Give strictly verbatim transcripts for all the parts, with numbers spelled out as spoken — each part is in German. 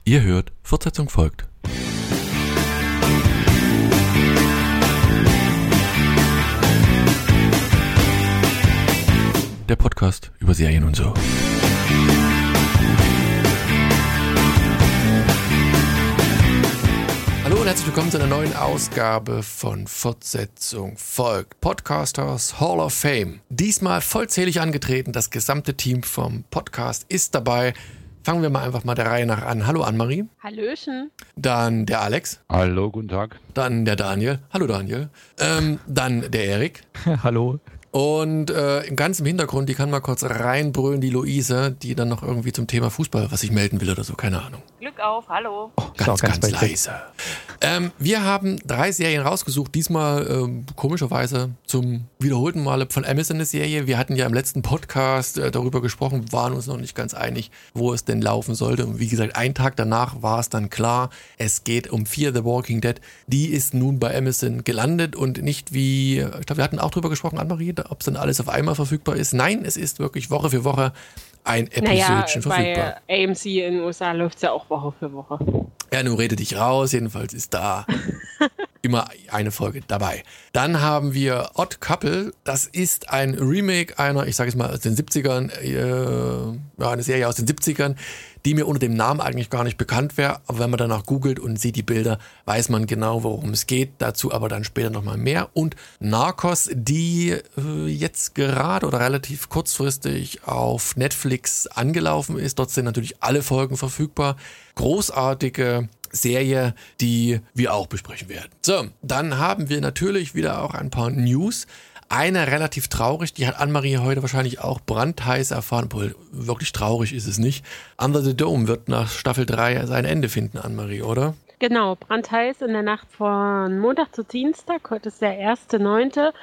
Ihr hört, Fortsetzung folgt. Der Podcast über Serien und so. Hallo und herzlich willkommen zu einer neuen Ausgabe von Fortsetzung folgt. Podcasters Hall of Fame. Diesmal vollzählig angetreten. Das gesamte Team vom Podcast ist dabei. Fangen wir mal einfach mal der Reihe nach an. Hallo Annemarie. Hallöchen. Dann der Alex. Hallo, guten Tag. Dann der Daniel. Hallo Daniel. Ähm, dann der Erik. Hallo. Und äh, im ganzen Hintergrund, die kann mal kurz reinbrüllen, die Luise, die dann noch irgendwie zum Thema Fußball was sich melden will oder so, keine Ahnung. Glück auf, hallo. Oh, ganz, ganz, ganz leise. Ähm, wir haben drei Serien rausgesucht, diesmal ähm, komischerweise zum wiederholten Male von Amazon eine Serie. Wir hatten ja im letzten Podcast äh, darüber gesprochen, waren uns noch nicht ganz einig, wo es denn laufen sollte. Und wie gesagt, einen Tag danach war es dann klar, es geht um Fear the Walking Dead. Die ist nun bei Amazon gelandet und nicht wie, ich glaube, wir hatten auch drüber gesprochen, Annemarie, ob es dann alles auf einmal verfügbar ist. Nein, es ist wirklich Woche für Woche ein Episodchen naja, verfügbar. Bei A M C in den U S A läuft es ja auch Woche für Woche. Ja, nun rede dich raus, jedenfalls ist da immer eine Folge dabei. Dann haben wir Odd Couple, das ist ein Remake einer, ich sage es mal aus den siebzigern, äh, ja, eine Serie aus den siebzigern, die mir unter dem Namen eigentlich gar nicht bekannt wäre, aber wenn man danach googelt und sieht die Bilder, weiß man genau, worum es geht, dazu aber dann später nochmal mehr. Und Narcos, die äh, jetzt gerade oder relativ kurzfristig auf Netflix angelaufen ist, dort sind natürlich alle Folgen verfügbar, großartige Serie, die wir auch besprechen werden. So, dann haben wir natürlich wieder auch ein paar News. Eine relativ traurig, die hat Annemarie heute wahrscheinlich auch brandheiß erfahren, obwohl wirklich traurig ist es nicht. Under the Dome wird nach Staffel drei sein Ende finden, Annemarie, oder? Genau, brandheiß in der Nacht von Montag zu Dienstag, heute ist der erste neunte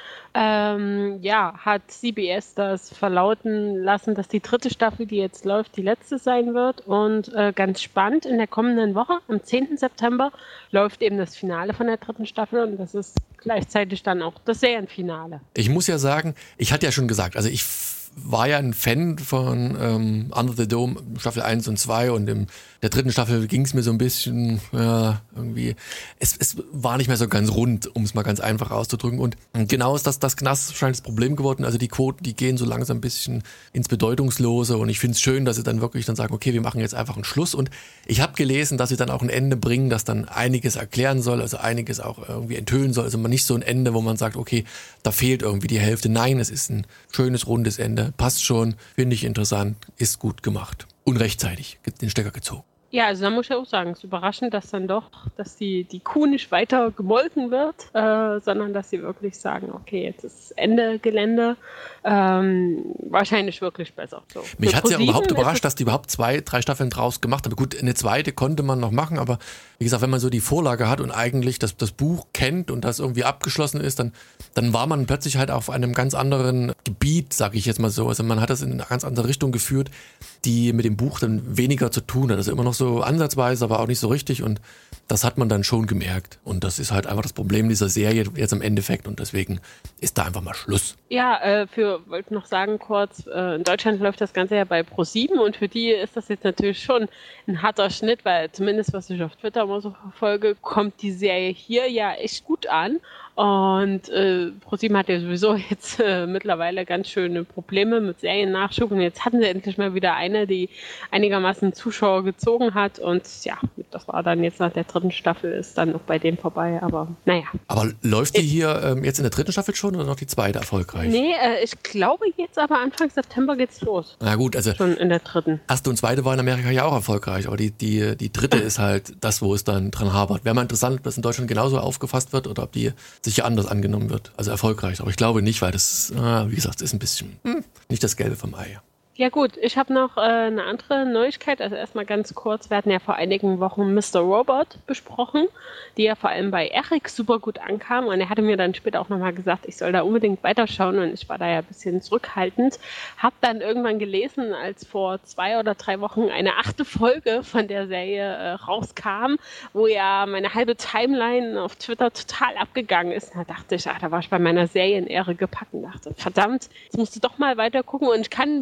Ähm, ja, hat C B S das verlauten lassen, dass die dritte Staffel, die jetzt läuft, die letzte sein wird. Und äh, ganz spannend, in der kommenden Woche, am zehnten September, läuft eben das Finale von der dritten Staffel und das ist gleichzeitig dann auch das Serienfinale. Ich muss ja sagen, ich hatte ja schon gesagt, also ich war ja ein Fan von ähm, Under the Dome, Staffel eins und zwei und in der dritten Staffel ging es mir so ein bisschen, ja, irgendwie, es, es war nicht mehr so ganz rund, um es mal ganz einfach auszudrücken und genau ist das, das Knast wahrscheinlich das Problem geworden, also die Quoten, die gehen so langsam ein bisschen ins Bedeutungslose und ich finde es schön, dass sie dann wirklich dann sagen, okay, wir machen jetzt einfach einen Schluss und ich habe gelesen, dass sie dann auch ein Ende bringen, das dann einiges erklären soll, also einiges auch irgendwie enthüllen soll, also man nicht so ein Ende, wo man sagt, okay, da fehlt irgendwie die Hälfte, nein, es ist ein schönes, rundes Ende. Passt schon, finde ich interessant, ist gut gemacht. Und rechtzeitig den Stecker gezogen. Ja, also da muss ich auch sagen, es ist überraschend, dass dann doch, dass die, die Kuh nicht weiter gemolken wird, äh, sondern dass sie wirklich sagen, okay, jetzt ist Ende Gelände, ähm, wahrscheinlich wirklich besser. So. Mich hat es ja überhaupt überrascht, es dass die überhaupt zwei, drei Staffeln draus gemacht haben. Gut, eine zweite konnte man noch machen, aber wie gesagt, wenn man so die Vorlage hat und eigentlich das, das Buch kennt und das irgendwie abgeschlossen ist, dann, dann war man plötzlich halt auf einem ganz anderen Gebiet, sage ich jetzt mal so. Also man hat das in eine ganz andere Richtung geführt, die mit dem Buch dann weniger zu tun hat. Also immer noch so so ansatzweise, aber auch nicht so richtig und das hat man dann schon gemerkt und das ist halt einfach das Problem dieser Serie jetzt im Endeffekt und deswegen ist da einfach mal Schluss. Ja, äh, für, wollte noch sagen kurz, äh, in Deutschland läuft das Ganze ja bei ProSieben und für die ist das jetzt natürlich schon ein harter Schnitt, weil zumindest was ich auf Twitter immer so verfolge, kommt die Serie hier ja echt gut an. Und äh, ProSieben hat ja sowieso jetzt äh, mittlerweile ganz schöne Probleme mit Seriennachschub und jetzt hatten sie endlich mal wieder eine, die einigermaßen Zuschauer gezogen hat und ja, das war dann jetzt nach der dritten Staffel, ist dann auch bei dem vorbei, aber naja. Aber läuft die hier ähm, jetzt in der dritten Staffel schon oder noch die zweite erfolgreich? Nee, äh, ich glaube jetzt aber Anfang September geht's los. Na gut, also schon in der dritten. Erste und zweite war in Amerika ja auch erfolgreich, aber die, die, die dritte ist halt das, wo es dann dran hapert. Wäre mal interessant, ob das in Deutschland genauso aufgefasst wird oder ob die sicher anders angenommen wird, also erfolgreich. Aber ich glaube nicht, weil das, ah, wie gesagt, ist ein bisschen hm, nicht das Gelbe vom Ei. Ja gut, ich habe noch äh, eine andere Neuigkeit, also erstmal ganz kurz, wir hatten ja vor einigen Wochen Mister Robot besprochen, die ja vor allem bei Eric super gut ankam und er hatte mir dann später auch nochmal gesagt, ich soll da unbedingt weiterschauen und ich war da ja ein bisschen zurückhaltend, habe dann irgendwann gelesen, als vor zwei oder drei Wochen eine achte Folge von der Serie äh, rauskam, wo ja meine halbe Timeline auf Twitter total abgegangen ist. Da dachte ich, ach, da war ich bei meiner Serienehre gepackt und dachte, verdammt, jetzt musst du doch mal weiter gucken und ich kann wirklich nur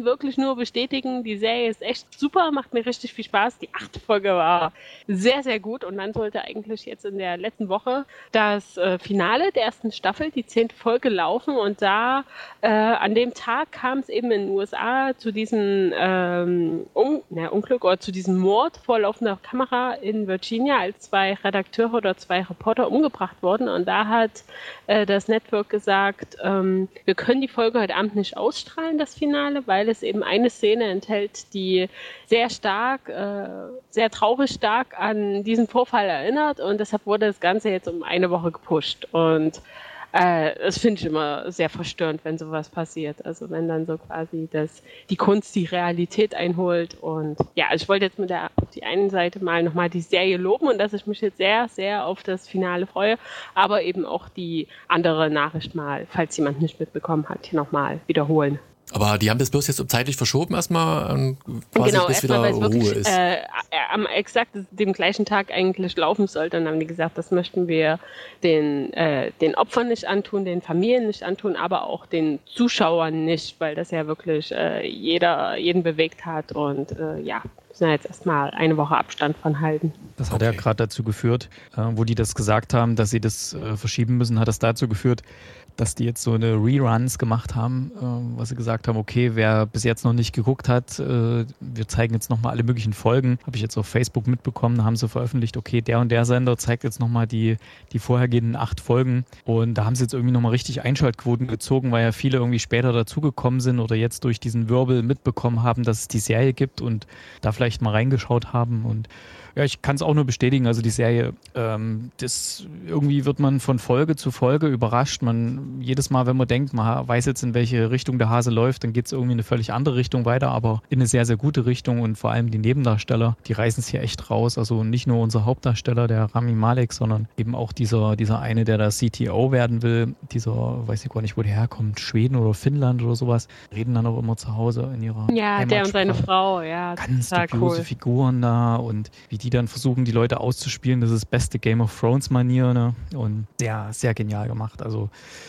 nur bestätigen, die Serie ist echt super, macht mir richtig viel Spaß. Die achte Folge war sehr, sehr gut und dann sollte eigentlich jetzt in der letzten Woche das äh, Finale der ersten Staffel, die zehnte Folge laufen und da äh, an dem Tag kam es eben in den U S A zu diesem ähm, um, na, Unglück oder zu diesem Mord vor laufender Kamera in Virginia, als zwei Redakteure oder zwei Reporter umgebracht wurden und da hat äh, das Network gesagt, ähm, wir können die Folge heute Abend nicht ausstrahlen, das Finale, weil es eben eine Szene enthält, die sehr stark, äh, sehr traurig stark an diesen Vorfall erinnert und deshalb wurde das Ganze jetzt um eine Woche gepusht und äh, das finde ich immer sehr verstörend, wenn sowas passiert, also wenn dann so quasi das, die Kunst die Realität einholt und ja, also ich wollte jetzt mit der auf die einen Seite mal nochmal die Serie loben und dass ich mich jetzt sehr, sehr auf das Finale freue, aber eben auch die andere Nachricht mal, falls jemand nicht mitbekommen hat, hier nochmal wiederholen. Aber die haben das bloß jetzt zeitlich verschoben erstmal, ähm, quasi genau, bis wieder Ruhe wirklich, ist. Äh, am exakt dem gleichen Tag eigentlich laufen sollte und dann haben die gesagt, das möchten wir den, äh, den Opfern nicht antun, den Familien nicht antun, aber auch den Zuschauern nicht, weil das ja wirklich äh, jeder jeden bewegt hat und äh, ja, müssen wir jetzt erstmal eine Woche Abstand von halten. Das hat Okay. ja gerade dazu geführt, äh, wo die das gesagt haben, dass sie das äh, verschieben müssen, hat das dazu geführt, dass die jetzt so eine Reruns gemacht haben, äh, was sie gesagt haben, okay, wer bis jetzt noch nicht geguckt hat, äh, wir zeigen jetzt nochmal alle möglichen Folgen, habe ich jetzt auf Facebook mitbekommen, da haben sie veröffentlicht, okay, der und der Sender zeigt jetzt nochmal die, die vorhergehenden acht Folgen und da haben sie jetzt irgendwie nochmal richtig Einschaltquoten gezogen, weil ja viele irgendwie später dazugekommen sind oder jetzt durch diesen Wirbel mitbekommen haben, dass es die Serie gibt und da vielleicht mal reingeschaut haben und ja, ich kann es auch nur bestätigen, also die Serie, ähm, das irgendwie wird man von Folge zu Folge überrascht. Man jedes Mal, wenn man denkt, man weiß jetzt, in welche Richtung der Hase läuft, dann geht es irgendwie in eine völlig andere Richtung weiter, aber in eine sehr, sehr gute Richtung und vor allem die Nebendarsteller, die reißen es hier echt raus. Also nicht nur unser Hauptdarsteller, der Rami Malek, sondern eben auch dieser, dieser eine, der da C T O werden will, dieser, weiß ich gar nicht, wo der herkommt, Schweden oder Finnland oder sowas, reden dann auch immer zu Hause in ihrer Ja, der und seine Frau, ja, ganz total dubiose cool. Figuren da und wie die dann versuchen, die Leute auszuspielen, das ist beste Game of Thrones Manier, ne? Und sehr, sehr genial gemacht. Also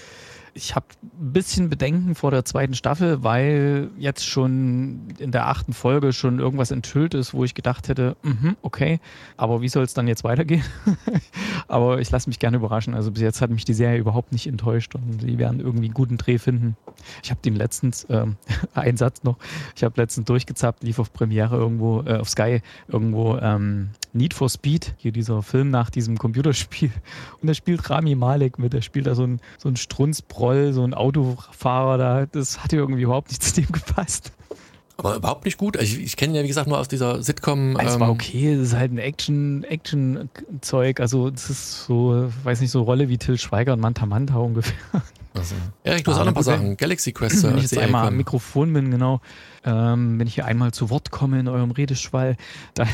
ich habe ein bisschen Bedenken vor der zweiten Staffel, weil jetzt schon in der achten Folge schon irgendwas enthüllt ist, wo ich gedacht hätte, mhm, okay, aber wie soll es dann jetzt weitergehen? Aber ich lasse mich gerne überraschen. Also bis jetzt hat mich die Serie überhaupt nicht enttäuscht und sie werden irgendwie einen guten Dreh finden. Ich habe den letztens, ähm, einen Satz noch, ich habe letztens durchgezappt, lief auf Premiere irgendwo, äh, auf Sky irgendwo ähm, Need for Speed, hier dieser Film nach diesem Computerspiel. Und da spielt Rami Malek mit, der spielt da so ein, so ein Strunzbroll, so ein Autofahrer da. Das hat irgendwie überhaupt nicht zu dem gepasst. Aber überhaupt nicht gut. Also ich, ich kenne ihn ja, wie gesagt, nur aus dieser Sitcom. Es ähm, war okay, es ist halt ein Action, Action-Zeug. Also es ist so, weiß nicht, so Rolle wie Till Schweiger und Manta Manta ungefähr. Also. Erik, du hast Ah, auch noch ein paar gut, Sachen. Galaxy Quest. Wenn äh, ich jetzt Serie einmal am kommen. Mikrofon bin, genau, ähm, wenn ich hier einmal zu Wort komme in eurem Redeschwall, dann,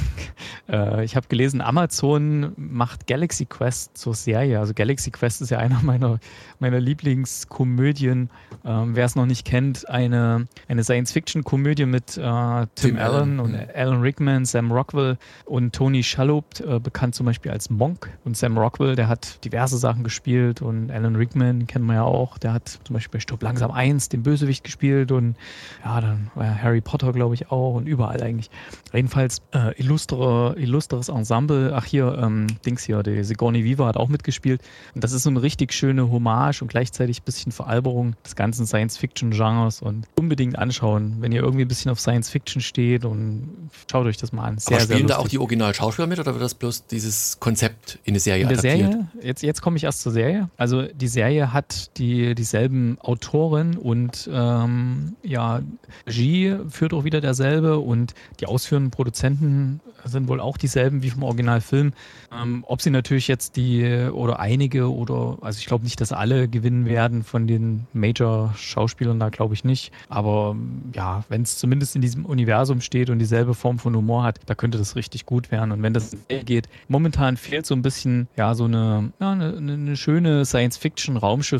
äh, ich habe gelesen, Amazon macht Galaxy Quest zur Serie. Also Galaxy Quest ist ja einer meiner, meiner Lieblingskomödien. Ähm, wer es noch nicht kennt, eine, eine Science-Fiction-Komödie mit äh, Tim, Tim Allen Allen, und mhm. Alan Rickman, Sam Rockwell und Tony Shalhoub, äh, bekannt zum Beispiel als Monk. Und Sam Rockwell, der hat diverse Sachen gespielt und Alan Rickman kennen wir ja auch, der hat zum Beispiel bei Stirb langsam eins den Bösewicht gespielt und ja, dann war ja Harry Potter, glaube ich, auch und überall eigentlich. Jedenfalls äh, illustre, illustres Ensemble. Ach hier, ähm, Dings hier, die Sigourney Weaver hat auch mitgespielt. Und das ist so eine richtig schöne Hommage und gleichzeitig ein bisschen Veralberung des ganzen Science-Fiction-Genres und unbedingt anschauen, wenn ihr irgendwie ein bisschen auf Science-Fiction steht und schaut euch das mal an. Sehr, Aber spielen sehr da auch lustig. die Original-Schauspieler mit oder wird das bloß dieses Konzept in eine Serie In der adaptiert? Serie, jetzt, jetzt komme ich erst zur Serie. Also die Serie hat die, dieselben Autoren und ähm, ja, Regie führt auch wieder derselbe und die ausführenden Produzenten sind wohl auch dieselben wie vom Originalfilm. Ähm, ob sie natürlich jetzt die oder einige oder, also ich glaube nicht, dass alle gewinnen werden von den Major-Schauspielern, da glaube ich nicht. Aber ja, wenn es zumindest in diesem Universum steht und dieselbe Form von Humor hat, da könnte das richtig gut werden. Und wenn das geht, momentan fehlt so ein bisschen, ja, so eine, ja, eine, eine schöne Science-Fiction-Raumschiff-Serie.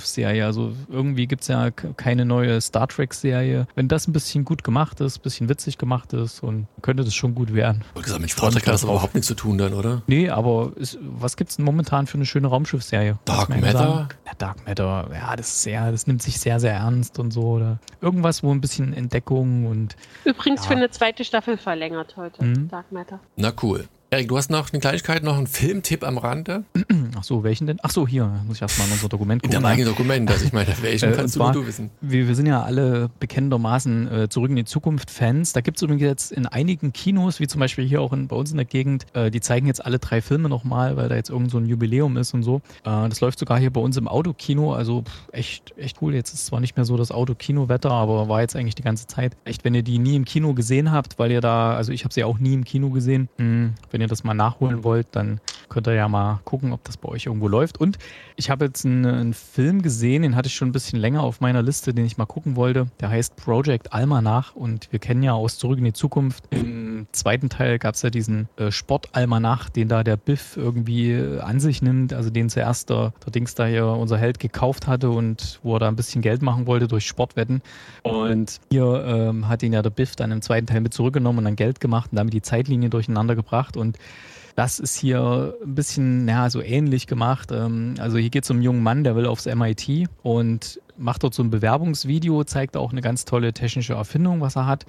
Also irgendwie gibt es ja k- keine neue Star Trek-Serie. Wenn das ein bisschen gut gemacht ist, ein bisschen witzig gemacht ist, und könnte das schon gut werden. Ich wollte gesagt, mit Star Trek hat das überhaupt nichts zu tun dann, oder? Nee, aber ist, was gibt's denn momentan für eine schöne Raumschiffsserie? Dark Matter? Ja, Dark Matter, ja, das ist sehr, das nimmt sich sehr, sehr ernst und so. Oder irgendwas, wo ein bisschen Entdeckung und. Übrigens ja. für eine zweite Staffel verlängert heute, Mhm. Dark Matter. Na cool. Erik, du hast noch eine Kleinigkeit, noch einen Filmtipp am Rande? Ach so, welchen denn? Ach so, hier muss ich erstmal in unser Dokument In gucken. deinem eigenen Dokument, also ich meine, welchen Äh, kannst und zwar, du, du wissen? Wir, wir sind ja alle bekennendermaßen äh, Zurück in die Zukunft-Fans. Da gibt es übrigens jetzt in einigen Kinos, wie zum Beispiel hier auch in, bei uns in der Gegend, äh, die zeigen jetzt alle drei Filme nochmal, weil da jetzt irgend so ein Jubiläum ist und so. Äh, das läuft sogar hier bei uns im Autokino, also pff, echt, echt cool. Jetzt ist zwar nicht mehr so das Autokino-Wetter, aber war jetzt eigentlich die ganze Zeit. Echt, wenn ihr die nie im Kino gesehen habt, weil ihr da, also ich habe sie auch nie im Kino gesehen, mh, wenn ihr das mal nachholen wollt, dann könnt ihr ja mal gucken, ob das bei euch irgendwo läuft. Und ich habe jetzt einen, einen Film gesehen, den hatte ich schon ein bisschen länger auf meiner Liste, den ich mal gucken wollte. Der heißt Project Almanach und wir kennen ja aus Zurück in die Zukunft. Im zweiten Teil gab es ja diesen äh, Sportalmanach, den da der Biff irgendwie äh, an sich nimmt, also den zuerst der, der Dings da hier, unser Held, gekauft hatte und wo er da ein bisschen Geld machen wollte durch Sportwetten. Und hier ähm, hat ihn ja der Biff dann im zweiten Teil mit zurückgenommen und dann Geld gemacht und damit die Zeitlinie durcheinander gebracht. Und das ist hier ein bisschen, ja, so ähnlich gemacht. Also hier geht es um einen jungen Mann, der will aufs M I T und macht dort so ein Bewerbungsvideo, zeigt auch eine ganz tolle technische Erfindung, was er hat,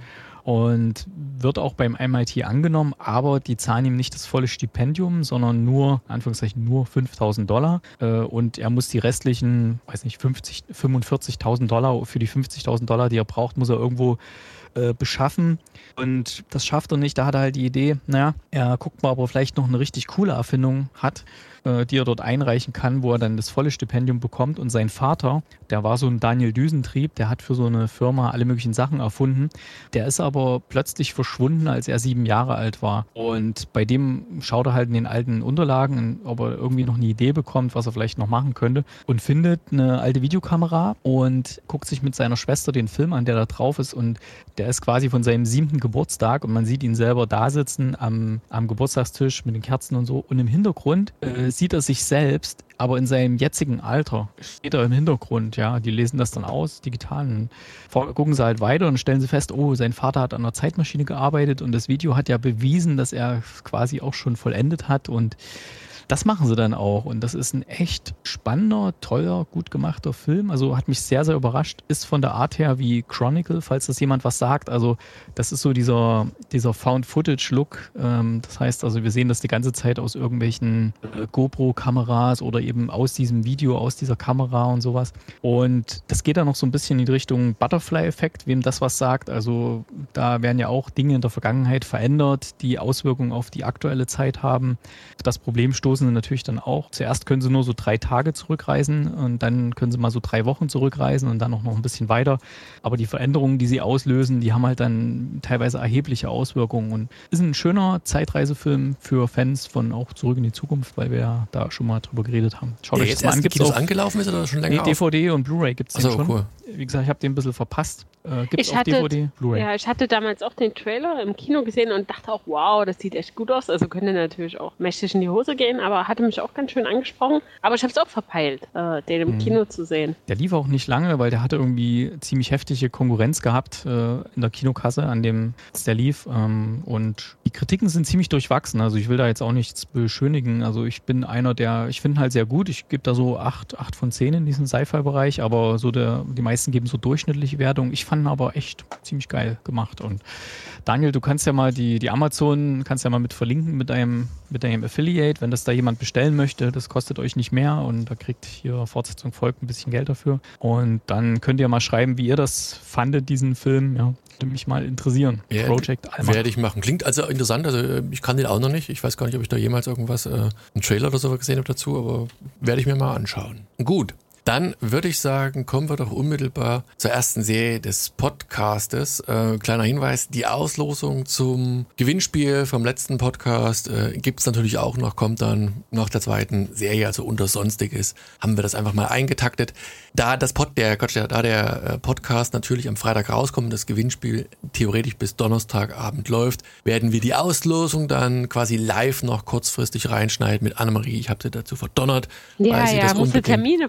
und wird auch beim M I T angenommen, aber die zahlen ihm nicht das volle Stipendium, sondern nur, in Anführungszeichen, nur fünftausend Dollar, und er muss die restlichen, weiß nicht, fünfzig, fünfundvierzigtausend Dollar, für die fünfzigtausend Dollar, die er braucht, muss er irgendwo äh, beschaffen. Und das schafft er nicht. Da hat er halt die Idee, naja, er guckt mal, ob er vielleicht noch eine richtig coole Erfindung hat, äh, die er dort einreichen kann, wo er dann das volle Stipendium bekommt. Und sein Vater, der war so ein Daniel Düsentrieb, der hat für so eine Firma alle möglichen Sachen erfunden. Der ist aber plötzlich verschwunden, als er sieben Jahre alt war. Und bei dem schaut er halt in den alten Unterlagen, ob er irgendwie noch eine Idee bekommt, was er vielleicht noch machen könnte, und findet eine alte Videokamera und guckt sich mit seiner Schwester den Film an, der da drauf ist. Und der ist quasi von seinem siebten Geburtstag und man sieht ihn selber da sitzen am, am Geburtstagstisch mit den Kerzen und so. Und im Hintergrund äh, sieht er sich selbst, aber in seinem jetzigen Alter steht er im Hintergrund. Ja, die lesen das dann aus, digital. Und vor, gucken sie halt weiter und stellen sie fest, oh, sein Vater hat an einer Zeitmaschine gearbeitet und das Video hat ja bewiesen, dass er quasi auch schon vollendet hat, und das machen sie dann auch. Und das ist ein echt spannender, toller, gut gemachter Film. Also hat mich sehr, sehr überrascht. Ist von der Art her wie Chronicle, falls das jemand was sagt. Also das ist so dieser, dieser Found-Footage-Look. Ähm, das heißt also, wir sehen das die ganze Zeit aus irgendwelchen äh, GoPro-Kameras oder eben aus diesem Video, aus dieser Kamera und sowas. Und das geht dann noch so ein bisschen in die Richtung Butterfly-Effekt, wem das was sagt. Also da werden ja auch Dinge in der Vergangenheit verändert, die Auswirkungen auf die aktuelle Zeit haben. Das Problem stoßen sie natürlich dann auch. Zuerst können sie nur so drei Tage zurückreisen und dann können sie mal so drei Wochen zurückreisen und dann auch noch ein bisschen weiter. Aber die Veränderungen, die sie auslösen, die haben halt dann teilweise erhebliche Auswirkungen. Und ist ein schöner Zeitreisefilm für Fans von auch Zurück in die Zukunft, weil wir ja da schon mal drüber geredet haben. Schaut Der euch jetzt das mal erst an. die Gibt's Kinos auch, angelaufen ist oder schon länger nee, D V D und Blu-ray gibt es den Ach so, schon. cool. Wie gesagt, ich habe den ein bisschen verpasst. Äh, gibt es Ich auf hatte- D V D, Blu-ray. Ja, ich hatte damals auch den Trailer im Kino gesehen und dachte auch, wow, das sieht echt gut aus. Also könnte natürlich auch mächtig in die Hose gehen, aber hatte mich auch ganz schön angesprochen. Aber ich habe es auch verpeilt, äh, den im Mhm. Kino zu sehen. Der lief auch nicht lange, weil der hatte irgendwie ziemlich heftige Konkurrenz gehabt äh, in der Kinokasse, an dem als der lief. Ähm, und die Kritiken sind ziemlich durchwachsen. Also ich will da jetzt auch nichts beschönigen. Also ich bin einer, der, ich finde ihn halt sehr gut. Ich gebe da so acht, acht von zehn in diesem Sci-Fi-Bereich, aber so der, die meisten geben so durchschnittliche Wertungen. Ich fand ihn aber echt ziemlich geil gemacht. Und Daniel, du kannst ja mal die, die Amazon, kannst ja mal mit verlinken mit deinem, mit deinem Affiliate, wenn das da jemand bestellen möchte. Das kostet euch nicht mehr und da kriegt hier Fortsetzung folgt ein bisschen Geld dafür. Und dann könnt ihr mal schreiben, wie ihr das fandet, diesen Film. Ja, würde mich mal interessieren. Ja, Project Alma. Werde ich machen. Klingt also interessant. Also äh, ich kann den auch noch nicht. Ich weiß gar nicht, ob ich da jemals irgendwas, äh, einen Trailer oder so gesehen habe dazu, aber werde ich mir mal anschauen. Gut. Dann würde ich sagen, kommen wir doch unmittelbar zur ersten Serie des Podcastes. Äh, kleiner Hinweis, die Auslosung zum Gewinnspiel vom letzten Podcast äh, gibt es natürlich auch noch, kommt dann nach der zweiten Serie, also unter Sonstiges, haben wir das einfach mal eingetaktet. Da das Pod, der, Gott, da der äh, Podcast natürlich am Freitag rauskommt und das Gewinnspiel theoretisch bis Donnerstagabend läuft, werden wir die Auslosung dann quasi live noch kurzfristig reinschneiden mit Annemarie. Ich habe sie dazu verdonnert, Ja, weil sie ja, das musste unbedingt... Termine verschieben.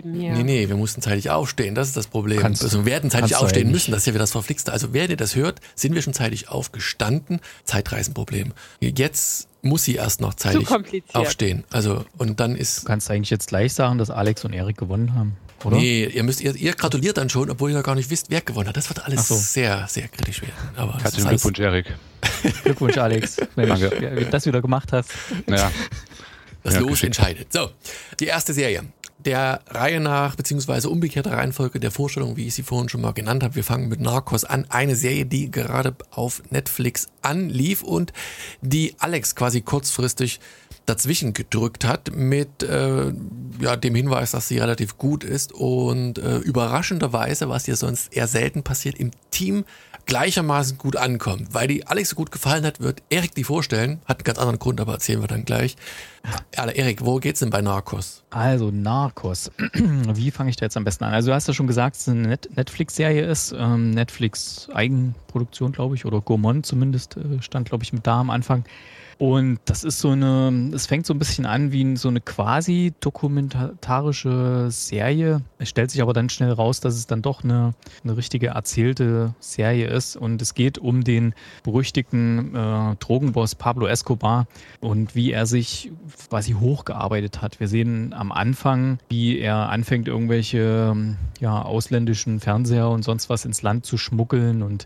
Ja. Nee, nee, wir mussten zeitig aufstehen, das ist das Problem. Kannst, also wir werden zeitig kannst du aufstehen eigentlich. müssen, das ist ja wieder das Verflixte. Also wer dir das hört, sind wir schon zeitig aufgestanden. Zeitreisenproblem. Jetzt muss sie erst noch zeitig kompliziert. aufstehen. Also und dann ist... Du kannst eigentlich jetzt gleich sagen, dass Alex und Erik gewonnen haben, oder? Nee, ihr müsst, ihr, ihr gratuliert dann schon, obwohl ihr noch gar nicht wisst, wer gewonnen hat. Das wird alles Ach so. sehr, sehr kritisch werden. Aber es Herzlichen ist alles- Glückwunsch, Erik. Glückwunsch, Alex, wenn Danke. du das wieder gemacht hast. Ja. Das Ja, Los geschickt. entscheidet. So, die erste Serie. Der Reihe nach, beziehungsweise umgekehrter Reihenfolge der Vorstellung, wie ich sie vorhin schon mal genannt habe. Wir fangen mit Narcos an. Eine Serie, die gerade auf Netflix anlief und die Alex quasi kurzfristig dazwischen gedrückt hat mit äh, ja, dem Hinweis, dass sie relativ gut ist und äh, überraschenderweise, was ihr sonst eher selten passiert, im Team gleichermaßen gut ankommt. Weil die Alex so gut gefallen hat, wird Erik die vorstellen. Hat einen ganz anderen Grund, aber erzählen wir dann gleich. Ja, Erik, wo geht's denn bei Narcos? Also Narcos. Wie fange ich da jetzt am besten an? Also du hast ja schon gesagt, dass es eine Net- Netflix-Serie ist. Ähm, Netflix Eigenproduktion, glaube ich, oder Gaumont zumindest äh, stand, glaube ich, mit da am Anfang. Und das ist so eine, es fängt so ein bisschen an wie so eine quasi dokumentarische Serie. Es stellt sich aber dann schnell raus, dass es dann doch eine, eine richtige erzählte Serie ist. Und es geht um den berüchtigten äh, Drogenboss Pablo Escobar und wie er sich quasi hochgearbeitet hat. Wir sehen am Anfang, wie er anfängt, irgendwelche ja, ausländischen Fernseher und sonst was ins Land zu schmuggeln und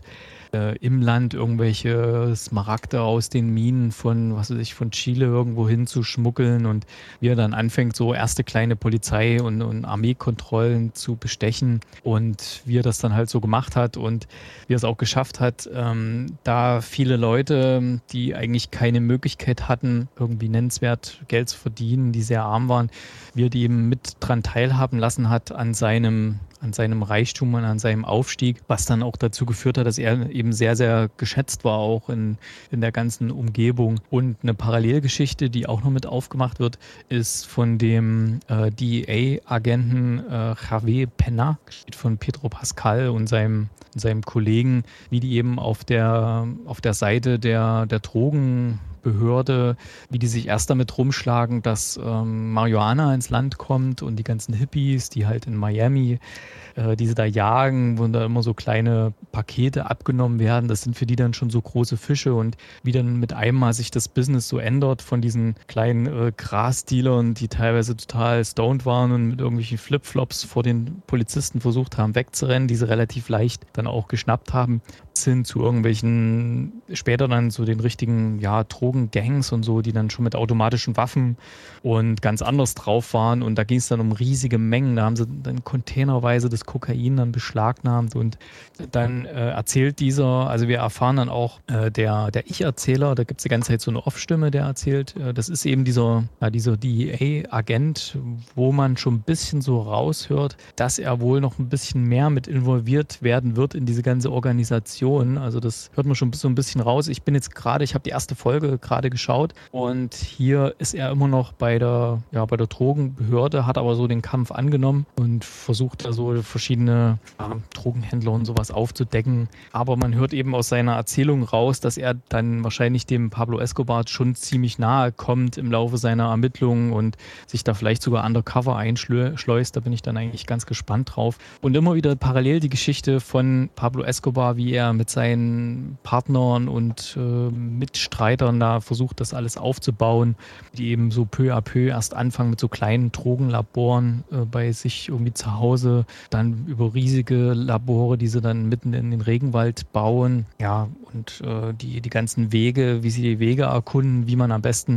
im Land irgendwelche Smaragde aus den Minen von, was weiß ich, von Chile irgendwo hin zu schmuggeln und wie er dann anfängt, so erste kleine Polizei- und, und Armeekontrollen zu bestechen und wie er das dann halt so gemacht hat und wie er es auch geschafft hat, ähm, da viele Leute, die eigentlich keine Möglichkeit hatten, irgendwie nennenswert Geld zu verdienen, die sehr arm waren, wie er die eben mit dran teilhaben lassen hat an seinem an seinem Reichtum und an seinem Aufstieg, was dann auch dazu geführt hat, dass er eben sehr, sehr geschätzt war, auch in, in der ganzen Umgebung. Und eine Parallelgeschichte, die auch noch mit aufgemacht wird, ist von dem äh, D E A-Agenten äh, Javier Pena, gespielt von Pedro Pascal und seinem, und seinem Kollegen, wie die eben auf der, auf der Seite der, der Drogen Behörde, wie die sich erst damit rumschlagen, dass ähm, Marihuana ins Land kommt und die ganzen Hippies, die halt in Miami äh, diese da jagen, wo da immer so kleine Pakete abgenommen werden. Das sind für die dann schon so große Fische und wie dann mit einmal sich das Business so ändert von diesen kleinen äh, Grasdealern, die teilweise total stoned waren und mit irgendwelchen Flipflops vor den Polizisten versucht haben wegzurennen, die sie relativ leicht dann auch geschnappt haben, hin zu irgendwelchen, später dann so den richtigen, ja, Drogengangs und so, die dann schon mit automatischen Waffen und ganz anders drauf waren und da ging es dann um riesige Mengen, da haben sie dann containerweise das Kokain dann beschlagnahmt und dann äh, erzählt dieser, also wir erfahren dann auch, äh, der, der Ich-Erzähler, da gibt es die ganze Zeit so eine Off-Stimme, der erzählt, äh, das ist eben dieser, ja, dieser D E A-Agent, wo man schon ein bisschen so raushört, dass er wohl noch ein bisschen mehr mit involviert werden wird in diese ganze Organisation. Also das hört man schon so ein bisschen raus. Ich bin jetzt gerade, ich habe die erste Folge gerade geschaut und hier ist er immer noch bei der, ja, bei der Drogenbehörde, hat aber so den Kampf angenommen und versucht da so verschiedene ja, Drogenhändler und sowas aufzudecken. Aber man hört eben aus seiner Erzählung raus, dass er dann wahrscheinlich dem Pablo Escobar schon ziemlich nahe kommt im Laufe seiner Ermittlungen und sich da vielleicht sogar undercover einschleust. Da bin ich dann eigentlich ganz gespannt drauf. Und immer wieder parallel die Geschichte von Pablo Escobar, wie er mit seinen Partnern und äh, Mitstreitern da versucht, das alles aufzubauen, die eben so peu à peu erst anfangen mit so kleinen Drogenlaboren äh, bei sich irgendwie zu Hause, dann über riesige Labore, die sie dann mitten in den Regenwald bauen, ja, und äh, die, die ganzen Wege, wie sie die Wege erkunden, wie man am besten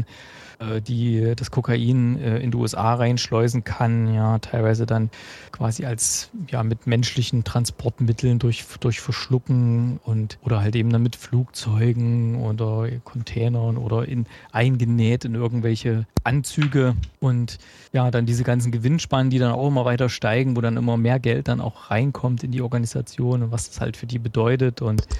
die das Kokain äh, in die U S A reinschleusen kann, ja, teilweise dann quasi als, ja, mit menschlichen Transportmitteln durch, durch Verschlucken und, oder halt eben dann mit Flugzeugen oder Containern oder in, eingenäht in irgendwelche Anzüge und ja, dann diese ganzen Gewinnspannen, die dann auch immer weiter steigen, wo dann immer mehr Geld dann auch reinkommt in die Organisation und was das halt für die bedeutet und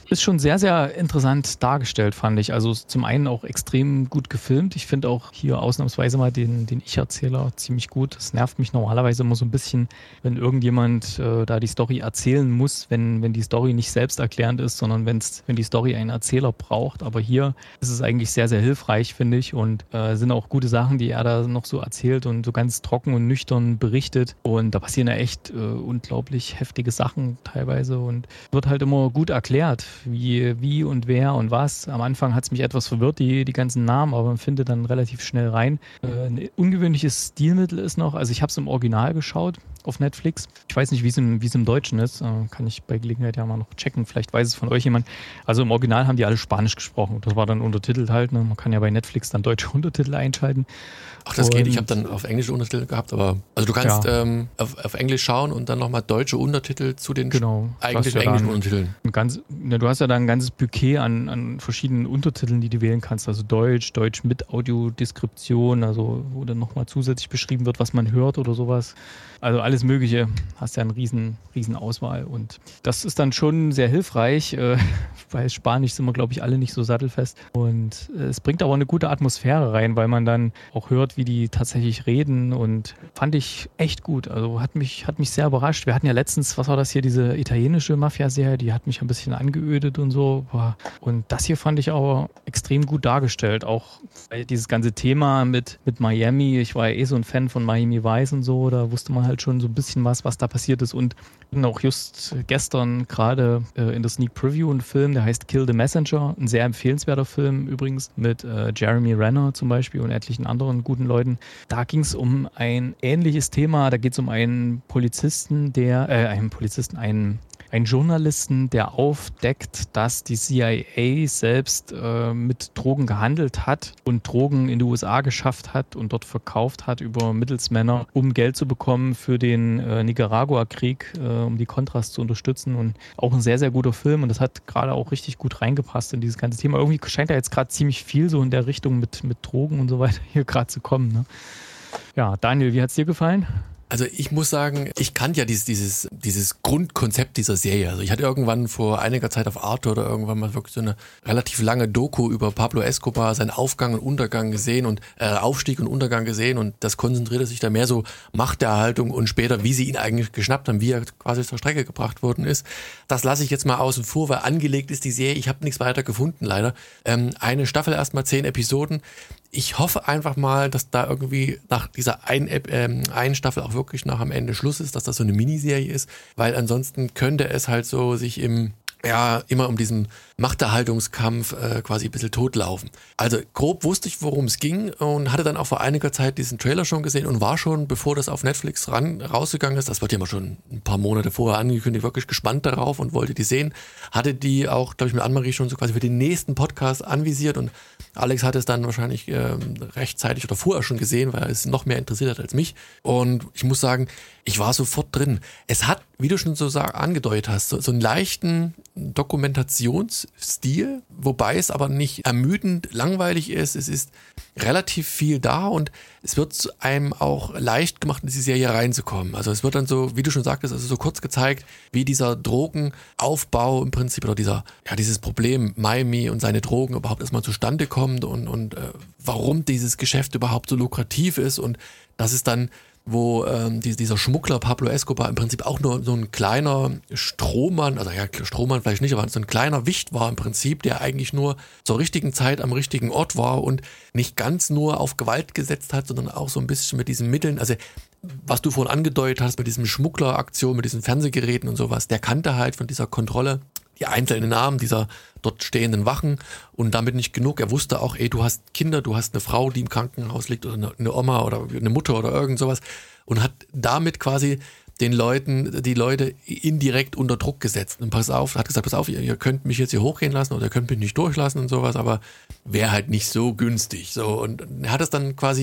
Ist schon sehr, sehr interessant dargestellt, fand ich. Also zum einen auch extrem gut gefilmt. Ich finde auch hier ausnahmsweise mal den, den Ich-Erzähler ziemlich gut. Das nervt mich normalerweise immer so ein bisschen, wenn irgendjemand äh, da die Story erzählen muss, wenn, wenn die Story nicht selbsterklärend ist, sondern wenn's, wenn die Story einen Erzähler braucht. Aber hier ist es eigentlich sehr, sehr hilfreich, finde ich. Und äh, sind auch gute Sachen, die er da noch so erzählt und so ganz trocken und nüchtern berichtet. Und da passieren ja echt äh, unglaublich heftige Sachen teilweise und wird halt immer gut erklärt, wie, wie und wer und was. Am Anfang hat es mich etwas verwirrt, die, die ganzen Namen, aber man findet dann relativ schnell rein. Äh, ein ungewöhnliches Stilmittel ist noch, also ich habe es im Original geschaut auf Netflix. Ich weiß nicht, wie es im, wie es im Deutschen ist. Äh, kann ich bei Gelegenheit ja mal noch checken. Vielleicht weiß es von euch jemand. Also im Original haben die alle Spanisch gesprochen. Das war dann untertitelt halt. Ne? Man kann ja bei Netflix dann deutsche Untertitel einschalten. Ach, das und, geht. Ich habe dann auf englische Untertitel gehabt, aber also du kannst ja. ähm, auf, auf Englisch schauen und dann nochmal deutsche Untertitel zu den genau, eigentlichen ja englischen Untertiteln. Ein ganz, ja, du hast ja da ein ganzes Bouquet an, an verschiedenen Untertiteln, die du wählen kannst. Also Deutsch, Deutsch mit Audiodeskription, also wo dann nochmal zusätzlich beschrieben wird, was man hört oder sowas. Also alles Mögliche. Hast ja eine riesen, riesen Auswahl. Und das ist dann schon sehr hilfreich. Äh, bei Spanisch sind wir, glaube ich, alle nicht so sattelfest. Und äh, es bringt aber eine gute Atmosphäre rein, weil man dann auch hört, wie die tatsächlich reden. Und fand ich echt gut. Also hat mich, hat mich sehr überrascht. Wir hatten ja letztens, was war das hier, diese italienische Mafia-Serie, die hat mich ein bisschen angeödet und so. Und das hier fand ich aber extrem gut dargestellt. Auch dieses ganze Thema mit, mit Miami. Ich war ja eh so ein Fan von Miami Vice und so. Da wusste man halt schon so ein bisschen was, was da passiert ist. Und auch just gestern gerade äh, in der Sneak Preview einen Film, der heißt Kill the Messenger. Ein sehr empfehlenswerter Film übrigens mit äh, Jeremy Renner zum Beispiel und etlichen anderen guten Leuten. Da ging es um ein ähnliches Thema. Da geht es um einen Polizisten, der, äh, einen Polizisten, einen Ein Journalisten, der aufdeckt, dass die C I A selbst äh, mit Drogen gehandelt hat und Drogen in die U S A geschafft hat und dort verkauft hat über Mittelsmänner, um Geld zu bekommen für den äh, Nicaragua-Krieg, äh, um die Contras zu unterstützen. Und auch ein sehr, sehr guter Film. Und das hat gerade auch richtig gut reingepasst in dieses ganze Thema. Irgendwie scheint da jetzt gerade ziemlich viel so in der Richtung mit, mit Drogen und so weiter hier gerade zu kommen. Ne? Ja, Daniel, wie hat es dir gefallen? Also ich muss sagen, ich kannte ja dieses, dieses, dieses Grundkonzept dieser Serie. Also ich hatte irgendwann vor einiger Zeit auf Arte oder irgendwann mal wirklich so eine relativ lange Doku über Pablo Escobar, seinen Aufgang und Untergang gesehen und äh, Aufstieg und Untergang gesehen und das konzentrierte sich da mehr so Machterhaltung und später, wie sie ihn eigentlich geschnappt haben, wie er quasi zur Strecke gebracht worden ist. Das lasse ich jetzt mal außen vor, weil angelegt ist die Serie. Ich habe nichts weiter gefunden leider. Ähm, eine Staffel erstmal zehn Episoden. Ich hoffe einfach mal, dass da irgendwie nach dieser einen, ähm, einen Staffel auch wirklich nach am Ende Schluss ist, dass das so eine Miniserie ist, weil ansonsten könnte es halt so sich im, ja, immer um diesen Machterhaltungskampf äh, quasi ein bisschen totlaufen. Also grob wusste ich, worum es ging und hatte dann auch vor einiger Zeit diesen Trailer schon gesehen und war schon, bevor das auf Netflix ran, rausgegangen ist, das wird ja mal schon ein paar Monate vorher angekündigt, wirklich gespannt darauf und wollte die sehen. Hatte die auch, glaube ich, mit Annemarie schon so quasi für den nächsten Podcast anvisiert und Alex hat es dann wahrscheinlich äh, rechtzeitig oder vorher schon gesehen, weil er es noch mehr interessiert hat als mich. Und ich muss sagen, ich war sofort drin. Es hat, wie du schon so sag, angedeutet hast, so, so einen leichten Dokumentationsstil, wobei es aber nicht ermüdend langweilig ist. Es ist relativ viel da und es wird einem auch leicht gemacht, in diese Serie reinzukommen. Also es wird dann so, wie du schon sagtest, also so kurz gezeigt, wie dieser Drogenaufbau im Prinzip oder dieser, ja, dieses Problem Miami und seine Drogen überhaupt erstmal zustande kommt und, und äh, warum dieses Geschäft überhaupt so lukrativ ist und das ist dann wo ähm, die, dieser Schmuggler Pablo Escobar im Prinzip auch nur so ein kleiner Strohmann, also ja, Strohmann vielleicht nicht, aber so ein kleiner Wicht war im Prinzip, der eigentlich nur zur richtigen Zeit am richtigen Ort war und nicht ganz nur auf Gewalt gesetzt hat, sondern auch so ein bisschen mit diesen Mitteln, also was du vorhin angedeutet hast, mit diesem Schmuggleraktion, mit diesen Fernsehgeräten und sowas, der kannte halt von dieser Kontrolle die einzelnen Namen dieser dort stehenden Wachen und damit nicht genug. Er wusste auch, ey, du hast Kinder, du hast eine Frau, die im Krankenhaus liegt oder eine, eine Oma oder eine Mutter oder irgend sowas und hat damit quasi den Leuten, die Leute indirekt unter Druck gesetzt. Und pass auf, hat gesagt, pass auf, ihr, ihr könnt mich jetzt hier hochgehen lassen oder ihr könnt mich nicht durchlassen und sowas, aber wäre halt nicht so günstig. So, und er hat es dann quasi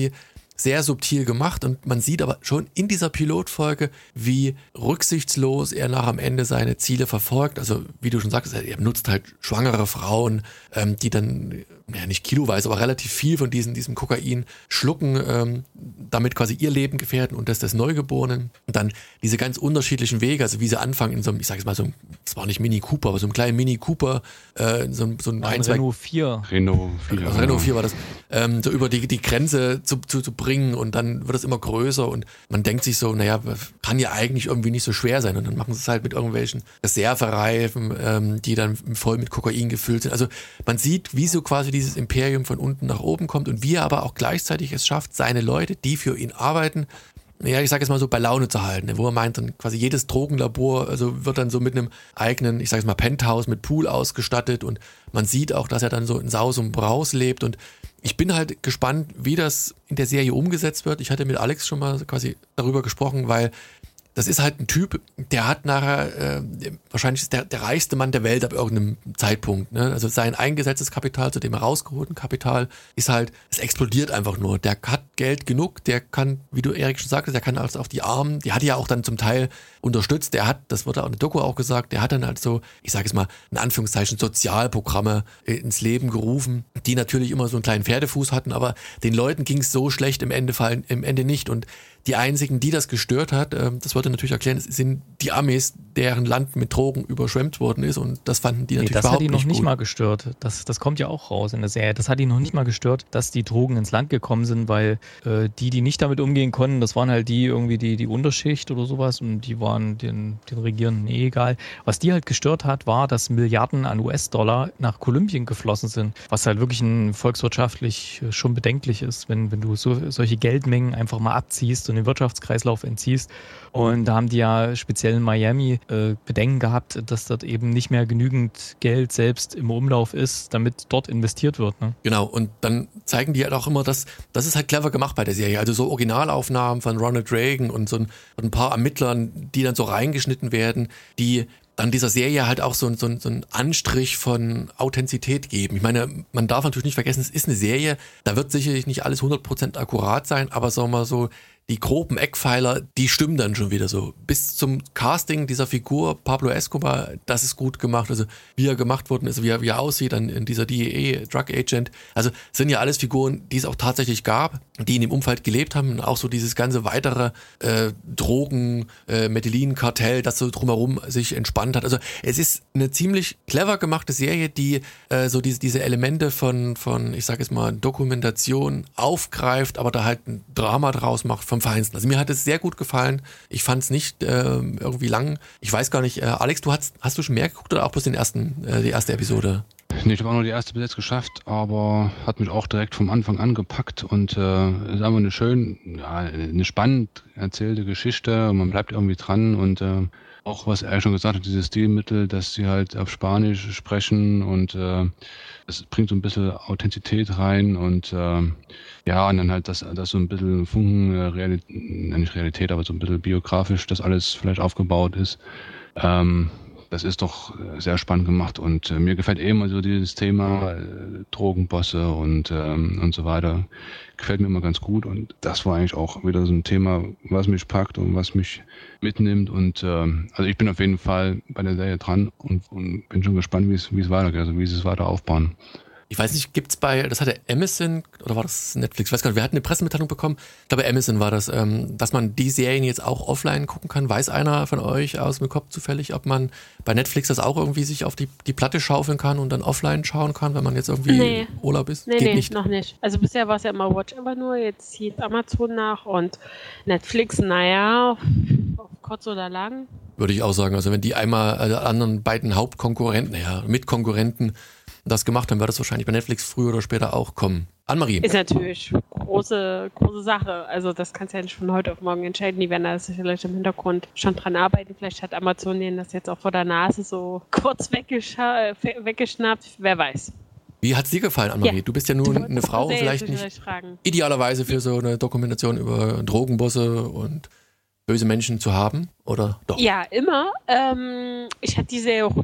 sehr subtil gemacht und man sieht aber schon in dieser Pilotfolge, wie rücksichtslos er nach am Ende seine Ziele verfolgt. Also wie du schon sagst, er benutzt halt schwangere Frauen, ähm, die dann, ja nicht kiloweise, aber relativ viel von diesem, diesem Kokain schlucken, ähm, damit quasi ihr Leben gefährden und das des Neugeborenen. Und dann diese ganz unterschiedlichen Wege, also wie sie anfangen in so einem, ich sag jetzt mal so, es war nicht Mini Cooper, aber so einem kleinen Mini Cooper, äh, so, so ein, ein zwei, Renault vier. Renault vier. Also Renault vier war das, ähm, so über die, die Grenze zu, zu, zu bringen und dann wird es immer größer und man denkt sich so, naja, kann ja eigentlich irgendwie nicht so schwer sein und dann machen sie es halt mit irgendwelchen Reservereifen, ähm, die dann voll mit Kokain gefüllt sind. Also man sieht, wie so quasi dieses Imperium von unten nach oben kommt und wie er aber auch gleichzeitig es schafft, seine Leute, die für ihn arbeiten, ja, ich sag jetzt mal so, bei Laune zu halten, wo er meint, dann quasi jedes Drogenlabor, also wird dann so mit einem eigenen, ich sag jetzt mal Penthouse mit Pool ausgestattet und man sieht auch, dass er dann so in Saus und Braus lebt und ich bin halt gespannt, wie das in der Serie umgesetzt wird. Ich hatte mit Alex schon mal quasi darüber gesprochen, weil das ist halt ein Typ, der hat nachher, äh, wahrscheinlich ist der, der reichste Mann der Welt ab irgendeinem Zeitpunkt. Ne? Also sein eingesetztes Kapital, zu dem er rausgeholten Kapital, ist halt, es explodiert einfach nur. Der hat Geld genug, der kann, wie du Erik schon sagtest, der kann also auf die Armen, die hat ja auch dann zum Teil unterstützt. Der hat, das wurde auch in der Doku auch gesagt, der hat dann halt so, ich sage es mal, in Anführungszeichen Sozialprogramme äh, ins Leben gerufen, die natürlich immer so einen kleinen Pferdefuß hatten, aber den Leuten ging es so schlecht im Ende, im Ende nicht und die einzigen, die das gestört hat, äh, das wollte natürlich erklären, sind die Amis, deren Land mit Drogen überschwemmt worden ist und das fanden die nee, natürlich das überhaupt nicht nicht gut. Das hat ihn noch nicht gut. mal gestört. Das, das kommt ja auch raus in der Serie. Das hat ihn noch nicht mal gestört, dass die Drogen ins Land gekommen sind, weil äh, die, die nicht damit umgehen konnten, das waren halt die irgendwie die, die Unterschicht oder sowas und die waren den, den Regierenden eh egal. Was die halt gestört hat, war, dass Milliarden an U S-Dollar nach Kolumbien geflossen sind, was halt wirklich ein volkswirtschaftlich schon bedenklich ist, wenn, wenn du so, solche Geldmengen einfach mal abziehst und den Wirtschaftskreislauf entziehst. Und da haben die ja speziell in Miami äh, Bedenken gehabt, dass dort eben nicht mehr genügend Geld selbst im Umlauf ist, damit dort investiert wird. Ne? Genau, und dann zeigen die halt auch immer, dass das ist halt clever gemacht bei der Serie. Also so Originalaufnahmen von Ronald Reagan und so ein, ein paar Ermittlern, die dann so reingeschnitten werden, die dann dieser Serie halt auch so, so, so einen Anstrich von Authentizität geben. Ich meine, man darf natürlich nicht vergessen, es ist eine Serie, da wird sicherlich nicht alles hundert Prozent akkurat sein, aber sagen wir mal so, die groben Eckpfeiler, die stimmen dann schon wieder so. Bis zum Casting dieser Figur Pablo Escobar, das ist gut gemacht. Also wie er gemacht worden ist, wie er, wie er aussieht, dann in dieser D E A, Drug Agent. Also sind ja alles Figuren, die es auch tatsächlich gab, die in dem Umfeld gelebt haben. Und auch so dieses ganze weitere äh, Drogen, äh, Medellin-Kartell, das so drumherum sich entspannt hat. Also es ist eine ziemlich clever gemachte Serie, die äh, so diese, diese Elemente von, von, ich sage jetzt mal, Dokumentation aufgreift, aber da halt ein Drama draus macht vom Feinsten. Also mir hat es sehr gut gefallen. Ich fand es nicht äh, irgendwie lang. Ich weiß gar nicht, äh, Alex, du hast, hast du schon mehr geguckt oder auch bloß den ersten, äh, die erste Episode? Nee, ich habe auch nur die erste bis jetzt geschafft, aber hat mich auch direkt vom Anfang an gepackt und äh, ist einfach eine schön, ja, eine spannend erzählte Geschichte und man bleibt irgendwie dran und äh, auch was er schon gesagt hat, dieses Stilmittel, dass sie halt auf Spanisch sprechen und äh, es bringt so ein bisschen Authentizität rein und äh, ja, und dann halt, dass, dass so ein bisschen Funken, äh, Realität, nicht Realität, aber so ein bisschen biografisch das alles vielleicht aufgebaut ist. Ähm, das ist doch sehr spannend gemacht und äh, mir gefällt eben so dieses Thema äh, Drogenbosse und, ähm, und so weiter. Gefällt mir immer ganz gut und das war eigentlich auch wieder so ein Thema, was mich packt und was mich mitnimmt und ähm, also ich bin auf jeden Fall bei der Serie dran und, und bin schon gespannt, wie es wie es weitergeht, also wie sie es weiter aufbauen. Ich weiß nicht, gibt's bei, das hatte Amazon, oder war das Netflix, ich weiß gar nicht, wir hatten eine Pressemitteilung bekommen, ich glaube Amazon war das, ähm, dass man die Serien jetzt auch offline gucken kann. Weiß einer von euch aus dem Kopf zufällig, ob man bei Netflix das auch irgendwie sich auf die, die Platte schaufeln kann und dann offline schauen kann, wenn man jetzt irgendwie nee. Urlaub ist? Nee, Geht nee, nicht. noch nicht. Also bisher war es ja immer Watch aber nur, jetzt zieht Amazon nach und Netflix, naja, auf kurz oder lang. Würde ich auch sagen, also wenn die einmal also anderen beiden Hauptkonkurrenten, naja, Mitkonkurrenten das gemacht haben, wird das wahrscheinlich bei Netflix früher oder später auch kommen. Anne-Marie. Ist natürlich große, große Sache. Also das kannst du ja nicht von heute auf morgen entscheiden. Die werden da sicherlich im Hintergrund schon dran arbeiten. Vielleicht hat Amazon denen das jetzt auch vor der Nase so kurz weggescha- weggeschnappt. Wer weiß. Wie hat's dir gefallen, Anne-Marie? Ja. Du bist ja nun eine Frau, vielleicht nicht idealerweise für so eine Dokumentation über Drogenbosse und böse Menschen zu haben, oder doch? Ja, immer. Ähm, ich hatte die Serie auch überhaupt nicht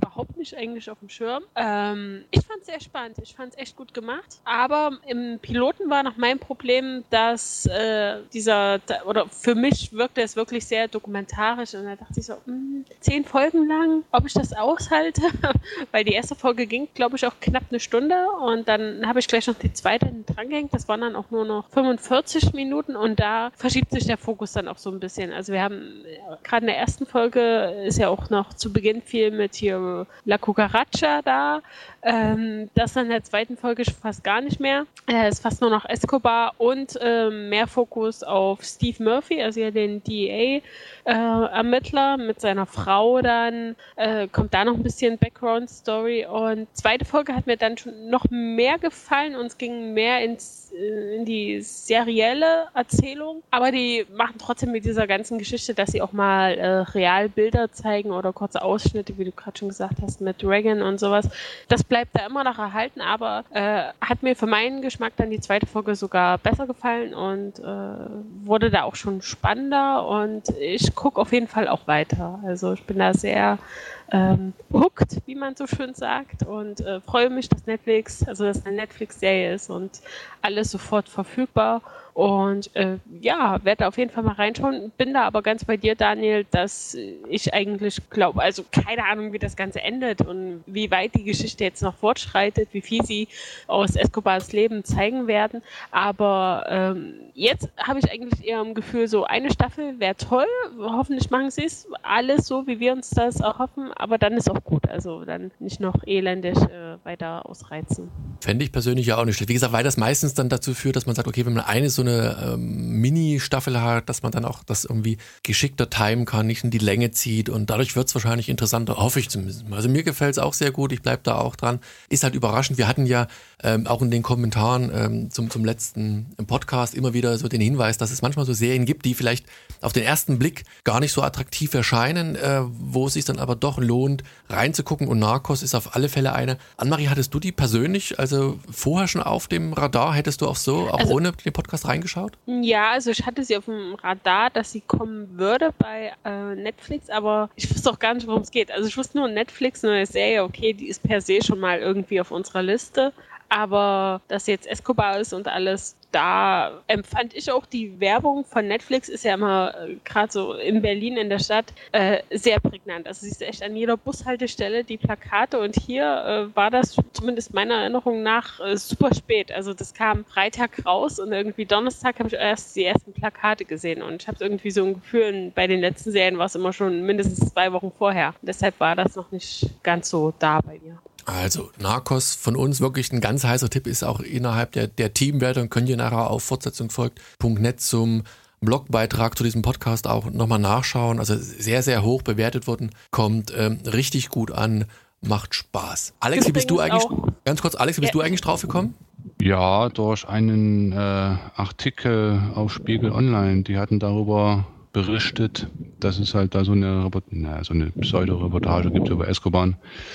nicht eigentlich auf dem Schirm. Ähm, ich fand es sehr spannend. Ich fand es echt gut gemacht. Aber im Piloten war noch mein Problem, dass äh, dieser, oder für mich wirkte es wirklich sehr dokumentarisch. Und da dachte ich so, mh, zehn Folgen lang, ob ich das aushalte? Weil die erste Folge ging, glaube ich, auch knapp eine Stunde. Und dann habe ich gleich noch die zweite dran gehängt. Das waren dann auch nur noch fünfundvierzig Minuten. Und da verschiebt sich der Fokus dann auch so ein bisschen. Also wir haben, gerade in der ersten Folge ist ja auch noch zu Beginn viel mit hier La Cucaracha da. Ähm, das dann in der zweiten Folge fast gar nicht mehr. Es ist fast nur noch Escobar und ähm, mehr Fokus auf Steve Murphy, also ja den D E A-Ermittler äh, mit seiner Frau dann. Äh, kommt da noch ein bisschen Background-Story. Und zweite Folge hat mir dann schon noch mehr gefallen und es ging mehr ins, in die serielle Erzählung. Aber die machen trotzdem mit dieser ganzen Geschichte, dass sie auch mal äh, real Bilder zeigen oder kurze Ausschnitte, wie du gerade schon gesagt hast, mit Reagan und sowas. Das bleibt da immer noch erhalten, aber äh, hat mir für meinen Geschmack dann die zweite Folge sogar besser gefallen und äh, wurde da auch schon spannender und ich gucke auf jeden Fall auch weiter. Also ich bin da sehr ähm, hooked, wie man so schön sagt und äh, freue mich, dass Netflix, also dass eine Netflix-Serie ist und alles sofort verfügbar. Und äh, ja, werde auf jeden Fall mal reinschauen. Bin da aber ganz bei dir, Daniel, dass ich eigentlich glaube, also keine Ahnung, wie das Ganze endet und wie weit die Geschichte jetzt noch fortschreitet, wie viel sie aus Escobars Leben zeigen werden. Aber ähm, jetzt habe ich eigentlich eher im Gefühl, so eine Staffel wäre toll. Hoffentlich machen sie es alles so, wie wir uns das erhoffen. Aber dann ist auch gut. Also dann nicht noch elendig äh, weiter ausreizen. Fände ich persönlich ja auch nicht schlecht. Wie gesagt, weil das meistens dann dazu führt, dass man sagt, okay, wenn man eine so eine ähm, Mini-Staffel hat, dass man dann auch das irgendwie geschickter timen kann, nicht in die Länge zieht und dadurch wird es wahrscheinlich interessanter, hoffe ich zumindest. Also mir gefällt es auch sehr gut, ich bleibe da auch dran. Ist halt überraschend, wir hatten ja ähm, auch in den Kommentaren ähm, zum, zum letzten Podcast immer wieder so den Hinweis, dass es manchmal so Serien gibt, die vielleicht auf den ersten Blick gar nicht so attraktiv erscheinen, äh, wo es sich dann aber doch lohnt, reinzugucken und Narcos ist auf alle Fälle eine. Annemarie, hattest du die persönlich, also vorher schon auf dem Radar, hättest du auch so, auch also, ohne den Podcast reingeschaut? Ja, also ich hatte sie auf dem Radar, dass sie kommen würde bei äh, Netflix, aber ich wusste auch gar nicht, worum es geht. Also ich wusste nur Netflix, eine Serie, okay, die ist per se schon mal irgendwie auf unserer Liste, aber dass jetzt Escobar ist und alles, da empfand ich auch die Werbung von Netflix, ist ja immer äh, gerade so in Berlin in der Stadt äh, sehr prägnant. Also siehst du echt an jeder Bushaltestelle die Plakate und hier äh, war das zumindest meiner Erinnerung nach äh, super spät. Also das kam Freitag raus und irgendwie Donnerstag habe ich erst die ersten Plakate gesehen und ich habe irgendwie so ein Gefühl, bei den letzten Serien war es immer schon mindestens zwei Wochen vorher. Und deshalb war das noch nicht ganz so da bei mir. Also Narcos von uns wirklich ein ganz heißer Tipp, ist auch innerhalb der, der Teamwertung, könnt ihr nachher auf Fortsetzung folgt Punkt net zum Blogbeitrag zu diesem Podcast auch nochmal nachschauen. Also sehr, sehr hoch bewertet worden, kommt ähm, richtig gut an, macht Spaß. Alex, wie bist du eigentlich, auch. ganz kurz, Alex, wie bist ja. du eigentlich drauf gekommen? Ja, durch einen äh, Artikel auf Spiegel Online, die hatten darüber berichtet, dass es halt da so eine, na, so eine Pseudo-Reportage gibt über Escobar.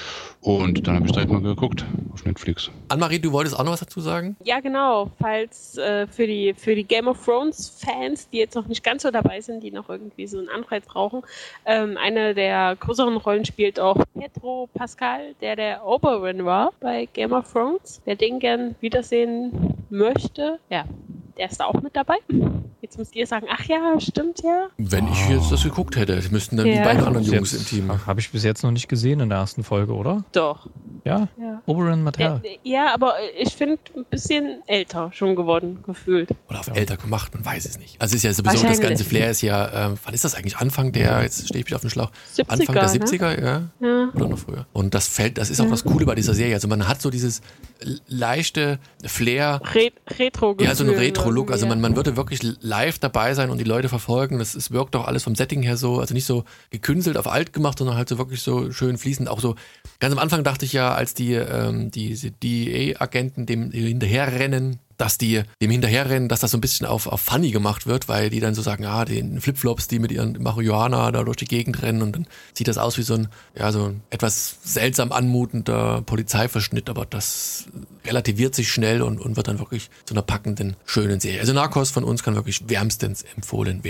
Und dann habe ich direkt mal geguckt auf Netflix. Annemarie, du wolltest auch noch was dazu sagen? Ja, genau. Falls äh, für die für die Game of Thrones Fans, die jetzt noch nicht ganz so dabei sind, die noch irgendwie so einen Anreiz brauchen, ähm, eine der größeren Rollen spielt auch Pedro Pascal, der der Oberyn war bei Game of Thrones. Wer den gern wiedersehen möchte, ja, der ist da auch mit dabei. Jetzt müsst ihr sagen, ach ja, stimmt ja. Wenn ich jetzt das geguckt hätte, müssten dann ja. die beiden anderen Jungs im Team. Habe ich bis jetzt noch nicht gesehen in der ersten Folge, oder? Doch. Ja? ja. Oberyn Martell. Ja, aber ich finde ein bisschen älter schon geworden, gefühlt. Oder auf ja. älter gemacht, man weiß es nicht. Also es ist ja sowieso, das ganze Flair ist ja, äh, wann ist das eigentlich? Anfang der, jetzt stehe ich wieder auf dem Schlauch, siebziger, Anfang der siebziger, ne? ja? ja. Oder noch früher. Und das fällt, das ist auch ja. das Coole bei dieser Serie. Also man hat so dieses leichte Flair. Re- Retro-Gefühl. Ja, so ein Retro-Look. Also man, man würde wirklich live dabei sein und die Leute verfolgen. Das, es wirkt auch alles vom Setting her so, also nicht so gekünstelt auf alt gemacht, sondern halt so wirklich so schön fließend. Auch so, ganz am Anfang dachte ich ja, als die, ähm, diese D E A-Agenten dem hinterherrennen, dass die dem hinterherrennen, dass das so ein bisschen auf, auf funny gemacht wird, weil die dann so sagen, ah, den Flipflops, die mit ihren Marihuana da durch die Gegend rennen und dann sieht das aus wie so ein, ja, so ein etwas seltsam anmutender Polizeiverschnitt, aber das relativiert sich schnell und, und wird dann wirklich zu einer packenden, schönen Serie. Also Narcos von uns kann wirklich wärmstens empfohlen werden.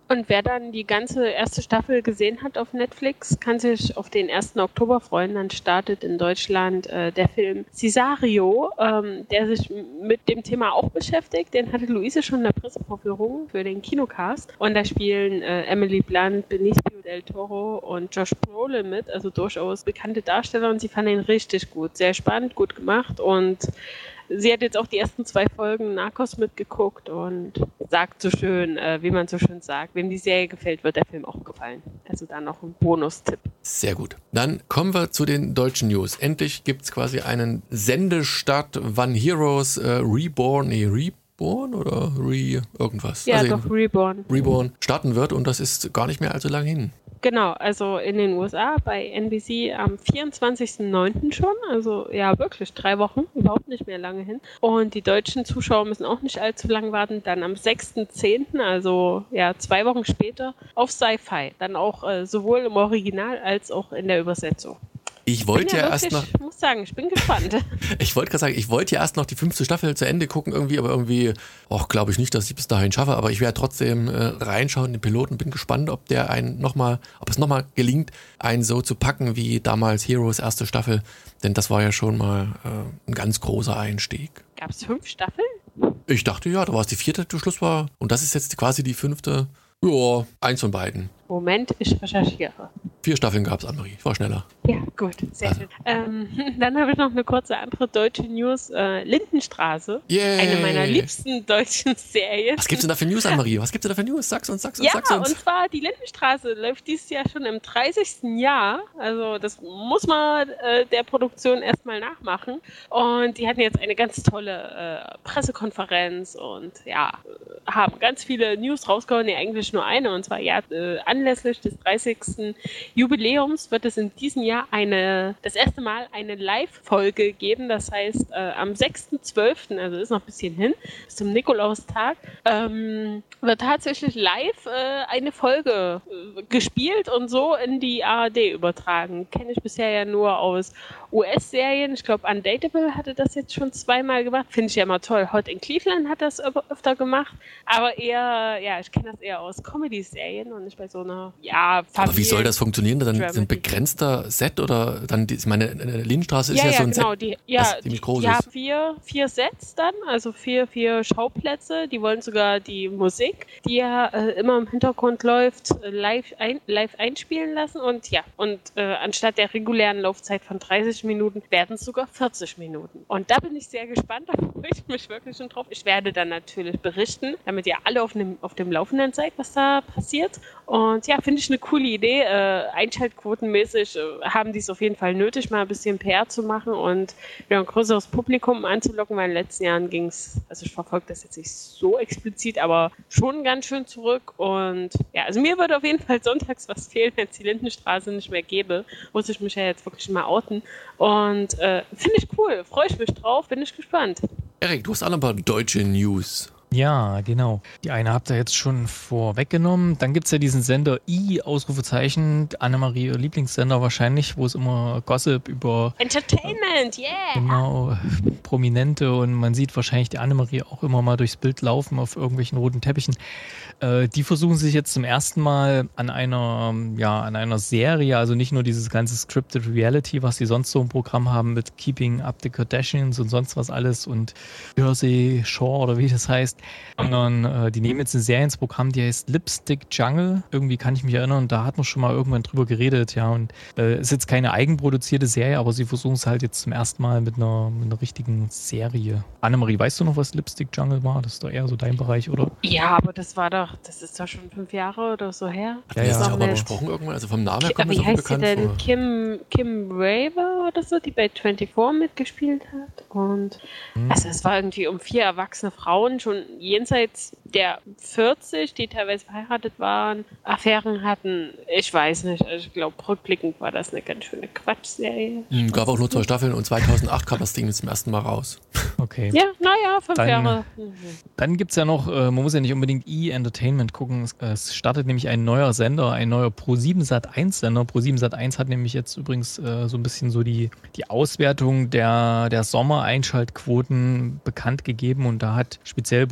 Und wer dann die ganze erste Staffel gesehen hat auf Netflix, kann sich auf den ersten Oktober freuen. Dann startet in Deutschland äh, der Film Cesario, ähm, der sich mit dem Thema auch beschäftigt. Den hatte Luise schon in der Pressevorführung für den Kinocast. Und da spielen äh, Emily Blunt, Benicio del Toro und Josh Brolin mit, also durchaus bekannte Darsteller. Und sie fanden ihn richtig gut, sehr spannend, gut gemacht. Und sie hat jetzt auch die ersten zwei Folgen Narcos mitgeguckt und sagt so schön, äh, wie man so schön sagt, wem die Serie gefällt, wird der Film auch gefallen. Also da noch ein Bonustipp. Sehr gut. Dann kommen wir zu den deutschen News. Endlich gibt es quasi einen Sendestart, wann Heroes äh, Reborn, nee, Reborn oder Re irgendwas? Ja, also doch, Reborn. Reborn starten wird und das ist gar nicht mehr allzu lang hin. Genau, also in den U S A bei N B C am vierundzwanzigsten neunten schon, also ja wirklich drei Wochen, überhaupt nicht mehr lange hin. Und die deutschen Zuschauer müssen auch nicht allzu lang warten, dann am sechsten zehnten, also ja zwei Wochen später, auf Sci-Fi, dann auch äh, sowohl im Original als auch in der Übersetzung. Ich wollte ja, ja wirklich, erst noch. Ich muss sagen, ich bin gespannt. Ich wollte gerade sagen, ich wollte ja erst noch die fünfte Staffel zu Ende gucken irgendwie, aber irgendwie, auch glaube ich nicht, dass ich bis dahin schaffe, aber ich werde trotzdem äh, reinschauen in den Piloten, bin gespannt, ob der einen noch mal, ob es nochmal gelingt, einen so zu packen wie damals Heroes erste Staffel, denn das war ja schon mal äh, ein ganz großer Einstieg. Gab es fünf Staffeln? Ich dachte ja, da war es die vierte, die Schluss war und das ist jetzt quasi die fünfte. Ja, eins von beiden. Moment, ich recherchiere. Vier Staffeln gab es, Annemarie. Ich war schneller. Ja, gut, sehr Also. schön. Ähm, dann habe ich noch eine kurze andere deutsche News. Äh, Lindenstraße, Yay. eine meiner liebsten deutschen Serien. Was gibt's denn da für News, Annemarie? Was gibt's denn da für News? Sag's uns, sag's uns, Ja, sag's uns. und zwar die Lindenstraße läuft dieses Jahr schon im dreißigsten Jahr. Also das muss man äh, der Produktion erstmal nachmachen. Und die hatten jetzt eine ganz tolle äh, Pressekonferenz und ja, äh, haben ganz viele News rausgehauen. Nee, eigentlich nur eine. Und zwar ja, äh, anlässlich des dreißigsten Jubiläums wird es in diesem Jahr eine, das erste Mal eine Live-Folge geben. Das heißt, äh, am sechsten zwölften, also ist noch ein bisschen hin, bis zum Nikolaustag, ähm, wird tatsächlich live äh, eine Folge äh, gespielt und so in die A R D übertragen. Kenne ich bisher ja nur aus U S-Serien. Ich glaube, Undateable hatte das jetzt schon zweimal gemacht. Finde ich ja immer toll. Hot in Cleveland hat das öfter gemacht. Aber eher, ja, ich kenne das eher aus Comedy-Serien und nicht bei so einer, ja, Familie. Aber wie soll das funktionieren? Dann Dramedy. ein begrenzter Set oder dann, die, ich meine, eine Lindenstraße ist ja, ja, ja, so ein genau, Set, die, ja, das ziemlich groß die ist. haben vier, vier Sets dann, also vier, vier Schauplätze. Die wollen sogar die Musik, die ja äh, immer im Hintergrund läuft, äh, live, ein, live einspielen lassen. Und ja, und äh, anstatt der regulären Laufzeit von dreißig Minuten werden es sogar vierzig Minuten. Und da bin ich sehr gespannt, da freue ich mich wirklich schon drauf. Ich werde dann natürlich berichten, damit ihr alle auf dem, auf dem Laufenden seid, was da passiert. Und ja, finde ich eine coole Idee. Äh, Einschaltquotenmäßig äh, haben die es auf jeden Fall nötig, mal ein bisschen P R zu machen und ja, ein größeres Publikum anzulocken, weil in den letzten Jahren ging es, also ich verfolge das jetzt nicht so explizit, aber schon ganz schön zurück. Und ja, also mir würde auf jeden Fall sonntags was fehlen, wenn es die Lindenstraße nicht mehr gäbe. Muss ich mich ja jetzt wirklich mal outen. Und äh, finde ich cool, freue ich mich drauf, bin ich gespannt. Erik, du hast auch noch ein paar deutsche News. Ja, genau. Die eine habt ihr jetzt schon vorweggenommen. Dann gibt es ja diesen Sender I, Ausrufezeichen, Annemarie, ihr Lieblingssender wahrscheinlich, wo es immer Gossip über Entertainment, yeah! Genau, Prominente und man sieht wahrscheinlich die Annemarie auch immer mal durchs Bild laufen auf irgendwelchen roten Teppichen. Äh, die versuchen sich jetzt zum ersten Mal an einer, ja, an einer Serie, also nicht nur dieses ganze Scripted Reality, was sie sonst so im Programm haben mit Keeping Up the Kardashians und sonst was alles und Jersey Shore oder wie das heißt, sondern äh, die nehmen jetzt eine Serie ins Programm, die heißt Lipstick Jungle. Irgendwie kann ich mich erinnern, da hat man schon mal irgendwann drüber geredet, ja, und äh, ist jetzt keine eigenproduzierte Serie, aber sie versuchen es halt jetzt zum ersten Mal mit einer, mit einer richtigen Serie. Annemarie, weißt du noch, was Lipstick Jungle war? Das ist doch eher so dein Bereich, oder? Ja, aber das war doch, das ist doch schon fünf Jahre oder so her. Hatten Ja, wir ja. das nicht auch mal Mit- besprochen irgendwann? Also vom Namen her Ki- kommt mir Wie so heißt sie bekannt denn? vor. Kim, Kim Raver oder so, die bei vierundzwanzig mitgespielt hat. Und Hm. also es war irgendwie um vier erwachsene Frauen, schon jenseits der vierzig, die teilweise verheiratet waren, Affären hatten. Ich weiß nicht, also ich glaube, rückblickend war das eine ganz schöne Quatschserie. Hm, gab auch nur zwei Staffeln und zweitausendacht kam das Ding zum ersten Mal raus. Okay. Ja, naja, fünf Dann- Jahre. Mhm. Dann gibt es ja noch, äh, man muss ja nicht unbedingt E-Entertainment gucken, es, äh, es startet nämlich ein neuer Sender, ein neuer Pro sieben Sat eins Sender. Pro sieben Sat eins hat nämlich jetzt übrigens äh, so ein bisschen so die, die Auswertung der, der Sommereinschaltquoten bekannt gegeben und da hat speziell Pro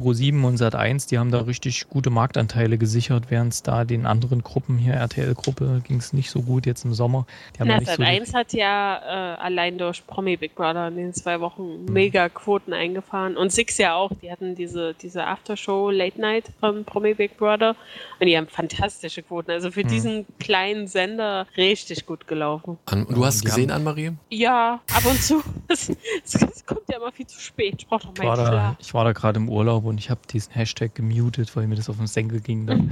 ProSieben und Sat eins, die haben da richtig gute Marktanteile gesichert, während es da den anderen Gruppen hier, R T L-Gruppe, ging es nicht so gut jetzt im Sommer. Die haben Na, ja nicht Sat so eins hat ja äh, allein durch Promi Big Brother in den zwei Wochen mega Quoten eingefahren. Und Six ja auch, die hatten diese, diese Aftershow Late Night von Promi Big Brother und die haben fantastische Quoten. Also für hm. diesen kleinen Sender richtig gut gelaufen. An, und du hast es gesehen, Anne-Marie? Ja, ab und zu. Es, es kommt ja immer viel zu spät. Ich brauche doch Ich war meinen da, Schlaf. ich war da gerade im Urlaub und ich habe diesen Hashtag gemutet, weil mir das auf den Senkel ging dann.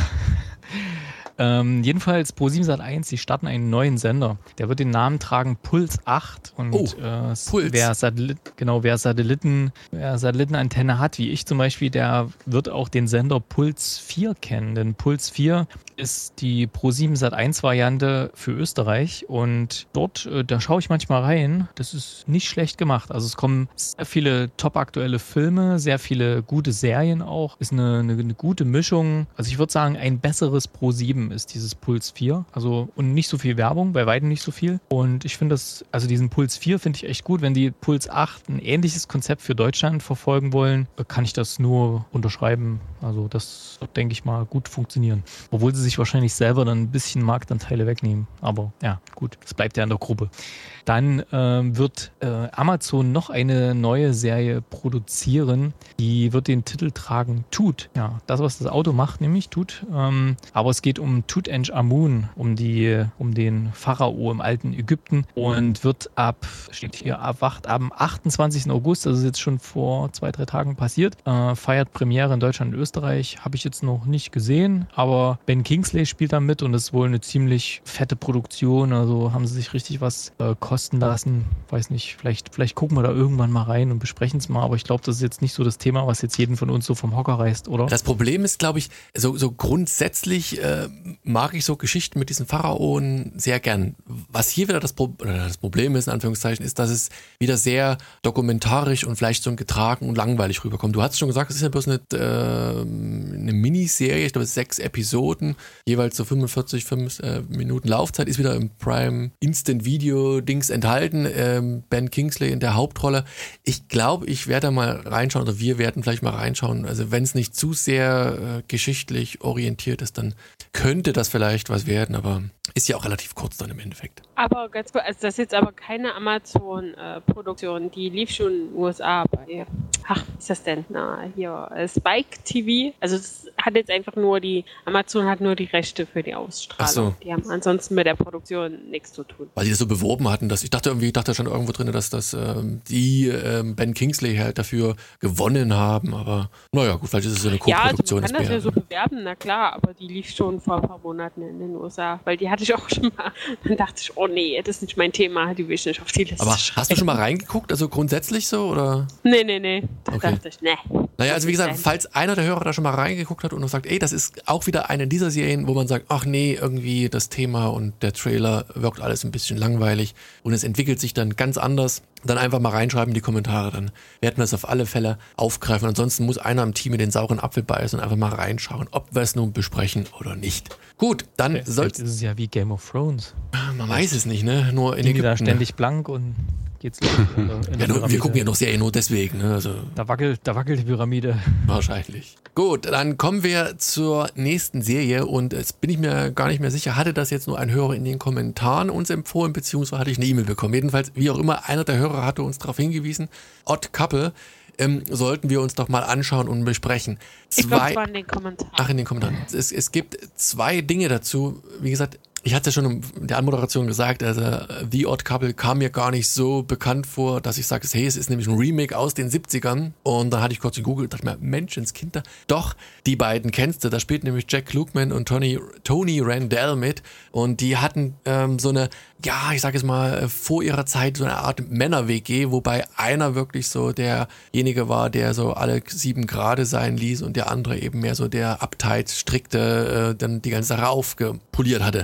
ähm, jedenfalls ProSieben Sat eins, die starten einen neuen Sender. Der wird den Namen tragen Puls acht. Und oh, äh, Puls. Wer, Satellit, genau, wer, Satelliten, wer Satellitenantenne hat, wie ich zum Beispiel, der wird auch den Sender Puls vier kennen. Denn Puls vier ist die ProSieben Sat eins Variante für Österreich und dort, äh, da schaue ich manchmal rein, das ist nicht schlecht gemacht. Also es kommen sehr viele topaktuelle Filme, sehr viele gute Serien auch, ist eine, eine, eine gute Mischung. Also ich würde sagen, ein besseres ProSieben ist dieses Puls vier, also und nicht so viel Werbung, bei weitem nicht so viel und ich finde das, also diesen Puls vier finde ich echt gut, wenn die Puls acht ein ähnliches Konzept für Deutschland verfolgen wollen, kann ich das nur unterschreiben, also das wird, denke ich mal, gut funktionieren, obwohl sie sich wahrscheinlich selber dann ein bisschen Marktanteile wegnehmen. Aber ja, gut, das bleibt ja in der Gruppe. Dann ähm, wird äh, Amazon noch eine neue Serie produzieren. Die wird den Titel tragen Tut. Ja, das, was das Auto macht, nämlich Tut. Ähm, aber es geht um Tutanchamun, um die, um den Pharao im alten Ägypten und wird ab, steht hier, erwacht am achtundzwanzigsten August, das ist jetzt schon vor zwei, drei Tagen passiert, äh, feiert Premiere in Deutschland und Österreich. Habe ich jetzt noch nicht gesehen, aber Ben Kingsley spielt da mit und es ist wohl eine ziemlich fette Produktion, also haben sie sich richtig was äh, kosten lassen. Weiß nicht, vielleicht, vielleicht gucken wir da irgendwann mal rein und besprechen es mal, aber ich glaube, das ist jetzt nicht so das Thema, was jetzt jeden von uns so vom Hocker reißt, oder? Das Problem ist, glaube ich, so, so grundsätzlich äh, mag ich so Geschichten mit diesen Pharaonen sehr gern. Was hier wieder das, Pro- oder das Problem ist, in Anführungszeichen, ist, dass es wieder sehr dokumentarisch und vielleicht so ein getragen und langweilig rüberkommt. Du hast schon gesagt, es ist ja bloß eine, äh, eine Miniserie, ich glaube sechs Episoden, jeweils so fünfundvierzig fünf, äh, Minuten Laufzeit, ist wieder im Prime Instant Video Dings enthalten, ähm, Ben Kingsley in der Hauptrolle. Ich glaube, ich werde da mal reinschauen, oder wir werden vielleicht mal reinschauen. Also wenn es nicht zu sehr äh, geschichtlich orientiert ist, dann könnte das vielleicht was werden, aber ist ja auch relativ kurz dann im Endeffekt. Aber ganz kurz, also das ist jetzt aber keine Amazon-Produktion, äh, die lief schon in den U S A bei, ach, was ist das denn? Na, hier, äh, Spike T V. Also es hat jetzt einfach nur die, Amazon hat nur die Rechte für die Ausstrahlung. Ach so. Die haben ansonsten mit der Produktion nichts zu tun. Weil die das so beworben hatten, dass ich dachte irgendwie, ich dachte schon irgendwo drin, dass, dass ähm, die ähm, Ben Kingsley halt dafür gewonnen haben, aber naja, gut, vielleicht ist es so eine Co-Produktion. Ja, also man kann das ja so bewerben, na klar, aber die lief schon vor ein paar Monaten in den U S A, weil die hatte ich auch schon mal, dann dachte ich, oh nee, das ist nicht mein Thema, die will ich nicht auf die Liste Aber schreiben. hast du schon mal reingeguckt, also grundsätzlich so, oder? Nee, nee, nee, da Okay. dachte ich, nee. Naja, also wie gesagt, Sein. falls einer der Hörer da schon mal reingeguckt hat und noch sagt, ey, das ist auch wieder eine dieser Serien, wo man sagt, ach nee, irgendwie das Thema und der Trailer wirkt alles ein bisschen langweilig und es entwickelt sich dann ganz anders, dann einfach mal reinschreiben in die Kommentare, dann werden wir es auf alle Fälle aufgreifen. Ansonsten muss einer im Team in den sauren Apfel beißen und einfach mal reinschauen, ob wir es nun besprechen oder nicht. Gut, dann Vielleicht soll ist es ja wie Game of Thrones. man weiß es nicht, ne? Nur in Liegen die da Ägypten. ständig blank und geht's los. in der- in der Ja, nur, wir Pyramide. gucken ja noch Serien nur deswegen, ne? Also Da wackelt, da wackelt die Pyramide. wahrscheinlich. Gut, dann kommen wir zur nächsten Serie und jetzt bin ich mir gar nicht mehr sicher, hatte das jetzt nur ein Hörer in den Kommentaren uns empfohlen, beziehungsweise hatte ich eine E-Mail bekommen. Jedenfalls, wie auch immer, einer der Hörer hatte uns darauf hingewiesen, Odd Couple, ähm, sollten wir uns doch mal anschauen und besprechen. Ich glaube, es war in den Kommentaren. Ach, in den Kommentaren. Es, es gibt zwei Dinge dazu. Wie gesagt, ich hatte es ja schon in der Anmoderation gesagt, also The Odd Couple kam mir gar nicht so bekannt vor, dass ich sage, hey, es ist nämlich ein Remake aus den siebzigern. Und dann hatte ich kurz in Google und dachte mir, Menschenskinder. Doch, die beiden kennst du. Da spielt nämlich Jack Klugman und Tony, Tony Randall mit. Und die hatten ähm, so eine, ja, ich sage es mal, vor ihrer Zeit so eine Art Männer-W G, wobei einer wirklich so derjenige war, der so alle sieben Grade sein ließ und der andere eben mehr so der uptight, strikte, äh, dann die ganze Sache aufgepoliert hatte.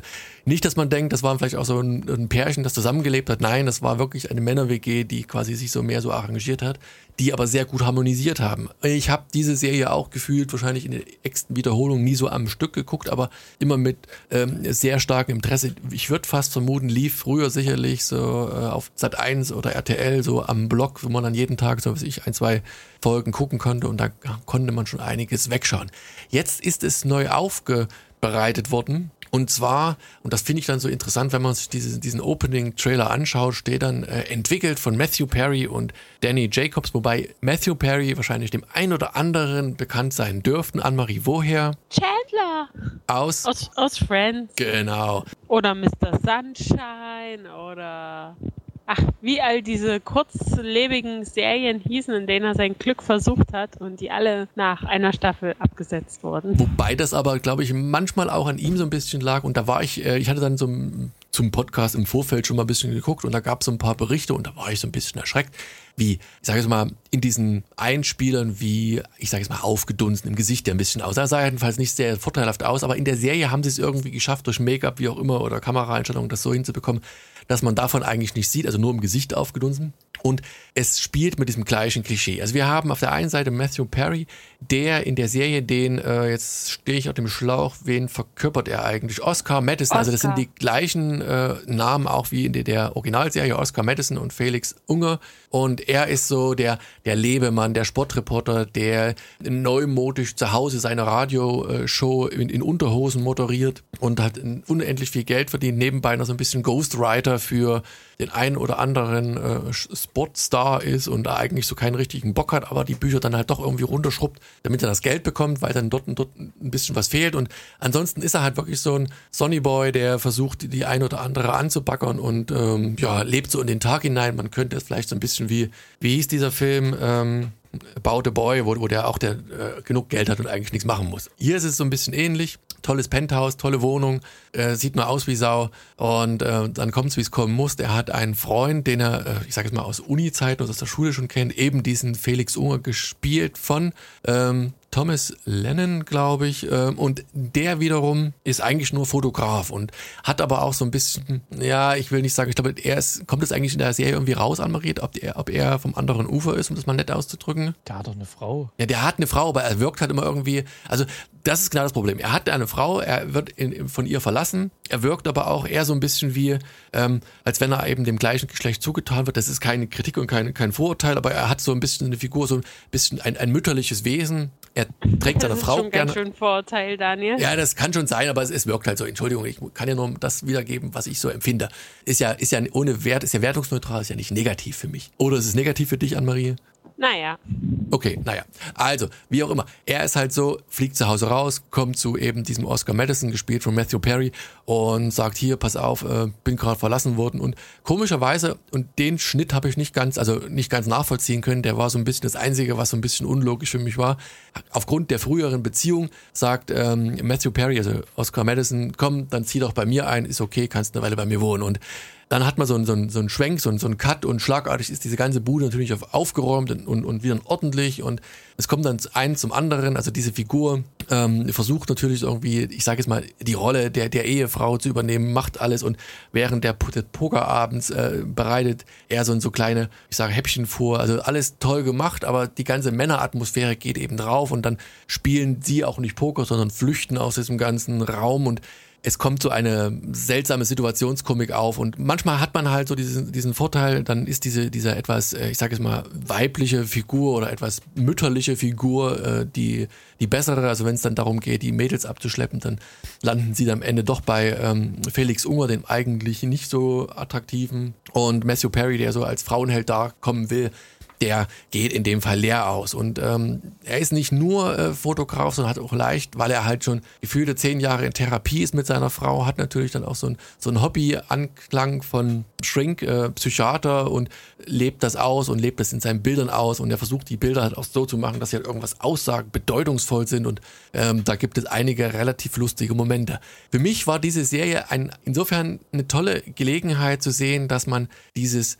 Nicht, dass man denkt, das war vielleicht auch so ein, ein Pärchen, das zusammengelebt hat. Nein, das war wirklich eine Männer-W G, die quasi sich so mehr so arrangiert hat, die aber sehr gut harmonisiert haben. Ich habe diese Serie auch gefühlt, wahrscheinlich in der nächsten Wiederholung nie so am Stück geguckt, aber immer mit ähm, sehr starkem Interesse. Ich würde fast vermuten, lief früher sicherlich so äh, auf Sat eins oder R T L so am Blog, wo man dann jeden Tag so, weiß ich, ein, zwei Folgen gucken konnte und da konnte man schon einiges wegschauen. Jetzt ist es neu aufbereitet worden. Und zwar, und das finde ich dann so interessant, wenn man sich diese, diesen Opening-Trailer anschaut, steht dann äh, entwickelt von Matthew Perry und Danny Jacobs, wobei Matthew Perry wahrscheinlich dem einen oder anderen bekannt sein dürften. Anne-Marie, woher? Chandler. Aus? Aus, aus Friends. Genau. Oder Mister Sunshine oder... Ach, wie all diese kurzlebigen Serien hießen, in denen er sein Glück versucht hat und die alle nach einer Staffel abgesetzt wurden. Wobei das aber, glaube ich, manchmal auch an ihm so ein bisschen lag. Und da war ich, äh, ich hatte dann so zum Podcast im Vorfeld schon mal ein bisschen geguckt und da gab es so ein paar Berichte und da war ich so ein bisschen erschreckt, wie, ich sage jetzt mal, in diesen Einspielern wie, ich sage jetzt mal, aufgedunsen im Gesicht der ein bisschen aus. Er sah jedenfalls nicht sehr vorteilhaft aus, aber in der Serie haben sie es irgendwie geschafft, durch Make-up, wie auch immer, oder Kameraeinstellungen, das so hinzubekommen, dass man davon eigentlich nicht sieht, also nur im Gesicht aufgedunsen. Und es spielt mit diesem gleichen Klischee. Also wir haben auf der einen Seite Matthew Perry, der in der Serie den, äh, jetzt stehe ich auf dem Schlauch, wen verkörpert er eigentlich? Oscar Madison, Oscar. Also das sind die gleichen äh, Namen auch wie in der, der Originalserie, Oscar Madison und Felix Unger. Und er ist so der, der Lebemann, der Sportreporter, der neumodisch zu Hause seine Radioshow in, in Unterhosen moderiert und hat unendlich viel Geld verdient, nebenbei noch so ein bisschen Ghostwriter für den einen oder anderen äh, Sportstar ist und da eigentlich so keinen richtigen Bock hat, aber die Bücher dann halt doch irgendwie runterschrubbt, damit er das Geld bekommt, weil dann dort und dort ein bisschen was fehlt. Und ansonsten ist er halt wirklich so ein Sonnyboy, der versucht, die ein oder andere anzubaggern und ähm, ja, lebt so in den Tag hinein. Man könnte es vielleicht so ein bisschen wie, wie hieß dieser Film, ähm, About a Boy, wo, wo der auch der äh, genug Geld hat und eigentlich nichts machen muss. Hier ist es so ein bisschen ähnlich. Tolles Penthouse, tolle Wohnung, äh, sieht nur aus wie Sau und äh, dann kommt es, wie es kommen muss. Der hat einen Freund, den er, äh, ich sage jetzt mal aus Uni-Zeiten oder aus der Schule schon kennt, eben diesen Felix Unger, gespielt von ähm, Thomas Lennon, glaube ich, ähm, und der wiederum ist eigentlich nur Fotograf und hat aber auch so ein bisschen, ja, ich will nicht sagen, ich glaube, er ist, kommt es eigentlich in der Serie irgendwie raus, Anne-Marie, ob, der, ob er vom anderen Ufer ist, um das mal nett auszudrücken? Der hat doch eine Frau. Ja, der hat eine Frau, aber er wirkt halt immer irgendwie, also das ist genau das Problem. Er hat eine Frau, er wird in, von ihr verlassen, er wirkt aber auch eher so ein bisschen wie, ähm, als wenn er eben dem gleichen Geschlecht zugetan wird. Das ist keine Kritik und kein, kein Vorurteil, aber er hat so ein bisschen eine Figur, so ein bisschen ein, ein mütterliches Wesen. Er trägt seine Frau gerne. Das ist schon ganz schön Vorurteil, Daniel. Ja, das kann schon sein, aber es, es wirkt halt so. Entschuldigung, ich kann ja nur das wiedergeben, was ich so empfinde. Ist ja, ist ja ohne Wert, ist ja wertungsneutral, ist ja nicht negativ für mich. Oder ist es negativ für dich, Anne-Marie? Naja. Okay, naja. Also, wie auch immer. Er ist halt so, fliegt zu Hause raus, kommt zu eben diesem Oscar Madison, gespielt von Matthew Perry und sagt, hier, pass auf, äh, bin gerade verlassen worden. Und komischerweise, und den Schnitt habe ich nicht ganz, also nicht ganz nachvollziehen können, der war so ein bisschen das Einzige, was so ein bisschen unlogisch für mich war. Aufgrund der früheren Beziehung sagt ähm, Matthew Perry, also Oscar Madison, komm, dann zieh doch bei mir ein, ist okay, kannst eine Weile bei mir wohnen. Und dann hat man so einen, so einen, so einen Schwenk, so einen, so einen Cut und schlagartig ist diese ganze Bude natürlich auf, aufgeräumt und, und, und wieder ordentlich und es kommt dann eins zum anderen, also diese Figur ähm, versucht natürlich irgendwie, ich sage jetzt mal, die Rolle der, der Ehefrau zu übernehmen, macht alles und während der, des Pokerabends äh, bereitet er so, so kleine, ich sage Häppchen vor, also alles toll gemacht, aber die ganze Männeratmosphäre geht eben drauf und dann spielen sie auch nicht Poker, sondern flüchten aus diesem ganzen Raum und es kommt so eine seltsame Situationskomik auf und manchmal hat man halt so diesen, diesen Vorteil, dann ist diese, diese etwas, ich sage jetzt mal, weibliche Figur oder etwas mütterliche Figur äh, die, die bessere, also wenn es dann darum geht, die Mädels abzuschleppen, dann landen sie dann am Ende doch bei ähm, Felix Unger, dem eigentlich nicht so attraktiven und Matthew Perry, der so als Frauenheld da kommen will, der geht in dem Fall leer aus. Und ähm, er ist nicht nur äh, Fotograf, sondern hat auch leicht, weil er halt schon gefühlte zehn Jahre in Therapie ist mit seiner Frau, hat natürlich dann auch so ein, so ein Hobby-Anklang von Shrink, äh, Psychiater und lebt das aus und lebt das in seinen Bildern aus. Und er versucht, die Bilder halt auch so zu machen, dass sie halt irgendwas aussagen, bedeutungsvoll sind. Und ähm, da gibt es einige relativ lustige Momente. Für mich war diese Serie ein, insofern eine tolle Gelegenheit zu sehen, dass man dieses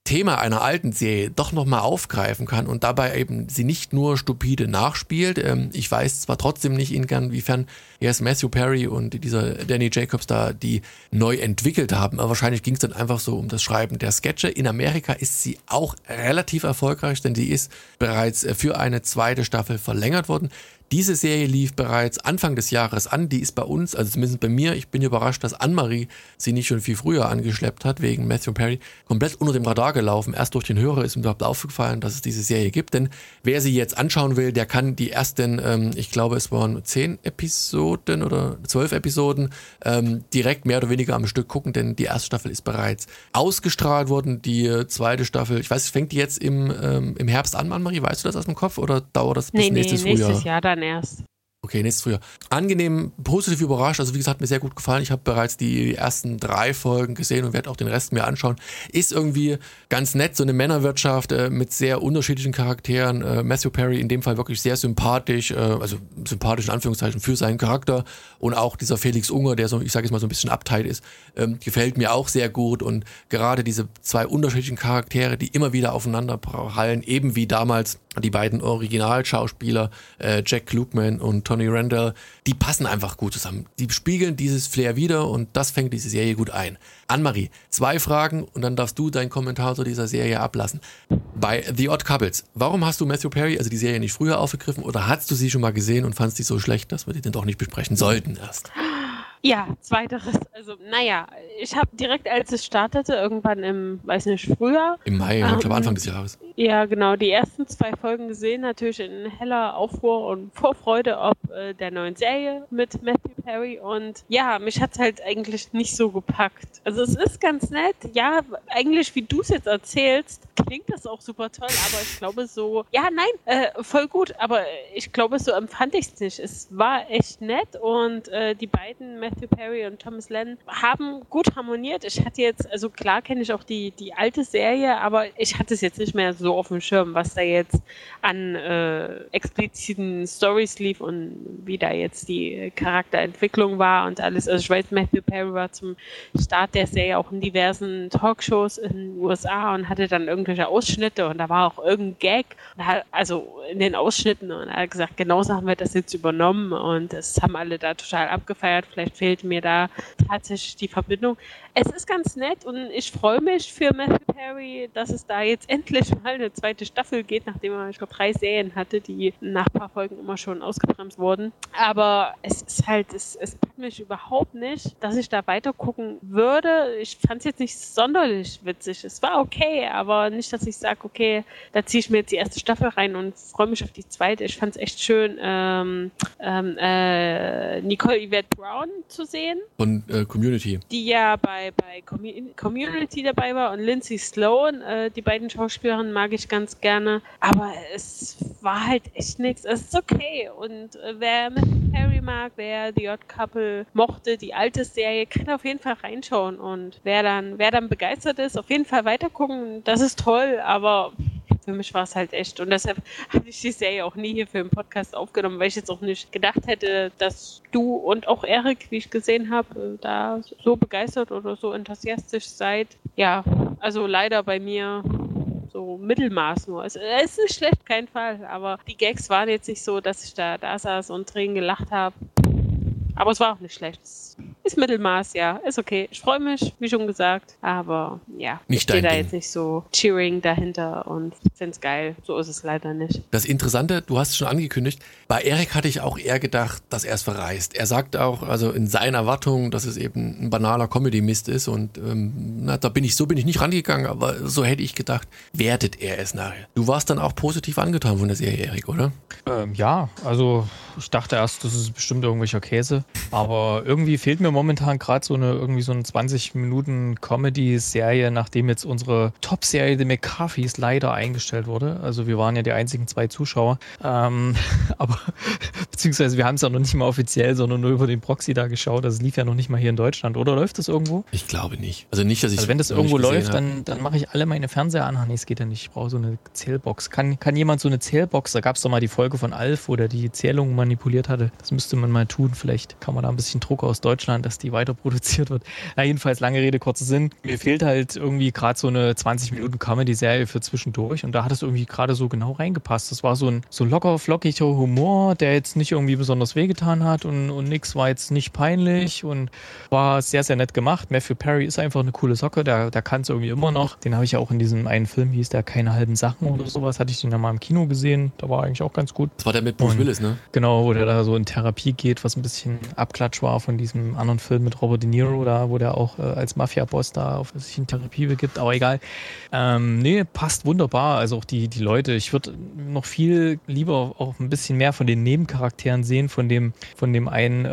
Thema einer alten Serie doch nochmal aufgreifen kann und dabei eben sie nicht nur stupide nachspielt. Ähm, ich weiß zwar trotzdem nicht, inwiefern erst Matthew Perry und dieser Danny Jacobs da die neu entwickelt haben, aber wahrscheinlich ging es dann einfach so um das Schreiben der Sketche. In Amerika ist sie auch relativ erfolgreich, denn sie ist bereits für eine zweite Staffel verlängert worden. Diese Serie lief bereits Anfang des Jahres an, die ist bei uns, also zumindest bei mir, ich bin überrascht, dass Anne-Marie sie nicht schon viel früher angeschleppt hat, wegen Matthew Perry, komplett unter dem Radar gelaufen. Erst durch den Hörer ist mir überhaupt aufgefallen, dass es diese Serie gibt, denn wer sie jetzt anschauen will, der kann die ersten, ähm, ich glaube es waren zehn Episoden oder zwölf Episoden, ähm, direkt mehr oder weniger am Stück gucken, denn die erste Staffel ist bereits ausgestrahlt worden, die zweite Staffel, ich weiß, fängt die jetzt im, ähm, im Herbst an, Anne-Marie, weißt du das aus dem Kopf oder dauert das bis nee, nächstes nee, Frühjahr? nächstes Jahr dann erst. Okay, nächstes Frühjahr. Angenehm, positiv überrascht. Also wie gesagt, mir sehr gut gefallen. Ich habe bereits die ersten drei Folgen gesehen und werde auch den Rest mir anschauen. Ist irgendwie ganz nett, so eine Männerwirtschaft äh, mit sehr unterschiedlichen Charakteren. Äh, Matthew Perry in dem Fall wirklich sehr sympathisch, äh, also sympathisch in Anführungszeichen für seinen Charakter. Und auch dieser Felix Unger, der so, ich sage jetzt mal so ein bisschen uptight ist, ähm, gefällt mir auch sehr gut. Und gerade diese zwei unterschiedlichen Charaktere, die immer wieder aufeinander prallen, eben wie damals die beiden Originalschauspieler äh, Jack Klugman und Tony Randall, die passen einfach gut zusammen. Die spiegeln dieses Flair wieder und das fängt diese Serie gut ein. Anne-Marie, zwei Fragen und dann darfst du deinen Kommentar zu dieser Serie ablassen. Bei The Odd Couples, warum hast du Matthew Perry, also die Serie, nicht früher aufgegriffen oder hast du sie schon mal gesehen und fandst die so schlecht, dass wir die denn doch nicht besprechen sollten erst? Ja, zweiteres. Also, naja, ich habe direkt, als es startete, irgendwann im, weiß nicht, Frühjahr. Im Mai, ähm, ich glaube Anfang des Jahres. Ja, genau, die ersten zwei Folgen gesehen, natürlich in heller Aufruhr und Vorfreude ob äh, der neuen Serie mit Matthew Perry. Und ja, mich hat's halt eigentlich nicht so gepackt. Also es ist ganz nett. Ja, eigentlich, wie du es jetzt erzählst, klingt das auch super toll, aber ich glaube so, ja, nein, äh, voll gut, aber ich glaube, so empfand ich es nicht. Es war echt nett und äh, die beiden, Matthew Perry und Thomas Lennon, haben gut harmoniert. Ich hatte jetzt, also klar kenne ich auch die, die alte Serie, aber ich hatte es jetzt nicht mehr so auf dem Schirm, was da jetzt an äh, expliziten Stories lief und wie da jetzt die Charakterentwicklung war und alles. Also ich weiß, Matthew Perry war zum Start der Serie auch in diversen Talkshows in den U S A und hatte dann irgendwelche Ausschnitte und da war auch irgendein Gag, also in den Ausschnitten, und er hat gesagt, genauso haben wir das jetzt übernommen und das haben alle da total abgefeiert. Vielleicht fehlt mir da tatsächlich die Verbindung. Es ist ganz nett und ich freue mich für Matthew Perry, dass es da jetzt endlich mal eine zweite Staffel geht, nachdem er, ich glaube, drei Serien hatte, die nach ein paar Folgen immer schon ausgebremst wurden. Aber es ist halt, es, es packt mich überhaupt nicht, dass ich da weiter gucken würde. Ich fand es jetzt nicht sonderlich witzig. Es war okay, aber nicht, dass ich sage, okay, da ziehe ich mir jetzt die erste Staffel rein und freue mich auf die zweite. Ich fand es echt schön, ähm, ähm, äh, Nicole Yvette Brown zu sehen. Von äh, Community. Die ja bei, bei Community dabei war und Lindsay Sloan, äh, die beiden Schauspielerinnen mag ich ganz gerne, aber es war halt echt nichts. Es ist okay und äh, wer Matthew Perry mag, wer The Odd Couple mochte, die alte Serie, kann auf jeden Fall reinschauen und wer dann, wer dann begeistert ist, auf jeden Fall weitergucken, das ist toll, aber für mich war es halt echt. Und deshalb habe ich die Serie auch nie hier für den Podcast aufgenommen, weil ich jetzt auch nicht gedacht hätte, dass du und auch Erik, wie ich gesehen habe, da so begeistert oder so enthusiastisch seid. Ja, also leider bei mir so Mittelmaß nur. Es, es ist nicht schlecht, kein Fall, aber die Gags waren jetzt nicht so, dass ich da, da saß und Tränen gelacht habe. Aber es war auch nicht schlecht. Es ist Mittelmaß, ja. Ist okay. Ich freue mich, wie schon gesagt. Aber ja, nicht ich stehe da Ding. jetzt nicht so cheering dahinter und finde es geil. So ist es leider nicht. Das Interessante, du hast es schon angekündigt, bei Erik hatte ich auch eher gedacht, dass er es verreißt. Er sagt auch, also in seiner Erwartung, dass es eben ein banaler Comedy-Mist ist und ähm, na, da bin ich, so bin ich nicht rangegangen, aber so hätte ich gedacht, wertet er es nachher. Du warst dann auch positiv angetan von der Serie, Erik, oder? Ähm, ja, also ich dachte erst, das ist bestimmt irgendwelcher Käse, aber irgendwie fehlt mir momentan gerade so eine irgendwie so eine zwanzig Minuten Comedy-Serie, nachdem jetzt unsere Top-Serie The McCarthys leider eingestellt wurde. Also wir waren ja die einzigen zwei Zuschauer, ähm, aber beziehungsweise wir haben es ja noch nicht mal offiziell, sondern nur über den Proxy da geschaut. Das lief ja noch nicht mal hier in Deutschland, oder läuft das irgendwo? Ich glaube nicht. Also nicht, dass ich Also wenn das irgendwo läuft, dann, dann mache ich alle meine Fernseher an. Ach nee, es geht ja nicht. Ich brauche so eine Zählbox. Kann, kann jemand so eine Zählbox? Da gab es doch mal die Folge von Alf, wo der die Zählung manipuliert hatte. Das müsste man mal tun. Vielleicht kann man da ein bisschen Druck aus Deutschland dass die weiter produziert wird. Na, jedenfalls, lange Rede, kurzer Sinn. Mir fehlt halt irgendwie gerade so eine zwanzig Minuten Comedy-Serie für zwischendurch und da hat es irgendwie gerade so genau reingepasst. Das war so ein so locker, flockiger Humor, der jetzt nicht irgendwie besonders wehgetan hat und, und nix war jetzt nicht peinlich und war sehr, sehr nett gemacht. Matthew Perry ist einfach eine coole Socke, der, der kann es irgendwie immer noch. Den habe ich ja auch in diesem einen Film, hieß der Keine halben Sachen oder sowas, hatte ich den ja mal im Kino gesehen. Da war eigentlich auch ganz gut. Das war der mit Bruce und, Willis, ne? Genau, wo der da so in Therapie geht, was ein bisschen Abklatsch war von diesem anderen Film mit Robert De Niro, da, wo der auch äh, als Mafia-Boss da auf sich in Therapie begibt, aber egal. Ähm, nee, passt wunderbar. Also auch die, die Leute. Ich würde noch viel lieber auch ein bisschen mehr von den Nebencharakteren sehen, von dem, von dem einen äh,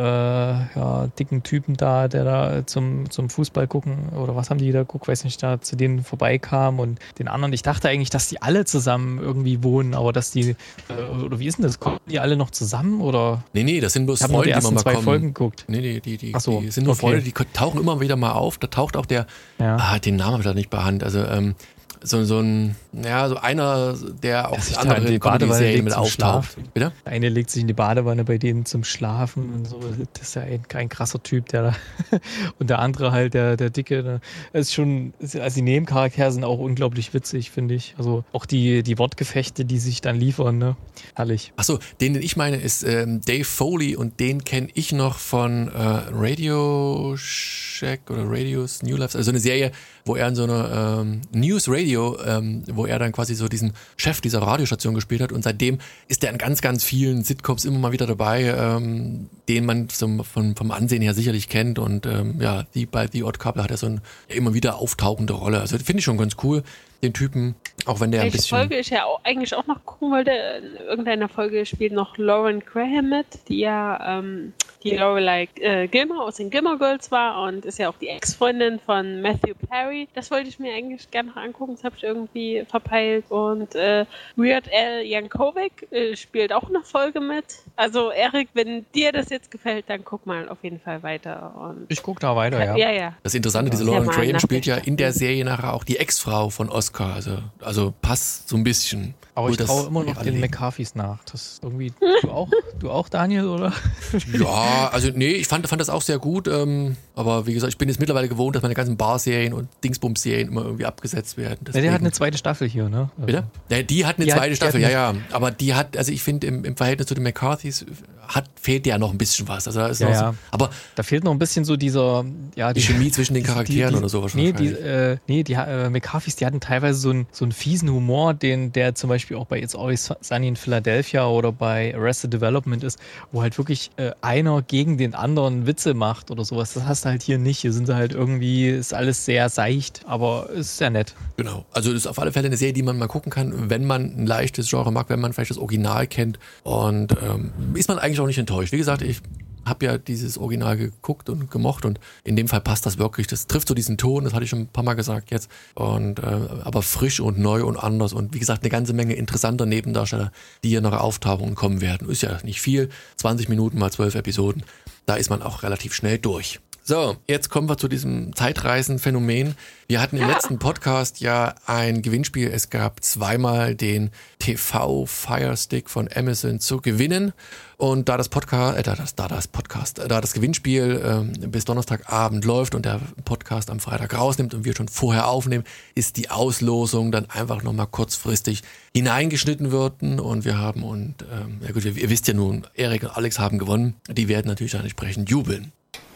ja, dicken Typen da, der da zum, zum Fußball gucken oder was haben die da geguckt, weiß nicht, da zu denen vorbeikam und den anderen. Ich dachte eigentlich, dass die alle zusammen irgendwie wohnen, aber dass die, äh, oder wie ist denn das? Kommen die alle noch zusammen oder? Nee, nee, das sind bloß Freunde, die, die man mal zwei kommen. Folgen geguckt. Nee, nee, die, die, Ach so, die sind nur okay. Freunde, die tauchen immer wieder mal auf. Da taucht auch der, ja. ah, den Namen habe ich da nicht bei Hand. Also, ähm, so, so ein, ja, so einer, der auch in anderen Comedy-Serien mit auftaucht. Bitte? Der eine legt sich in die Badewanne bei denen zum Schlafen und so. Das ist ja ein, ein krasser Typ, der da. Und der andere halt, der, der Dicke, der ist schon, also die Nebencharaktere sind auch unglaublich witzig, finde ich. Also auch die, die Wortgefechte, die sich dann liefern, ne? Herrlich. Achso, den, den ich meine, ist ähm, Dave Foley und den kenne ich noch von äh, Radio Shack oder Radios New Life, also eine Serie, wo er in so einer ähm, News Radio, ähm, wo er dann quasi so diesen Chef dieser Radiostation gespielt hat und seitdem ist er in ganz, ganz vielen Sitcoms immer mal wieder dabei, ähm, den man zum, vom, vom Ansehen her sicherlich kennt und ähm, ja, die, bei The Odd Couple hat er so eine ja, immer wieder auftauchende Rolle, also finde ich schon ganz cool, den Typen, auch wenn der Welche ein bisschen... Folge ich ja auch, eigentlich auch noch gucken wollte, in irgendeiner Folge spielt noch Lauren Graham mit, die ja ähm, die Lorelei äh, Gilmore aus den Gilmore Girls war und ist ja auch die Ex-Freundin von Matthew Perry. Das wollte ich mir eigentlich gerne noch angucken, das habe ich irgendwie verpeilt. Und äh, Weird Al Yankovic äh, spielt auch eine Folge mit. Also Erik, wenn dir das jetzt gefällt, dann guck mal auf jeden Fall weiter. Und ich gucke da weiter, ja. ja, ja. Das Interessante, diese Lauren Graham spielt ja in der Serie nachher auch die Ex-Frau von Oscar, also, also passt so ein bisschen. Aber ich traue immer noch den McCarthys nach. Das irgendwie, du auch, du auch, Daniel, oder? Ja, also nee, ich fand, fand das auch sehr gut, ähm, aber wie gesagt, ich bin jetzt mittlerweile gewohnt, dass meine ganzen Bar-Serien und Dingsbums-Serien immer irgendwie abgesetzt werden. Ja, der hat eine zweite Staffel hier, ne? Also bitte? Ja, die hat eine die zweite hat, Staffel, hat ja, ja, aber die hat, also ich finde im, im Verhältnis zu den McCarthys hat, fehlt ja noch ein bisschen was. Also da ist ja, noch ja. So, aber da fehlt noch ein bisschen so dieser, ja, die, die Chemie zwischen den Charakteren die, die, oder so wahrscheinlich. Nee, die, äh, nee, die äh, McCarthys, die hatten teilweise so einen, so einen fiesen Humor, den, der zum Beispiel auch bei It's Always Sunny in Philadelphia oder bei Arrested Development ist, wo halt wirklich äh, einer gegen den anderen Witze macht oder sowas. Das hast du halt hier nicht. Hier sind sie halt irgendwie, ist alles sehr seicht, aber ist sehr nett. Genau. Also das ist auf alle Fälle eine Serie, die man mal gucken kann, wenn man ein leichtes Genre mag, wenn man vielleicht das Original kennt und ähm, ist man eigentlich auch nicht enttäuscht. Wie gesagt, ich habe ja dieses Original geguckt und gemocht und in dem Fall passt das wirklich. Das trifft so diesen Ton, das hatte ich schon ein paar Mal gesagt jetzt. Und äh, aber frisch und neu und anders und wie gesagt eine ganze Menge interessanter Nebendarsteller, die hier noch auftauchen und kommen werden. Ist ja nicht viel, zwanzig Minuten mal zwölf Episoden. Da ist man auch relativ schnell durch. So, jetzt kommen wir zu diesem Zeitreisen-Phänomen. Wir hatten im letzten Podcast ja ein Gewinnspiel. Es gab zweimal den T V Fire Stick von Amazon zu gewinnen. Und da das Podcast, äh, da das, da das Podcast, da das Gewinnspiel ähm, bis Donnerstagabend läuft und der Podcast am Freitag rausnimmt und wir schon vorher aufnehmen, ist die Auslosung dann einfach nochmal kurzfristig hineingeschnitten worden. Und wir haben, und ähm, ja gut, ihr, ihr wisst ja nun, Erik und Alex haben gewonnen. Die werden natürlich dann entsprechend jubeln.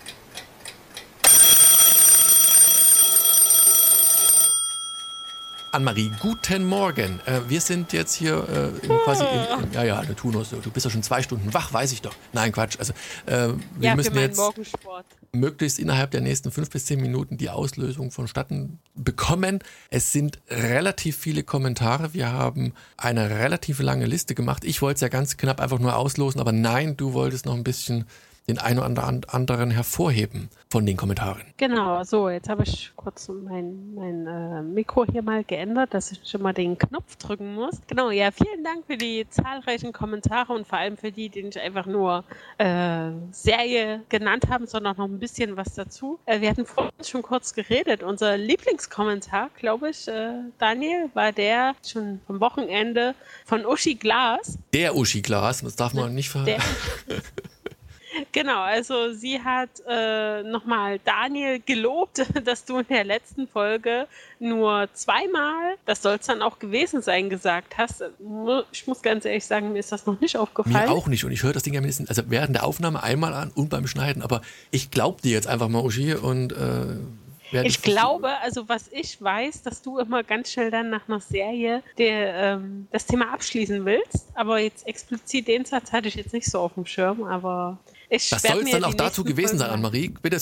Annemarie, guten Morgen. Äh, wir sind jetzt hier äh, in, quasi in, in, ja, ja, du Tunus, du bist ja schon zwei Stunden wach, weiß ich doch. Nein, Quatsch. Also, äh, wir ja, müssen für jetzt Morgensport. möglichst innerhalb der nächsten fünf bis zehn Minuten die Auslösung vonstatten bekommen. Es sind relativ viele Kommentare. Wir haben eine relativ lange Liste gemacht. Ich wollte es ja ganz knapp einfach nur auslosen, aber nein, du wolltest noch ein bisschen den einen oder anderen hervorheben von den Kommentaren. Genau, so, jetzt habe ich kurz mein, mein äh, Mikro hier mal geändert, dass ich schon mal den Knopf drücken muss. Genau, ja, vielen Dank für die zahlreichen Kommentare und vor allem für die, die nicht einfach nur äh, Serie genannt haben, sondern noch ein bisschen was dazu. Äh, wir hatten vorhin schon kurz geredet. Unser Lieblingskommentar, glaube ich, äh, Daniel, war der schon vom Wochenende von Uschi Glas. Der Uschi Glas, das darf man nicht ver... Der Genau, also sie hat äh, nochmal Daniel gelobt, dass du in der letzten Folge nur zweimal, das soll es dann auch gewesen sein, gesagt hast. Ich muss ganz ehrlich sagen, mir ist das noch nicht aufgefallen. Mir auch nicht und ich höre das Ding ja mindestens, also während der Aufnahme einmal an und beim Schneiden, aber ich glaube dir jetzt einfach mal, Uschi, und äh, ich glaube, also was ich weiß, dass du immer ganz schnell dann nach einer Serie der, ähm, das Thema abschließen willst, aber jetzt explizit den Satz hatte ich jetzt nicht so auf dem Schirm, aber ich das soll es dann auch dazu gewesen sein, Anne-Marie, bitte.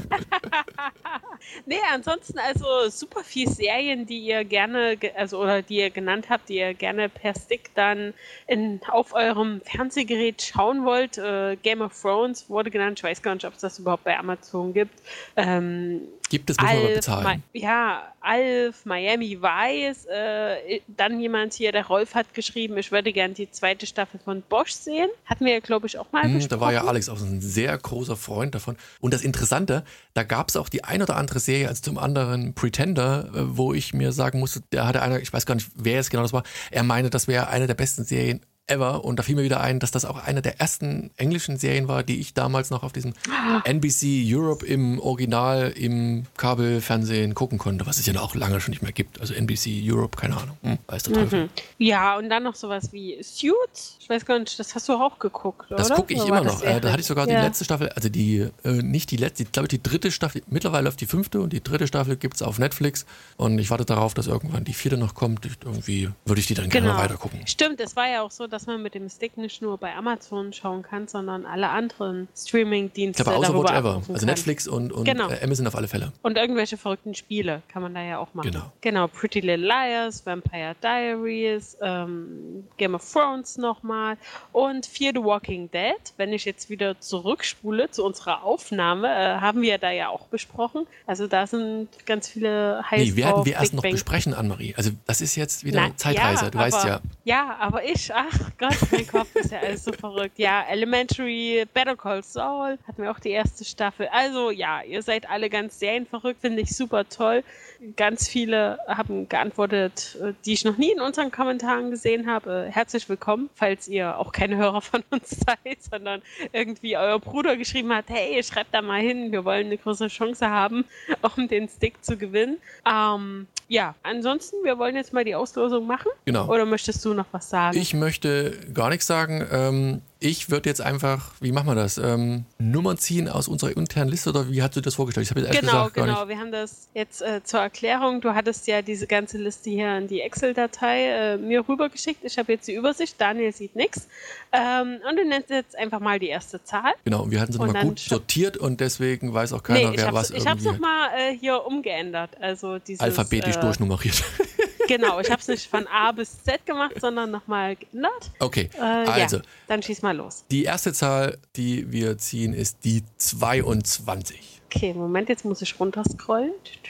Nee, ansonsten also super viel Serien, die ihr gerne, also oder die ihr genannt habt, die ihr gerne per Stick dann in, auf eurem Fernsehgerät schauen wollt. Äh, Game of Thrones wurde genannt, ich weiß gar nicht, ob es das überhaupt bei Amazon gibt. Ähm, Gibt es, muss man aber bezahlen. Ma- ja, Alf, Miami Vice, äh, dann jemand hier, der Rolf hat geschrieben, ich würde gerne die zweite Staffel von Bosch sehen. Hatten wir ja, glaube ich, auch mal hm, besprochen. Da war ja Alex auch ein sehr großer Freund davon. Und das Interessante, da gab es auch die ein oder andere Serie, als zum anderen Pretender, wo ich mir sagen musste, der hatte einer, ich weiß gar nicht, wer es genau das war, er meinte, das wäre eine der besten Serien ever. Und da fiel mir wieder ein, dass das auch eine der ersten englischen Serien war, die ich damals noch auf diesem N B C Europe im Original im Kabelfernsehen gucken konnte, was es ja auch lange schon nicht mehr gibt. Also N B C Europe, keine Ahnung. Hm, weiß der Teufel. Mhm. Ja, und dann noch sowas wie Suits. Ich weiß gar nicht, das hast du auch geguckt, oder? Das gucke ich oder immer noch. Äh, da hatte ich sogar ja. die letzte Staffel, also die, äh, nicht die letzte, ich glaube die dritte Staffel, mittlerweile läuft die fünfte und die dritte Staffel gibt es auf Netflix und ich warte darauf, dass irgendwann die vierte noch kommt. Ich, irgendwie würde ich die dann Genau. gerne weiter gucken. Stimmt, es war ja auch so, dass man mit dem Stick nicht nur bei Amazon schauen kann, sondern alle anderen Streaming-Dienste Ich glaube, außer darüber Watch Ever. abrufen Also kann. Netflix und, und Genau. äh, Amazon auf alle Fälle. Und irgendwelche verrückten Spiele kann man da ja auch machen. Genau. Genau, Pretty Little Liars, Vampire Diaries, ähm, Game of Thrones nochmal und Fear the Walking Dead. Wenn ich jetzt wieder zurückspule zu unserer Aufnahme, äh, haben wir da ja auch besprochen. Also da sind ganz viele heiß Nee, werden drauf, wir erst Big noch Bang. besprechen, Anne-Marie. Also das ist jetzt wieder Na, Zeitreise, ja, du weißt aber, ja. Ja, aber ich, ach Gott, mein Kopf ist ja alles so verrückt. Ja, Elementary, Better Call Saul, hatten wir auch die erste Staffel. Also ja, ihr seid alle ganz serienverrückt, finde ich super toll. Ganz viele haben geantwortet, die ich noch nie in unseren Kommentaren gesehen habe. Herzlich willkommen, falls ihr auch keine Hörer von uns seid, sondern irgendwie euer Bruder geschrieben hat, hey, schreibt da mal hin, wir wollen eine größere Chance haben, um den Stick zu gewinnen. Ähm, ja, ansonsten, wir wollen jetzt mal die Auslosung machen. Genau. Oder möchtest du noch was sagen? Ich möchte gar nichts sagen. Ähm, ich würde jetzt einfach, wie machen wir das? Ähm, Nummern ziehen aus unserer internen Liste oder wie hast du das vorgestellt? Ich habe jetzt ehrlich Genau, gesagt gar genau. nicht. Wir haben das jetzt äh, zur Erklärung. Du hattest ja diese ganze Liste hier in die Excel-Datei äh, mir rübergeschickt. Ich habe jetzt die Übersicht. Daniel sieht nichts. Ähm, und du nennst jetzt einfach mal die erste Zahl. Genau, und wir hatten sie Und nochmal dann gut sch- sortiert und deswegen weiß auch keiner, Nee, ich wer habe was es ich hab's irgendwie nochmal äh, hier umgeändert. Also dieses, alphabetisch äh, durchnummeriert. Genau, ich habe es nicht von A bis Z gemacht, sondern nochmal geändert. Okay, Äh, also ja, dann schieß mal los. die erste Zahl, die wir ziehen, ist die zweiundzwanzig. Okay, Moment, jetzt muss ich runterscrollen.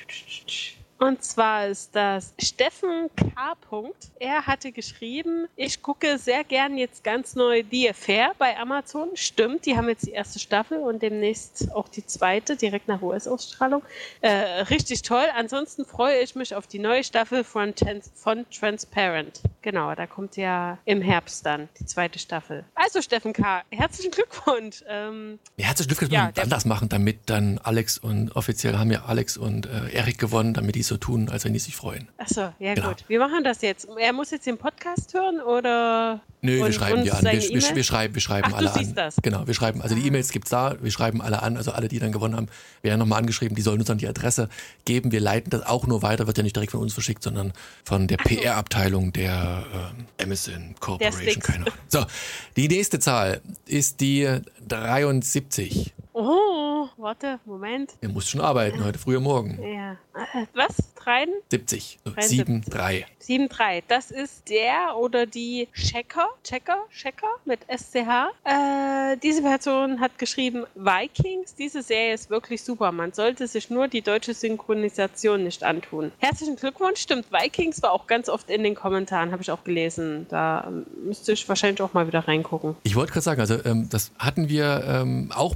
Und zwar ist das Steffen K. Er hatte geschrieben, ich gucke sehr gern jetzt ganz neu The Affair bei Amazon. Stimmt, die haben jetzt die erste Staffel und demnächst auch die zweite, direkt nach U S-Ausstrahlung. Äh, richtig toll. Ansonsten freue ich mich auf die neue Staffel von, Trans- von Transparent. Genau, da kommt ja im Herbst dann die zweite Staffel. Also Steffen K., herzlichen Glückwunsch. Ähm, Ja, herzlichen Glückwunsch, Ja, ja, der- anders machen, damit dann Alex und offiziell haben ja Alex und äh, Erik gewonnen, damit die so tun, als wenn die sich freuen. Achso, ja Genau. gut. Wir machen das jetzt. Er muss jetzt den Podcast hören oder? Nö, wir und schreiben uns die an. seine Wir, wir, E-Mail? wir schreiben, wir schreiben Ach, du alle siehst an. das. Genau, wir schreiben, also die E-Mails gibt's da, wir schreiben alle an, also alle, die dann gewonnen haben, werden nochmal angeschrieben, die sollen uns dann die Adresse geben. Wir leiten das auch nur weiter, wird ja nicht direkt von uns verschickt, sondern von der P R-Abteilung der ähm, Amazon Corporation, Sticks. keine Ahnung. So, die nächste Zahl ist die dreiundsiebzig. Oh, warte, Moment. Ihr müsst schon arbeiten, heute früh am Morgen. Ja. Äh, Was? Dreien? siebzig. So, dreiundsiebzig. sieben drei. sieben drei. Das ist der oder die Checker, Checker, Checker mit S C H. Äh, diese Person hat geschrieben, Vikings, diese Serie ist wirklich super. Man sollte sich nur die deutsche Synchronisation nicht antun. Herzlichen Glückwunsch, stimmt. Vikings war auch ganz oft in den Kommentaren, habe ich auch gelesen. Da ähm, müsste ich wahrscheinlich auch mal wieder reingucken. Ich wollte gerade sagen, also ähm, das hatten wir ähm, auch besprochen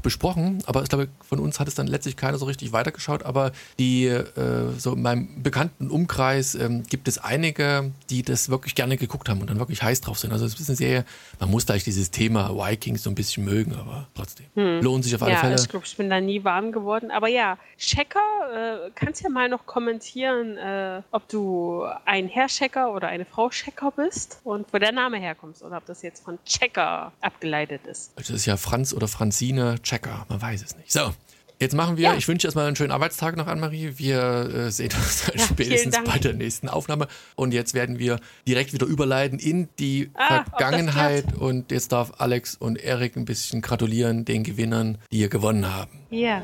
angefangen, aber ich glaube, von uns hat es dann letztlich keiner so richtig weitergeschaut, aber die, äh, so in meinem bekannten Umkreis ähm, gibt es einige, die das wirklich gerne geguckt haben und dann wirklich heiß drauf sind. Also es ist eine Serie, man muss gleich dieses Thema Vikings so ein bisschen mögen, aber trotzdem. Hm. Lohnt sich auf alle ja, Fälle. Ich glaube, ich bin da nie warm geworden. Aber ja, Checker, äh, kannst ja mal noch kommentieren, äh, ob du ein Herr-Checker oder eine Frau-Checker bist und wo der Name herkommt oder ob das jetzt von Checker abgeleitet ist. Das ist ja Franz oder Franzine Checker, man weiß es nicht. So, jetzt machen wir, ja. ich wünsche erstmal einen schönen Arbeitstag noch, Annemarie. Wir äh, sehen uns ja, spätestens bei der nächsten Aufnahme. Und jetzt werden wir direkt wieder überleiten in die ah, Vergangenheit. Und jetzt darf Alex und Erik ein bisschen gratulieren den Gewinnern, die hier gewonnen haben. Ja.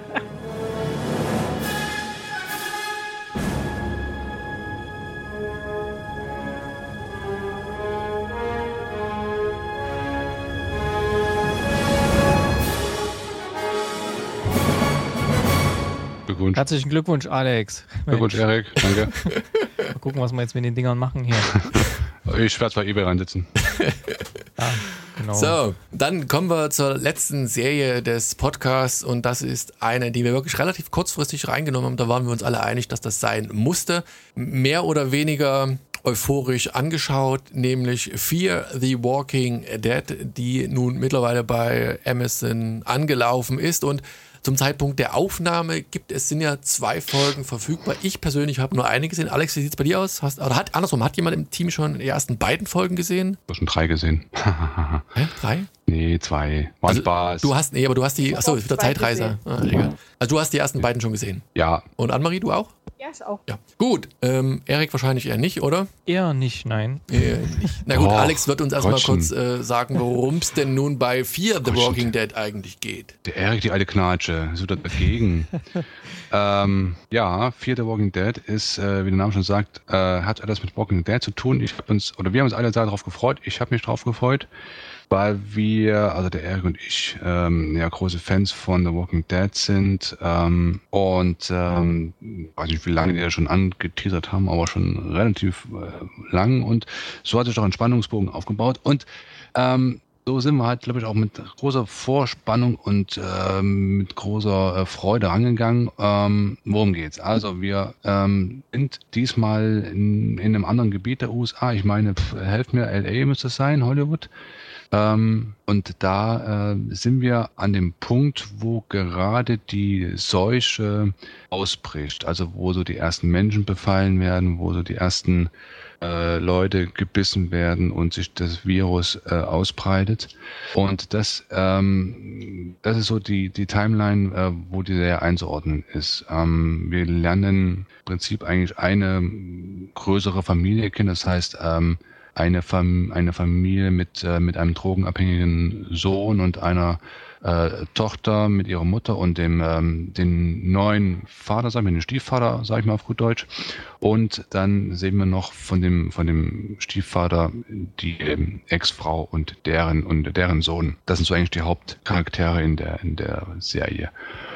Glückwunsch. Herzlichen Glückwunsch, Alex. Glückwunsch, Erik. Danke. Mal gucken, was wir jetzt mit den Dingern machen hier. Ich werde bei eBay reinsitzen. Ja, genau. So, dann kommen wir zur letzten Serie des Podcasts und das ist eine, die wir wirklich relativ kurzfristig reingenommen haben. Da waren wir uns alle einig, dass das sein musste. Mehr oder weniger euphorisch angeschaut, nämlich Fear the Walking Dead, die nun mittlerweile bei Amazon angelaufen ist und zum Zeitpunkt der Aufnahme gibt es, sind ja zwei Folgen verfügbar. Ich persönlich habe nur eine gesehen. Alex, wie sieht es bei dir aus? Hast, oder hat, andersrum, hat jemand im Team schon die ersten beiden Folgen gesehen? Ich habe schon drei gesehen. Hä? Drei? Nee, zwei. War also, Spaß. Du hast, nee, aber du hast die, achso, ist wieder Zeitreise. Ah, egal. Also du hast die ersten beiden schon gesehen? Ja. Und Annemarie, du auch? Ja, ich auch. Ja. Gut, ähm, Erik wahrscheinlich eher nicht, oder? Eher nicht, nein. Eher nicht. Na gut, oh, Alex wird uns erstmal kurz äh, sagen, worum es denn nun bei Fear the Gottchen. Walking Dead eigentlich geht. Der Erik, die alte Knatsche, so dagegen. ähm, ja, Fear the Walking Dead ist, äh, wie der Name schon sagt, äh, hat alles mit Walking Dead zu tun. Ich hab uns, oder wir haben uns alle darauf gefreut. Ich habe mich darauf gefreut, weil wir, also der Erik und ich, ähm, ja, große Fans von The Walking Dead sind ähm, und ähm, weiß nicht, wie lange die ja schon angeteasert haben, aber schon relativ äh, lang und so hat sich auch ein Spannungsbogen aufgebaut und ähm, so sind wir halt, glaube ich, auch mit großer Vorspannung und ähm, mit großer äh, Freude angegangen. Ähm, worum geht's? Also wir ähm, sind diesmal in, in einem anderen Gebiet der U S A. Ich meine, pf, helft mir, L A müsste es sein, Hollywood. Ähm, und da äh, sind wir an dem Punkt, wo gerade die Seuche ausbricht. Also wo so die ersten Menschen befallen werden, wo so die ersten äh, Leute gebissen werden und sich das Virus äh, ausbreitet. Und das, ähm, das ist so die, die Timeline, äh, wo die Serie einzuordnen ist. Ähm, wir lernen im Prinzip eigentlich eine größere Familie kennen. Das heißt, ähm, Eine, Fam- eine Familie mit, äh, mit einem drogenabhängigen Sohn und einer äh, Tochter mit ihrer Mutter und dem ähm, den neuen Vater, sagen wir, den Stiefvater, sage ich mal auf gut Deutsch. Und dann sehen wir noch von dem von dem Stiefvater die ähm, Ex-Frau und deren und deren Sohn. Das sind so eigentlich die Hauptcharaktere in der in der Serie.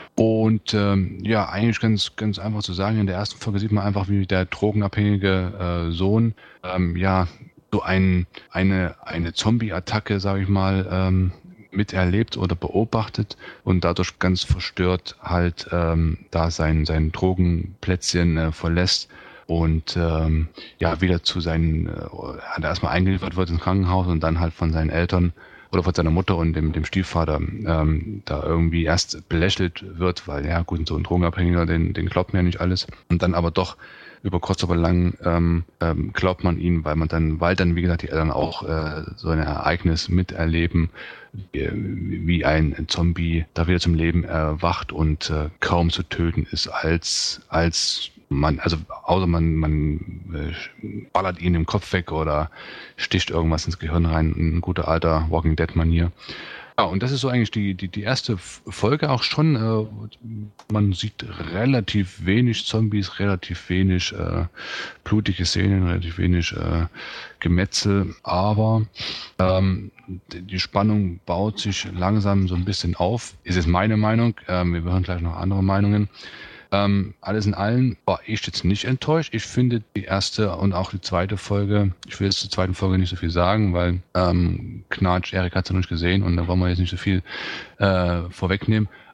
Und ähm, ja, eigentlich ganz ganz einfach zu sagen, in der ersten Folge sieht man einfach, wie der drogenabhängige äh, Sohn ähm, ja so ein, eine, eine Zombie-Attacke, sage ich mal, ähm, miterlebt oder beobachtet und dadurch ganz verstört halt ähm, da sein, sein Drogenplätzchen äh, verlässt und ähm, ja wieder zu seinen, äh, erstmal eingeliefert wird ins Krankenhaus und dann halt von seinen Eltern oder von seiner Mutter und dem, dem Stiefvater ähm, da irgendwie erst belächelt wird, weil ja gut, so ein Drogenabhängiger, den, den glaubt man ja nicht alles und dann aber doch über kurz oder lang ähm, ähm, glaubt man ihnen, weil man dann, weil dann, wie gesagt, die Eltern auch äh, so ein Ereignis miterleben, wie, wie ein Zombie da wieder zum Leben erwacht und äh, kaum zu töten ist, als als man, also außer man, man äh, ballert ihn im Kopf weg oder sticht irgendwas ins Gehirn rein, ein guter alter Walking Dead-Manier. Ja, und das ist so eigentlich die, die, die erste Folge auch schon. Äh, man sieht relativ wenig Zombies, relativ wenig äh, blutige Szenen, relativ wenig äh, Gemetzel, aber ähm, die Spannung baut sich langsam so ein bisschen auf. Ist jetzt meine Meinung, ähm, wir hören gleich noch andere Meinungen. Ähm, alles in allem war ich jetzt nicht enttäuscht. Ich finde die erste und auch die zweite Folge, ich will jetzt zur zweiten Folge nicht so viel sagen, weil ähm, Knatsch, Erik hat es noch nicht gesehen und da wollen wir jetzt nicht so viel äh, vorwegnehmen.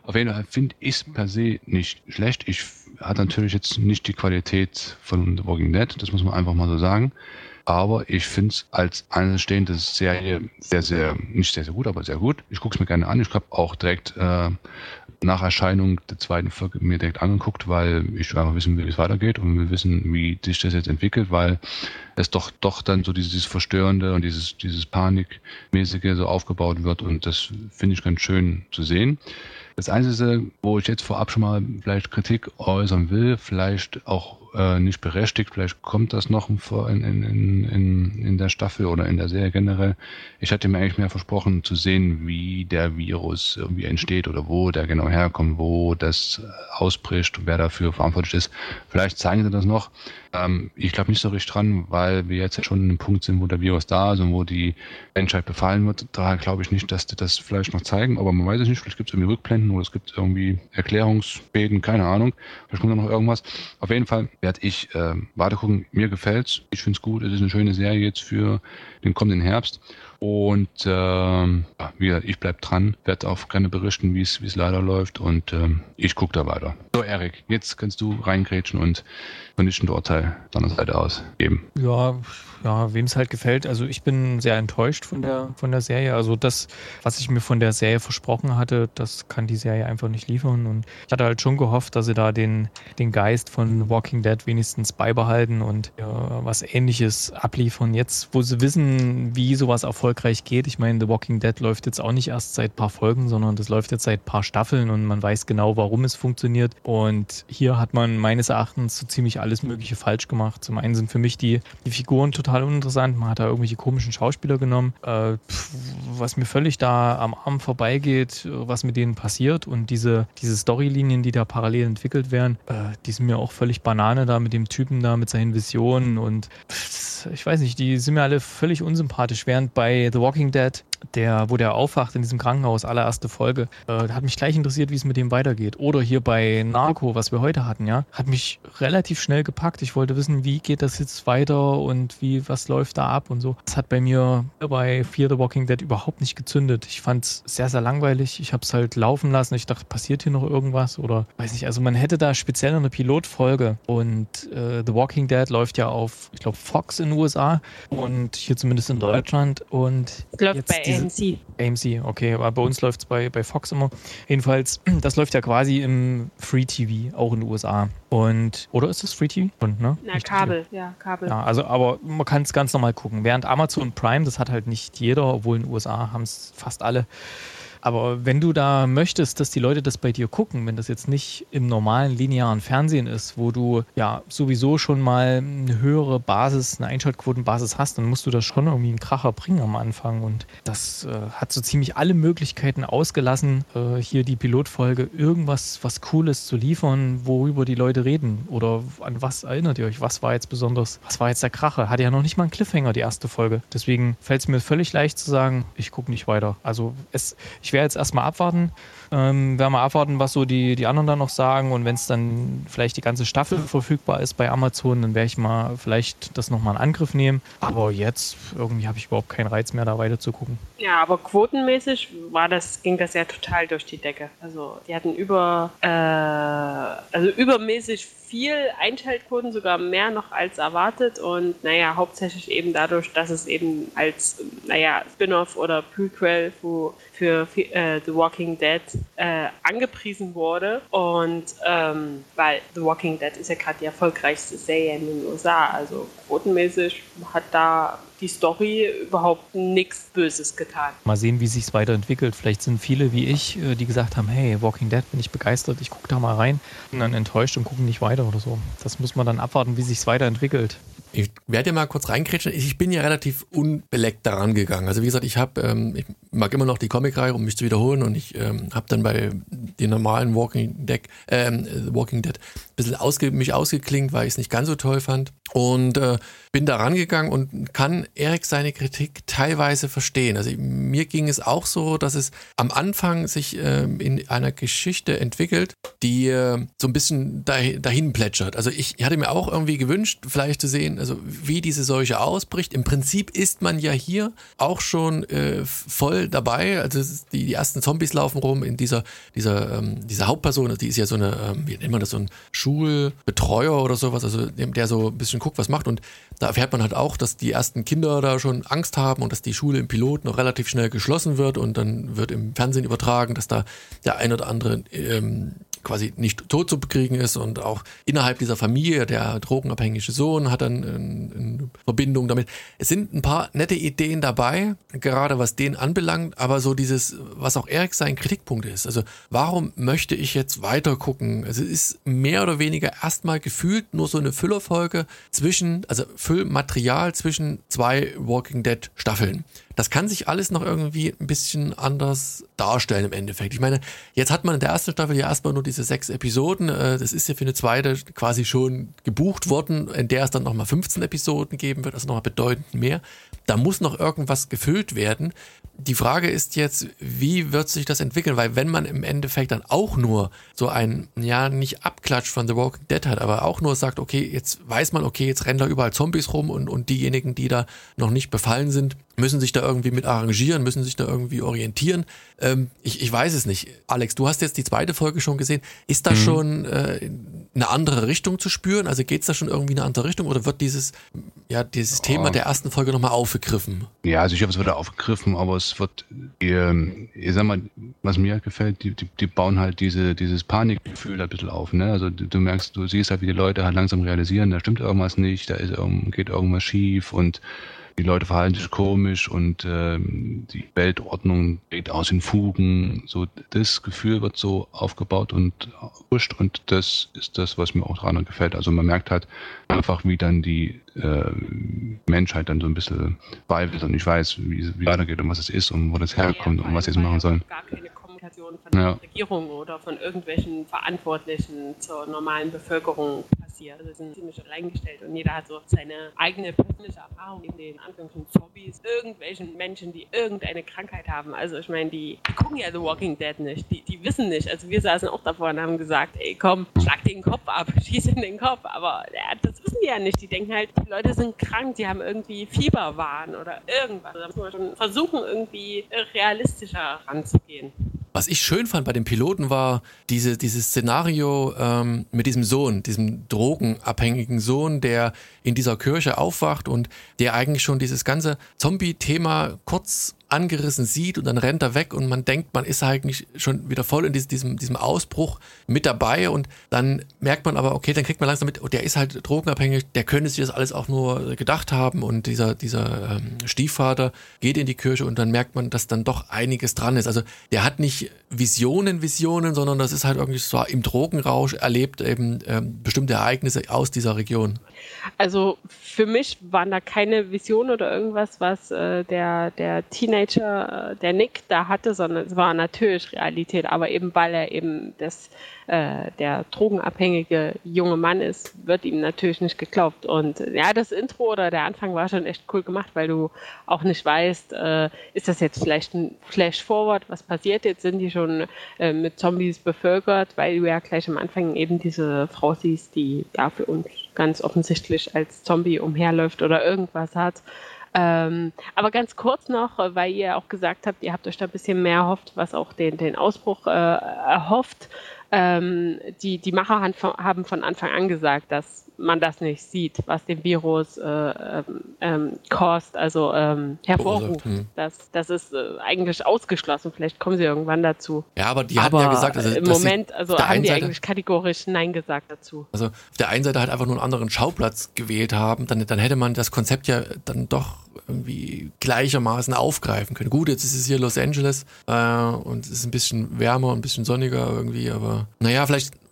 Auf jeden Fall finde ich es per se nicht schlecht. Ich hat natürlich jetzt nicht die Qualität von The Walking Dead, das muss man einfach mal so sagen. Aber ich finde es als alleinstehende Serie sehr, sehr, nicht sehr, sehr gut, aber sehr gut. Ich gucke es mir gerne an. Ich habe auch direkt äh, nach Erscheinung der zweiten Folge mir direkt angeguckt, weil ich einfach wissen will, wie es weitergeht und will wissen, wie sich das jetzt entwickelt, weil es doch doch dann so dieses Verstörende und dieses, dieses Panikmäßige so aufgebaut wird und das finde ich ganz schön zu sehen. Das Einzige, wo ich jetzt vorab schon mal vielleicht Kritik äußern will, vielleicht auch äh, nicht berechtigt, vielleicht kommt das noch in, in, in, in der Staffel oder in der Serie generell. Ich hatte mir eigentlich mehr versprochen zu sehen, wie der Virus irgendwie entsteht oder wo der genau herkommt, wo das ausbricht und wer dafür verantwortlich ist. Vielleicht zeigen sie das noch. Ähm, ich glaube nicht so richtig dran, weil wir jetzt ja schon an einem Punkt sind, wo der Virus da ist und wo die Menschheit befallen wird. Da glaube ich nicht, dass die das vielleicht noch zeigen, aber man weiß es nicht. Vielleicht gibt es irgendwie Rückblenden oder es gibt irgendwie Erklärungsbeten, keine Ahnung. Vielleicht kommt da noch irgendwas. Auf jeden Fall werde ich äh, weiter gucken. Mir gefällt's. Ich finde es gut. Es ist eine schöne Serie jetzt für den kommenden Herbst. Und ähm, ja, wie gesagt, ich bleib dran, werde auch gerne berichten, wie es wie es leider läuft und ähm, ich gucke da weiter. So, Erik, jetzt kannst du reingrätschen und vernichtende Urteil deiner Seite aus geben. Ja, ja, wem es halt gefällt. Also ich bin sehr enttäuscht von der von der Serie. Also das, was ich mir von der Serie versprochen hatte, das kann die Serie einfach nicht liefern. Und ich hatte halt schon gehofft, dass sie da den den Geist von Walking Dead wenigstens beibehalten und ja, was Ähnliches abliefern. Jetzt, wo sie wissen, wie sowas erfolgreich geht. Ich meine, The Walking Dead läuft jetzt auch nicht erst seit ein paar Folgen, sondern das läuft jetzt seit ein paar Staffeln und man weiß genau, warum es funktioniert. Und hier hat man meines Erachtens so ziemlich alles Mögliche falsch gemacht. Zum einen sind für mich die, die Figuren total uninteressant. Man hat da irgendwelche komischen Schauspieler genommen, äh, was mir völlig da am Arm vorbeigeht, was mit denen passiert. Und diese, diese Storylinien, die da parallel entwickelt werden, äh, die sind mir auch völlig Banane da mit dem Typen da, mit seinen Visionen. Und ich weiß nicht, die sind mir alle völlig unsympathisch. Während bei The Walking Dead, der, wo der aufwacht in diesem Krankenhaus, allererste Folge, äh, hat mich gleich interessiert, wie es mit dem weitergeht. Oder hier bei Narco, was wir heute hatten, ja, hat mich relativ schnell gepackt. Ich wollte wissen, wie geht das jetzt weiter und wie, was läuft da ab und so. Das hat bei mir bei Fear the Walking Dead überhaupt nicht gezündet. Ich fand es sehr, sehr langweilig. Ich habe es halt laufen lassen. Ich dachte, passiert hier noch irgendwas oder weiß nicht. Also man hätte da speziell eine Pilotfolge und äh, The Walking Dead läuft ja auf, ich glaube, Fox in den U S A und hier zumindest in Deutschland und läuft jetzt bei A M C. A M C, okay, aber bei uns läuft es bei, bei Fox immer. Jedenfalls, das läuft ja quasi im Free T V, auch in den U S A. Und, oder ist das Free T V? Und, ne? Na, Kabel, ja, Kabel. Ja, also, aber man kann es ganz normal gucken. Während Amazon Prime, das hat halt nicht jeder, obwohl in den U S A haben es fast alle. Aber wenn du da möchtest, dass die Leute das bei dir gucken, wenn das jetzt nicht im normalen linearen Fernsehen ist, wo du ja sowieso schon mal eine höhere Basis, eine Einschaltquotenbasis hast, dann musst du das schon irgendwie einen Kracher bringen am Anfang. Und das äh, hat so ziemlich alle Möglichkeiten ausgelassen, äh, hier die Pilotfolge irgendwas was Cooles zu liefern, worüber die Leute reden. Oder an was erinnert ihr euch? Was war jetzt besonders, was war jetzt der Kracher? Hatte ja noch nicht mal einen Cliffhanger, die erste Folge. Deswegen fällt es mir völlig leicht zu sagen, ich gucke nicht weiter. Also es, ich werde jetzt erstmal abwarten, ähm, werden wir abwarten, was so die, die anderen dann noch sagen und wenn es dann vielleicht die ganze Staffel verfügbar ist bei Amazon, dann werde ich mal vielleicht das nochmal in Angriff nehmen. Aber jetzt irgendwie habe ich überhaupt keinen Reiz mehr, da weiter zu gucken. Ja, aber quotenmäßig war das, ging das ja total durch die Decke. Also die hatten über, äh, also übermäßig viel Einschaltquoten, sogar mehr noch als erwartet und naja, hauptsächlich eben dadurch, dass es eben als, naja, Spin-off oder Prequel für, für äh, The Walking Dead äh, angepriesen wurde und ähm, weil The Walking Dead ist ja gerade die erfolgreichste Serie in den U S A, also quotenmäßig hat da die Story überhaupt nichts Böses getan. Mal sehen, wie sich es weiterentwickelt. Vielleicht sind viele wie ich, die gesagt haben, hey, Walking Dead, bin ich begeistert, ich gucke da mal rein und dann enttäuscht und gucken nicht weiter oder so. Das muss man dann abwarten, wie sich es weiterentwickelt. Ich werde ja mal kurz reinkrätschen. Ich bin ja relativ unbeleckt daran gegangen. Also wie gesagt, ich habe, ähm, ich mag immer noch die Comicreihe, um mich zu wiederholen und ich ähm, habe dann bei den normalen Walking Dead, ähm, Walking Dead ein bisschen ausge, mich ausgeklingt, weil ich es nicht ganz so toll fand. Und äh, bin da rangegangen und kann Erik seine Kritik teilweise verstehen. Also mir ging es auch so, dass es am Anfang sich äh, in einer Geschichte entwickelt, die äh, so ein bisschen dahin, dahin plätschert. Also ich hatte mir auch irgendwie gewünscht, vielleicht zu sehen, also wie diese Seuche ausbricht. Im Prinzip ist man ja hier auch schon äh, voll dabei. Also die, die ersten Zombies laufen rum in dieser, dieser, ähm, dieser Hauptperson, die ist ja so eine, ähm, wie nennt man das, so ein Schulbetreuer oder sowas, also der so ein bisschen guckt, was macht, und da erfährt man halt auch, dass die ersten Kinder da schon Angst haben und dass die Schule im Pilot noch relativ schnell geschlossen wird, und dann wird im Fernsehen übertragen, dass da der ein oder andere ähm, quasi nicht tot zu bekriegen ist, und auch innerhalb dieser Familie, der drogenabhängige Sohn hat dann eine Verbindung damit. Es sind ein paar nette Ideen dabei, gerade was den anbelangt, aber so dieses, was auch Erik sein Kritikpunkt ist. Also warum möchte ich jetzt weiter gucken? Also es ist mehr oder weniger erstmal gefühlt nur so eine Füllerfolge zwischen, also Füllmaterial zwischen zwei Walking Dead Staffeln. Das kann sich alles noch irgendwie ein bisschen anders darstellen im Endeffekt. Ich meine, jetzt hat man in der ersten Staffel ja erstmal nur diese sechs Episoden. Das ist ja für eine zweite quasi schon gebucht worden, in der es dann nochmal fünfzehn Episoden geben wird, also nochmal bedeutend mehr. Da muss noch irgendwas gefüllt werden. Die Frage ist jetzt, wie wird sich das entwickeln? Weil wenn man im Endeffekt dann auch nur so ein, ja, nicht Abklatsch von The Walking Dead hat, aber auch nur sagt, okay, jetzt weiß man, okay, jetzt rennen da überall Zombies rum, und, und diejenigen, die da noch nicht befallen sind, müssen sich da irgendwie mit arrangieren, müssen sich da irgendwie orientieren. Ähm, ich, ich weiß es nicht. Alex, du hast jetzt die zweite Folge schon gesehen. Ist da mhm. schon äh, eine andere Richtung zu spüren? Also geht es da schon irgendwie in eine andere Richtung, oder wird dieses, ja, dieses oh. Thema der ersten Folge nochmal aufgegriffen? Ja, also ich glaube, es wird aufgegriffen, aber es wird, ähm, ich sag mal, was mir halt gefällt, die, die, die bauen halt diese, dieses Panikgefühl ein bisschen auf. Ne? Also du, du merkst, du siehst halt, wie die Leute halt langsam realisieren, da stimmt irgendwas nicht, da ist, geht irgendwas schief, und die Leute verhalten sich komisch, und ähm, die Weltordnung geht aus den Fugen. So, das Gefühl wird so aufgebaut und pusht, und das ist das, was mir auch daran gefällt. Also man merkt halt einfach, wie dann die äh, Menschheit dann so ein bisschen weibelt und nicht weiß, wie es weitergeht und was es ist und wo das herkommt ja, und was sie jetzt machen sollen. Gar keine Kommunikation von ja. der Regierung oder von irgendwelchen Verantwortlichen zur normalen Bevölkerung passiert. Also sind ziemlich reingestellt, und jeder hat so seine eigene persönliche Erfahrung in den Anführungszeichen Zombies, irgendwelchen Menschen, die irgendeine Krankheit haben. Also ich meine, die, die gucken ja The Walking Dead nicht, die, die wissen nicht. Also wir saßen auch davor und haben gesagt, ey komm, schlag den Kopf ab, schieß in den Kopf. Aber ja, das wissen die ja nicht. Die denken halt, die Leute sind krank, die haben irgendwie Fieberwahn oder irgendwas. Da muss man schon versuchen, irgendwie realistischer ranzugehen. Was ich schön fand bei dem Piloten war diese, dieses Szenario ähm, mit diesem Sohn, diesem drogenabhängigen Sohn, der in dieser Kirche aufwacht und der eigentlich schon dieses ganze Zombie-Thema kurz angerissen sieht, und dann rennt er weg, und man denkt, man ist eigentlich schon wieder voll in diesem, diesem Ausbruch mit dabei, und dann merkt man aber, okay, dann kriegt man langsam mit, oh, der ist halt drogenabhängig, der könnte sich das alles auch nur gedacht haben, und dieser, dieser ähm, Stiefvater geht in die Kirche, und dann merkt man, dass dann doch einiges dran ist. Also der hat nicht Visionen, Visionen, sondern das ist halt irgendwie so im Drogenrausch erlebt eben ähm, bestimmte Ereignisse aus dieser Region. Also für mich waren da keine Visionen oder irgendwas, was äh, der, der Teenager, äh, der Nick da hatte, sondern es war natürlich Realität, aber eben weil er eben das, äh, der drogenabhängige junge Mann ist, wird ihm natürlich nicht geglaubt. Und ja, das Intro oder der Anfang war schon echt cool gemacht, weil du auch nicht weißt, äh, ist das jetzt vielleicht ein Flash-Forward, was passiert jetzt, sind die schon äh, mit Zombies bevölkert, weil du ja gleich am Anfang eben diese Frau siehst, die ja für uns ganz offensichtlich als Zombie umherläuft oder irgendwas hat. Ähm, aber ganz kurz noch, weil ihr auch gesagt habt, ihr habt euch da ein bisschen mehr erhofft, was auch den, den Ausbruch äh, erhofft. Ähm, die, die Macher han, haben von Anfang an gesagt, dass man das nicht sieht, was den Virus äh, ähm, caused, also ähm, hervorruft. Hm. Das, das ist äh, eigentlich ausgeschlossen. Vielleicht kommen sie irgendwann dazu. Ja, aber die aber hatten ja gesagt, also, im Moment also haben die Seite, eigentlich kategorisch Nein gesagt dazu. Also auf der einen Seite halt einfach nur einen anderen Schauplatz gewählt haben, dann, dann hätte man das Konzept ja dann doch irgendwie gleichermaßen aufgreifen können. Gut, jetzt ist es hier Los Angeles äh, und es ist ein bisschen wärmer, ein bisschen sonniger irgendwie, aber naja, vielleicht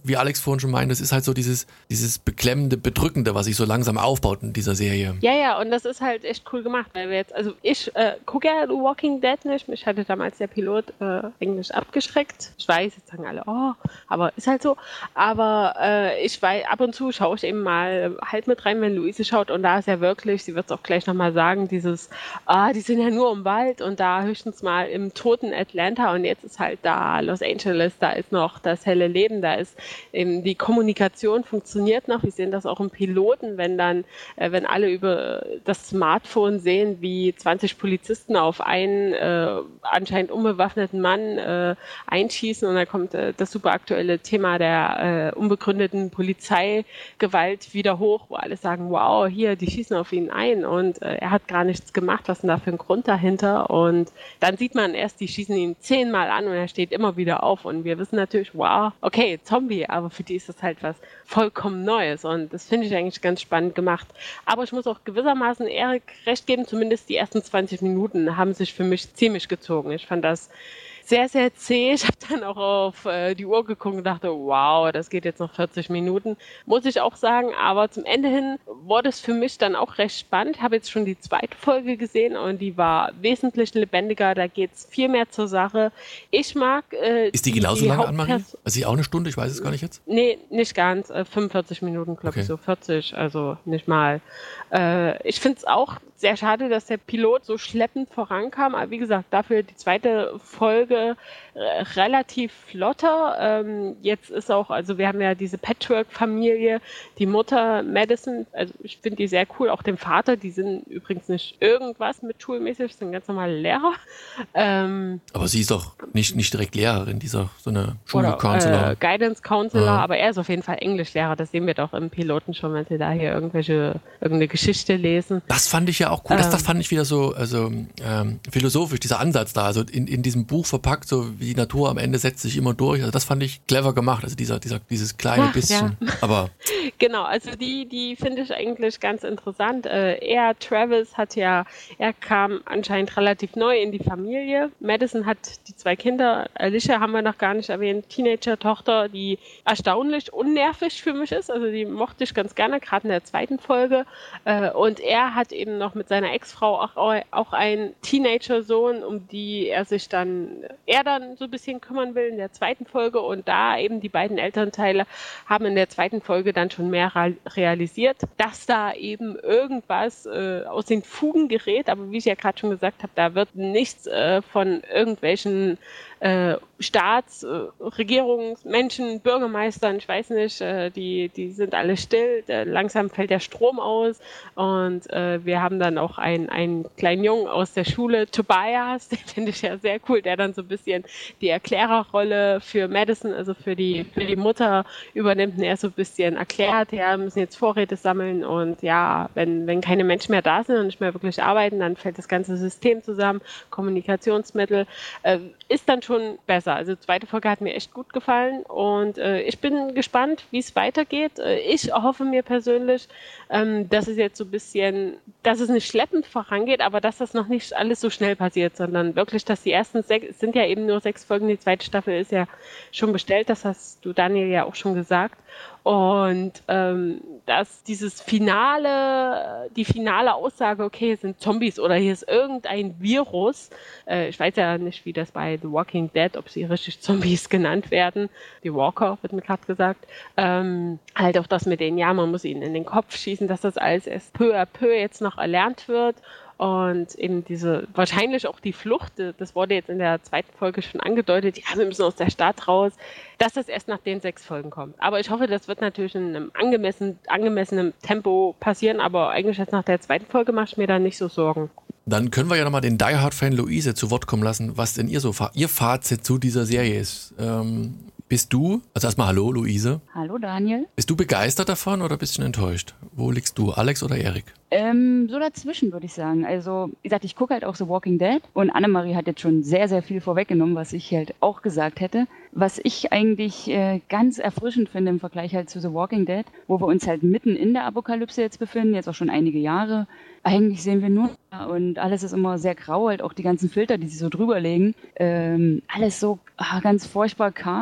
wie Alex vorhin schon meinte, es ist halt so dieses, dieses beklemmende, bedrückende, was sich so langsam aufbaut in dieser Serie. Ja, ja, und das ist halt echt cool gemacht, weil wir jetzt, also ich äh, gucke ja The Walking Dead nicht, mich hatte damals der Pilot äh, Englisch abgeschreckt. Ich weiß, jetzt sagen alle, oh, aber ist halt so. Aber äh, ich weiß, ab und zu schaue ich eben mal halt mit rein, wenn Luise schaut, und da ist ja wirklich, sie wird es auch gleich nochmal sagen, dieses, ah, die sind ja nur im Wald und da höchstens mal im toten Atlanta, und jetzt ist halt da Los Angeles, da ist noch das helle Leben, da ist eben die Kommunikation funktioniert noch. Wir sehen das auch im Piloten, wenn dann, äh, wenn alle über das Smartphone sehen, wie zwanzig Polizisten auf einen äh, anscheinend unbewaffneten Mann äh, einschießen, und dann kommt äh, das super aktuelle Thema der äh, unbegründeten Polizeigewalt wieder hoch, wo alle sagen, wow, hier, die schießen auf ihn ein und äh, er hat gar nichts gemacht, was ist denn da für ein Grund dahinter? Und dann sieht man erst, die schießen ihn zehnmal an und er steht immer wieder auf, und wir wissen natürlich, wow, okay, Zombie, aber für die ist das halt was vollkommen Neues, und das finde ich eigentlich ganz spannend gemacht. Aber ich muss auch gewissermaßen Erik recht geben, zumindest die ersten zwanzig Minuten haben sich für mich ziemlich gezogen. Ich fand das sehr, sehr zäh. Ich habe dann auch auf äh, die Uhr geguckt und dachte, wow, das geht jetzt noch vierzig Minuten, muss ich auch sagen. Aber zum Ende hin wurde es für mich dann auch recht spannend. Ich habe jetzt schon die zweite Folge gesehen und die war wesentlich lebendiger. Da geht es viel mehr zur Sache. Ich mag... Äh, Ist die genauso die lang, Hauptpers- Anne-Marie? Also sie auch eine Stunde? Ich weiß es gar nicht jetzt. Nee, nicht ganz. Äh, fünfundvierzig Minuten, glaube Okay. ich, so vierzig, also nicht mal. Äh, ich finde es auch sehr schade, dass der Pilot so schleppend vorankam. Aber wie gesagt, dafür die zweite Folge äh, relativ flotter. Ähm, jetzt ist auch, also wir haben ja diese Patchwork-Familie, die Mutter Madison, also ich finde die sehr cool, auch den Vater, die sind übrigens nicht irgendwas mit schulmäßig, sind ganz normale Lehrer. Ähm, Aber sie ist doch nicht, nicht direkt Lehrerin, dieser so eine Oder Schulcounselor. äh, Guidance Counselor, Ja. aber er ist auf jeden Fall Englischlehrer. Das sehen wir doch im Piloten schon, wenn sie da hier irgendwelche irgendeine Geschichte lesen. Das fand ich ja auch cool. Das, das Ähm. fand ich wieder so also, ähm, philosophisch, dieser Ansatz da. Also in, in diesem Buch verpackt, so wie die Natur am Ende setzt sich immer durch. Also das fand ich clever gemacht. Also dieser, dieser, dieses kleine Ach, bisschen. ja. Aber Genau, also die, die finde ich eigentlich ganz interessant. Äh, er, Travis, hat ja, er kam anscheinend relativ neu in die Familie. Madison hat die zwei Kinder. Alicia haben wir noch gar nicht erwähnt. Teenager-Tochter, die erstaunlich unnervig für mich ist. Also die mochte ich ganz gerne, gerade in der zweiten Folge. Äh, und er hat eben noch mit seiner Ex-Frau auch, auch einen Teenager-Sohn, um die er sich dann, er dann so ein bisschen kümmern will in der zweiten Folge. Und da eben die beiden Elternteile haben in der zweiten Folge dann schon mehr realisiert, dass da eben irgendwas äh, aus den Fugen gerät. Aber wie ich ja gerade schon gesagt habe, da wird nichts äh, von irgendwelchen äh, Staats-, äh, Regierungsmenschen, Bürgermeistern, ich weiß nicht, äh, die, die sind alle still. Der, langsam fällt der Strom aus und äh, wir haben dann auch einen, einen kleinen Jungen aus der Schule, Tobias, den finde ich ja sehr cool, der dann so ein bisschen die Erklärerrolle für Madison, also für die, für die Mutter übernimmt und er so ein bisschen erklärt, ja, wir müssen jetzt Vorräte sammeln und ja, wenn, wenn keine Menschen mehr da sind und nicht mehr wirklich arbeiten, dann fällt das ganze System zusammen, Kommunikationsmittel, äh, ist dann schon besser. Also die zweite Folge hat mir echt gut gefallen und äh, ich bin gespannt, wie es weitergeht. Äh, ich hoffe mir persönlich, ähm, dass es jetzt so ein bisschen, dass es nicht schleppend vorangeht, aber dass das noch nicht alles so schnell passiert, sondern wirklich, dass die ersten sechs, es sind ja eben nur sechs Folgen, die zweite Staffel ist ja schon bestellt, das hast du, Daniel, ja auch schon gesagt. Und ähm, dass dieses finale, die finale Aussage, okay, hier sind Zombies oder hier ist irgendein Virus, äh, ich weiß ja nicht, wie das bei The Walking Dead, ob sie richtig Zombies genannt werden, die Walker, wird mir gerade gesagt, ähm, halt auch das mit denen, ja, man muss ihnen in den Kopf schießen, dass das alles erst peu à peu jetzt noch erlernt wird. Und eben diese, wahrscheinlich auch die Flucht, das wurde jetzt in der zweiten Folge schon angedeutet, ja, wir müssen aus der Stadt raus, dass das erst nach den sechs Folgen kommt. Aber ich hoffe, das wird natürlich in einem angemessen, angemessenen Tempo passieren, aber eigentlich jetzt nach der zweiten Folge mache ich mir da nicht so Sorgen. dann können wir ja nochmal den Die Hard-Fan Luise zu Wort kommen lassen, was denn ihr so, ihr Fazit zu dieser Serie ist. Ähm, bist du, also erstmal hallo Luise. Hallo Daniel. Bist du begeistert davon oder bist du enttäuscht? Wo liegst du, Alex oder Erik? Ähm, so dazwischen würde ich sagen. Also, wie gesagt, ich gucke halt auch The Walking Dead und Annemarie hat jetzt schon sehr, sehr viel vorweggenommen, was ich halt auch gesagt hätte. Was ich eigentlich äh, ganz erfrischend finde im Vergleich halt zu The Walking Dead, wo wir uns halt mitten in der Apokalypse jetzt befinden, jetzt auch schon einige Jahre. Eigentlich sehen wir nur und alles ist immer sehr grau, halt auch die ganzen Filter, die sie so drüber legen. Ähm, alles so ah, ganz furchtbar karg.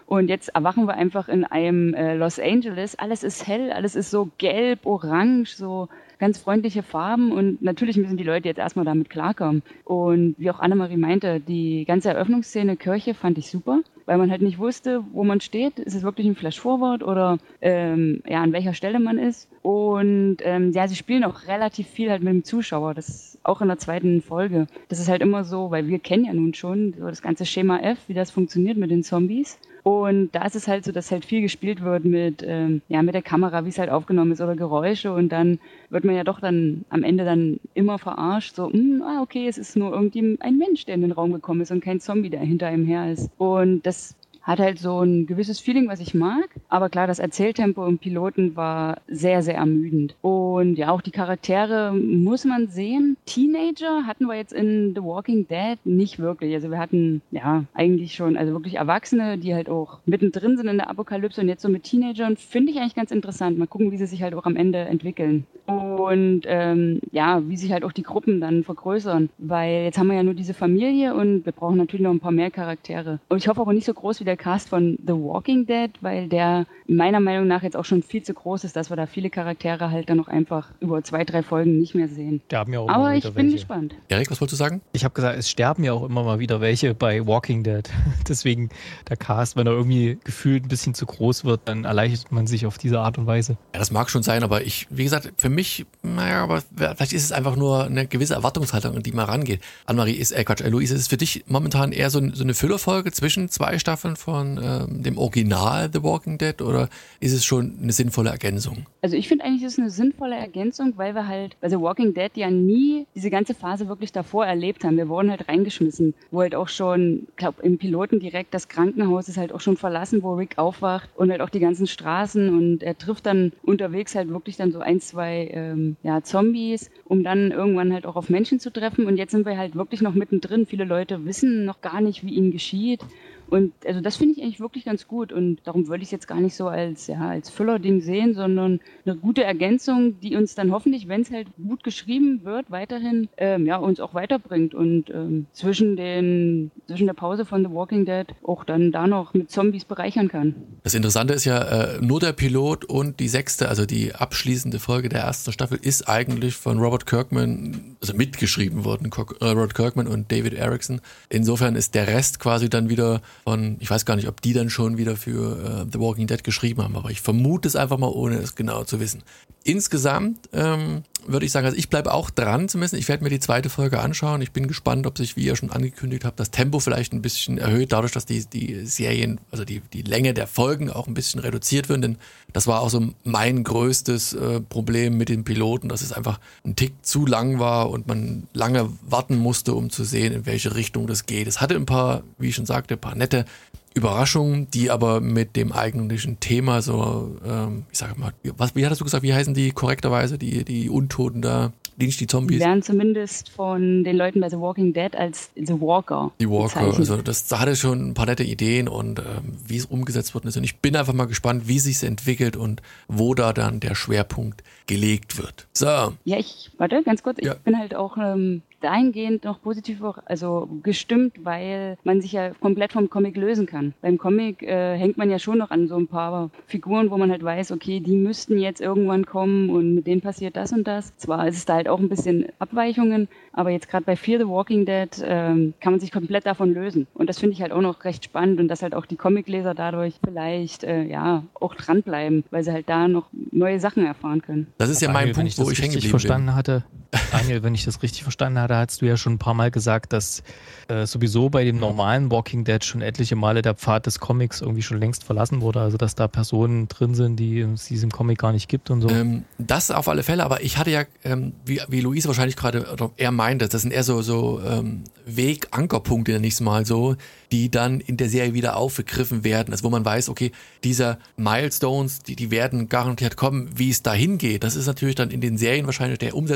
Und jetzt erwachen wir einfach in einem äh, Los Angeles. Alles ist hell, alles ist so gelb, orange, so ganz freundliche Farben und natürlich müssen die Leute jetzt erstmal damit klarkommen. Und wie auch Annemarie meinte, die ganze Eröffnungsszene Kirche fand ich super, weil man halt nicht wusste, wo man steht. Ist es wirklich ein Flash-Forward oder ähm, ja, an welcher Stelle man ist. Und ähm, ja, sie spielen auch relativ viel halt mit dem Zuschauer. Das ist auch in der zweiten Folge. Das ist halt immer so, weil wir kennen ja nun schon so das ganze Schema F, wie das funktioniert mit den Zombies. Und da ist es halt so, dass halt viel gespielt wird mit, ähm, ja, mit der Kamera, wie es halt aufgenommen ist oder Geräusche und dann wird man ja doch dann am Ende dann immer verarscht, so, mh, ah, okay, es ist nur irgendwie ein Mensch, der in den Raum gekommen ist und kein Zombie, der hinter ihm her ist. Und das hat halt so ein gewisses Feeling, was ich mag. Aber klar, das Erzähltempo im Piloten war sehr, sehr ermüdend. Und ja, auch die Charaktere muss man sehen. Teenager hatten wir jetzt in The Walking Dead nicht wirklich. Also wir hatten ja eigentlich schon, also wirklich Erwachsene, die halt auch mittendrin sind in der Apokalypse und jetzt so mit Teenagern, finde ich eigentlich ganz interessant. Mal gucken, wie sie sich halt auch am Ende entwickeln. Und ähm, ja, wie sich halt auch die Gruppen dann vergrößern. Weil jetzt haben wir ja nur diese Familie und wir brauchen natürlich noch ein paar mehr Charaktere. Und ich hoffe aber nicht so groß wie der Cast von The Walking Dead, weil der meiner Meinung nach jetzt auch schon viel zu groß ist, dass wir da viele Charaktere halt dann noch einfach über zwei, drei Folgen nicht mehr sehen. Sterben ja auch Aber immer ich wieder bin welche. gespannt. Erik, was wolltest du sagen? Ich habe gesagt, es sterben ja auch immer mal wieder welche bei Walking Dead. Deswegen der Cast, wenn er irgendwie gefühlt ein bisschen zu groß wird, dann erleichtert man sich auf diese Art und Weise. Ja, das mag schon sein, aber ich, wie gesagt, für mich, naja, aber vielleicht ist es einfach nur eine gewisse Erwartungshaltung, an die man rangeht. Annemarie, ist, äh Quatsch, äh, Luise, ist es für dich momentan eher so, so eine Füllerfolge zwischen zwei Staffeln von ähm, dem Original The Walking Dead oder ist es schon eine sinnvolle Ergänzung? Also ich finde eigentlich, es ist eine sinnvolle Ergänzung, weil wir halt bei The Walking Dead ja nie diese ganze Phase wirklich davor erlebt haben. Wir wurden halt reingeschmissen, wo halt auch schon, ich glaube, im Piloten direkt das Krankenhaus ist halt auch schon verlassen, wo Rick aufwacht und halt auch die ganzen Straßen und er trifft dann unterwegs halt wirklich dann so ein, zwei ähm, ja, Zombies, um dann irgendwann halt auch auf Menschen zu treffen und jetzt sind wir halt wirklich noch mittendrin. Viele Leute wissen noch gar nicht, wie ihnen geschieht. Und also das finde ich eigentlich wirklich ganz gut und darum würde ich es jetzt gar nicht so als, ja, als Füllerding sehen, sondern eine gute Ergänzung, die uns dann hoffentlich, wenn es halt gut geschrieben wird, weiterhin ähm, ja, uns auch weiterbringt und ähm, zwischen, den, zwischen der Pause von The Walking Dead auch dann da noch mit Zombies bereichern kann. Das Interessante ist ja, äh, nur der Pilot und die sechste, also die abschließende Folge der ersten Staffel ist eigentlich von Robert Kirkman, also mitgeschrieben worden, äh, Robert Kirkman und David Erickson. Insofern ist der Rest quasi dann wieder von, ich weiß gar nicht, ob die dann schon wieder für äh, The Walking Dead geschrieben haben, aber ich vermute es einfach mal, ohne es genau zu wissen. Insgesamt ähm, würde ich sagen, also ich bleibe auch dran zumindest. Ich werde mir die zweite Folge anschauen. Ich bin gespannt, ob sich, wie ihr schon angekündigt habt, das Tempo vielleicht ein bisschen erhöht, dadurch, dass die, die Serien, also die, die Länge der Folgen auch ein bisschen reduziert wird. Denn das war auch so mein größtes äh, Problem mit den Piloten, dass es einfach ein Tick zu lang war und man lange warten musste, um zu sehen, in welche Richtung das geht. Es hatte ein paar, wie ich schon sagte, ein paar nette Überraschungen, die aber mit dem eigentlichen Thema so, ähm, ich sage mal, was, wie hattest du gesagt, wie heißen die korrekterweise, die, die Untoten da, die nicht die Zombies? Die werden zumindest von den Leuten bei The Walking Dead als The Walker Die Walker, bezeichnet. also das, da hatte schon ein paar nette Ideen und ähm, wie es umgesetzt worden ist und ich bin einfach mal gespannt, wie sich es entwickelt und wo da dann der Schwerpunkt gelegt wird. So. Ja, ich, warte, ganz kurz, ich Ja. bin halt auch ähm, dahingehend noch positiv auch, also gestimmt, weil man sich ja komplett vom Comic lösen kann. Beim Comic äh, hängt man ja schon noch an so ein paar Figuren, wo man halt weiß, okay, die müssten jetzt irgendwann kommen und mit denen passiert das und das. Zwar ist es da halt auch ein bisschen Abweichungen, aber jetzt gerade bei Fear the Walking Dead ähm, kann man sich komplett davon lösen. Und das finde ich halt auch noch recht spannend und dass halt auch die Comicleser dadurch vielleicht äh, ja auch dranbleiben, weil sie halt da noch neue Sachen erfahren können. Das ist ja mein Daniel, wenn Punkt, wo das ich hängen richtig geblieben verstanden bin. hatte, Daniel, wenn ich das richtig verstanden hatte, hast du ja schon ein paar Mal gesagt, dass äh, sowieso bei dem normalen Walking Dead schon etliche Male der Pfad des Comics irgendwie schon längst verlassen wurde, also dass da Personen drin sind, die es diesem Comic gar nicht gibt und so. Ähm, das auf alle Fälle, aber ich hatte ja, ähm, wie, wie Luise wahrscheinlich gerade, oder er meinte, das sind eher so, so ähm, Weg-Ankerpunkte, nenne ich es mal so, die dann in der Serie wieder aufgegriffen werden, also wo man weiß, okay, diese Milestones, die, die werden garantiert kommen, wie es dahin geht. Das ist natürlich dann in den Serien wahrscheinlich, der Umsetzung der Serien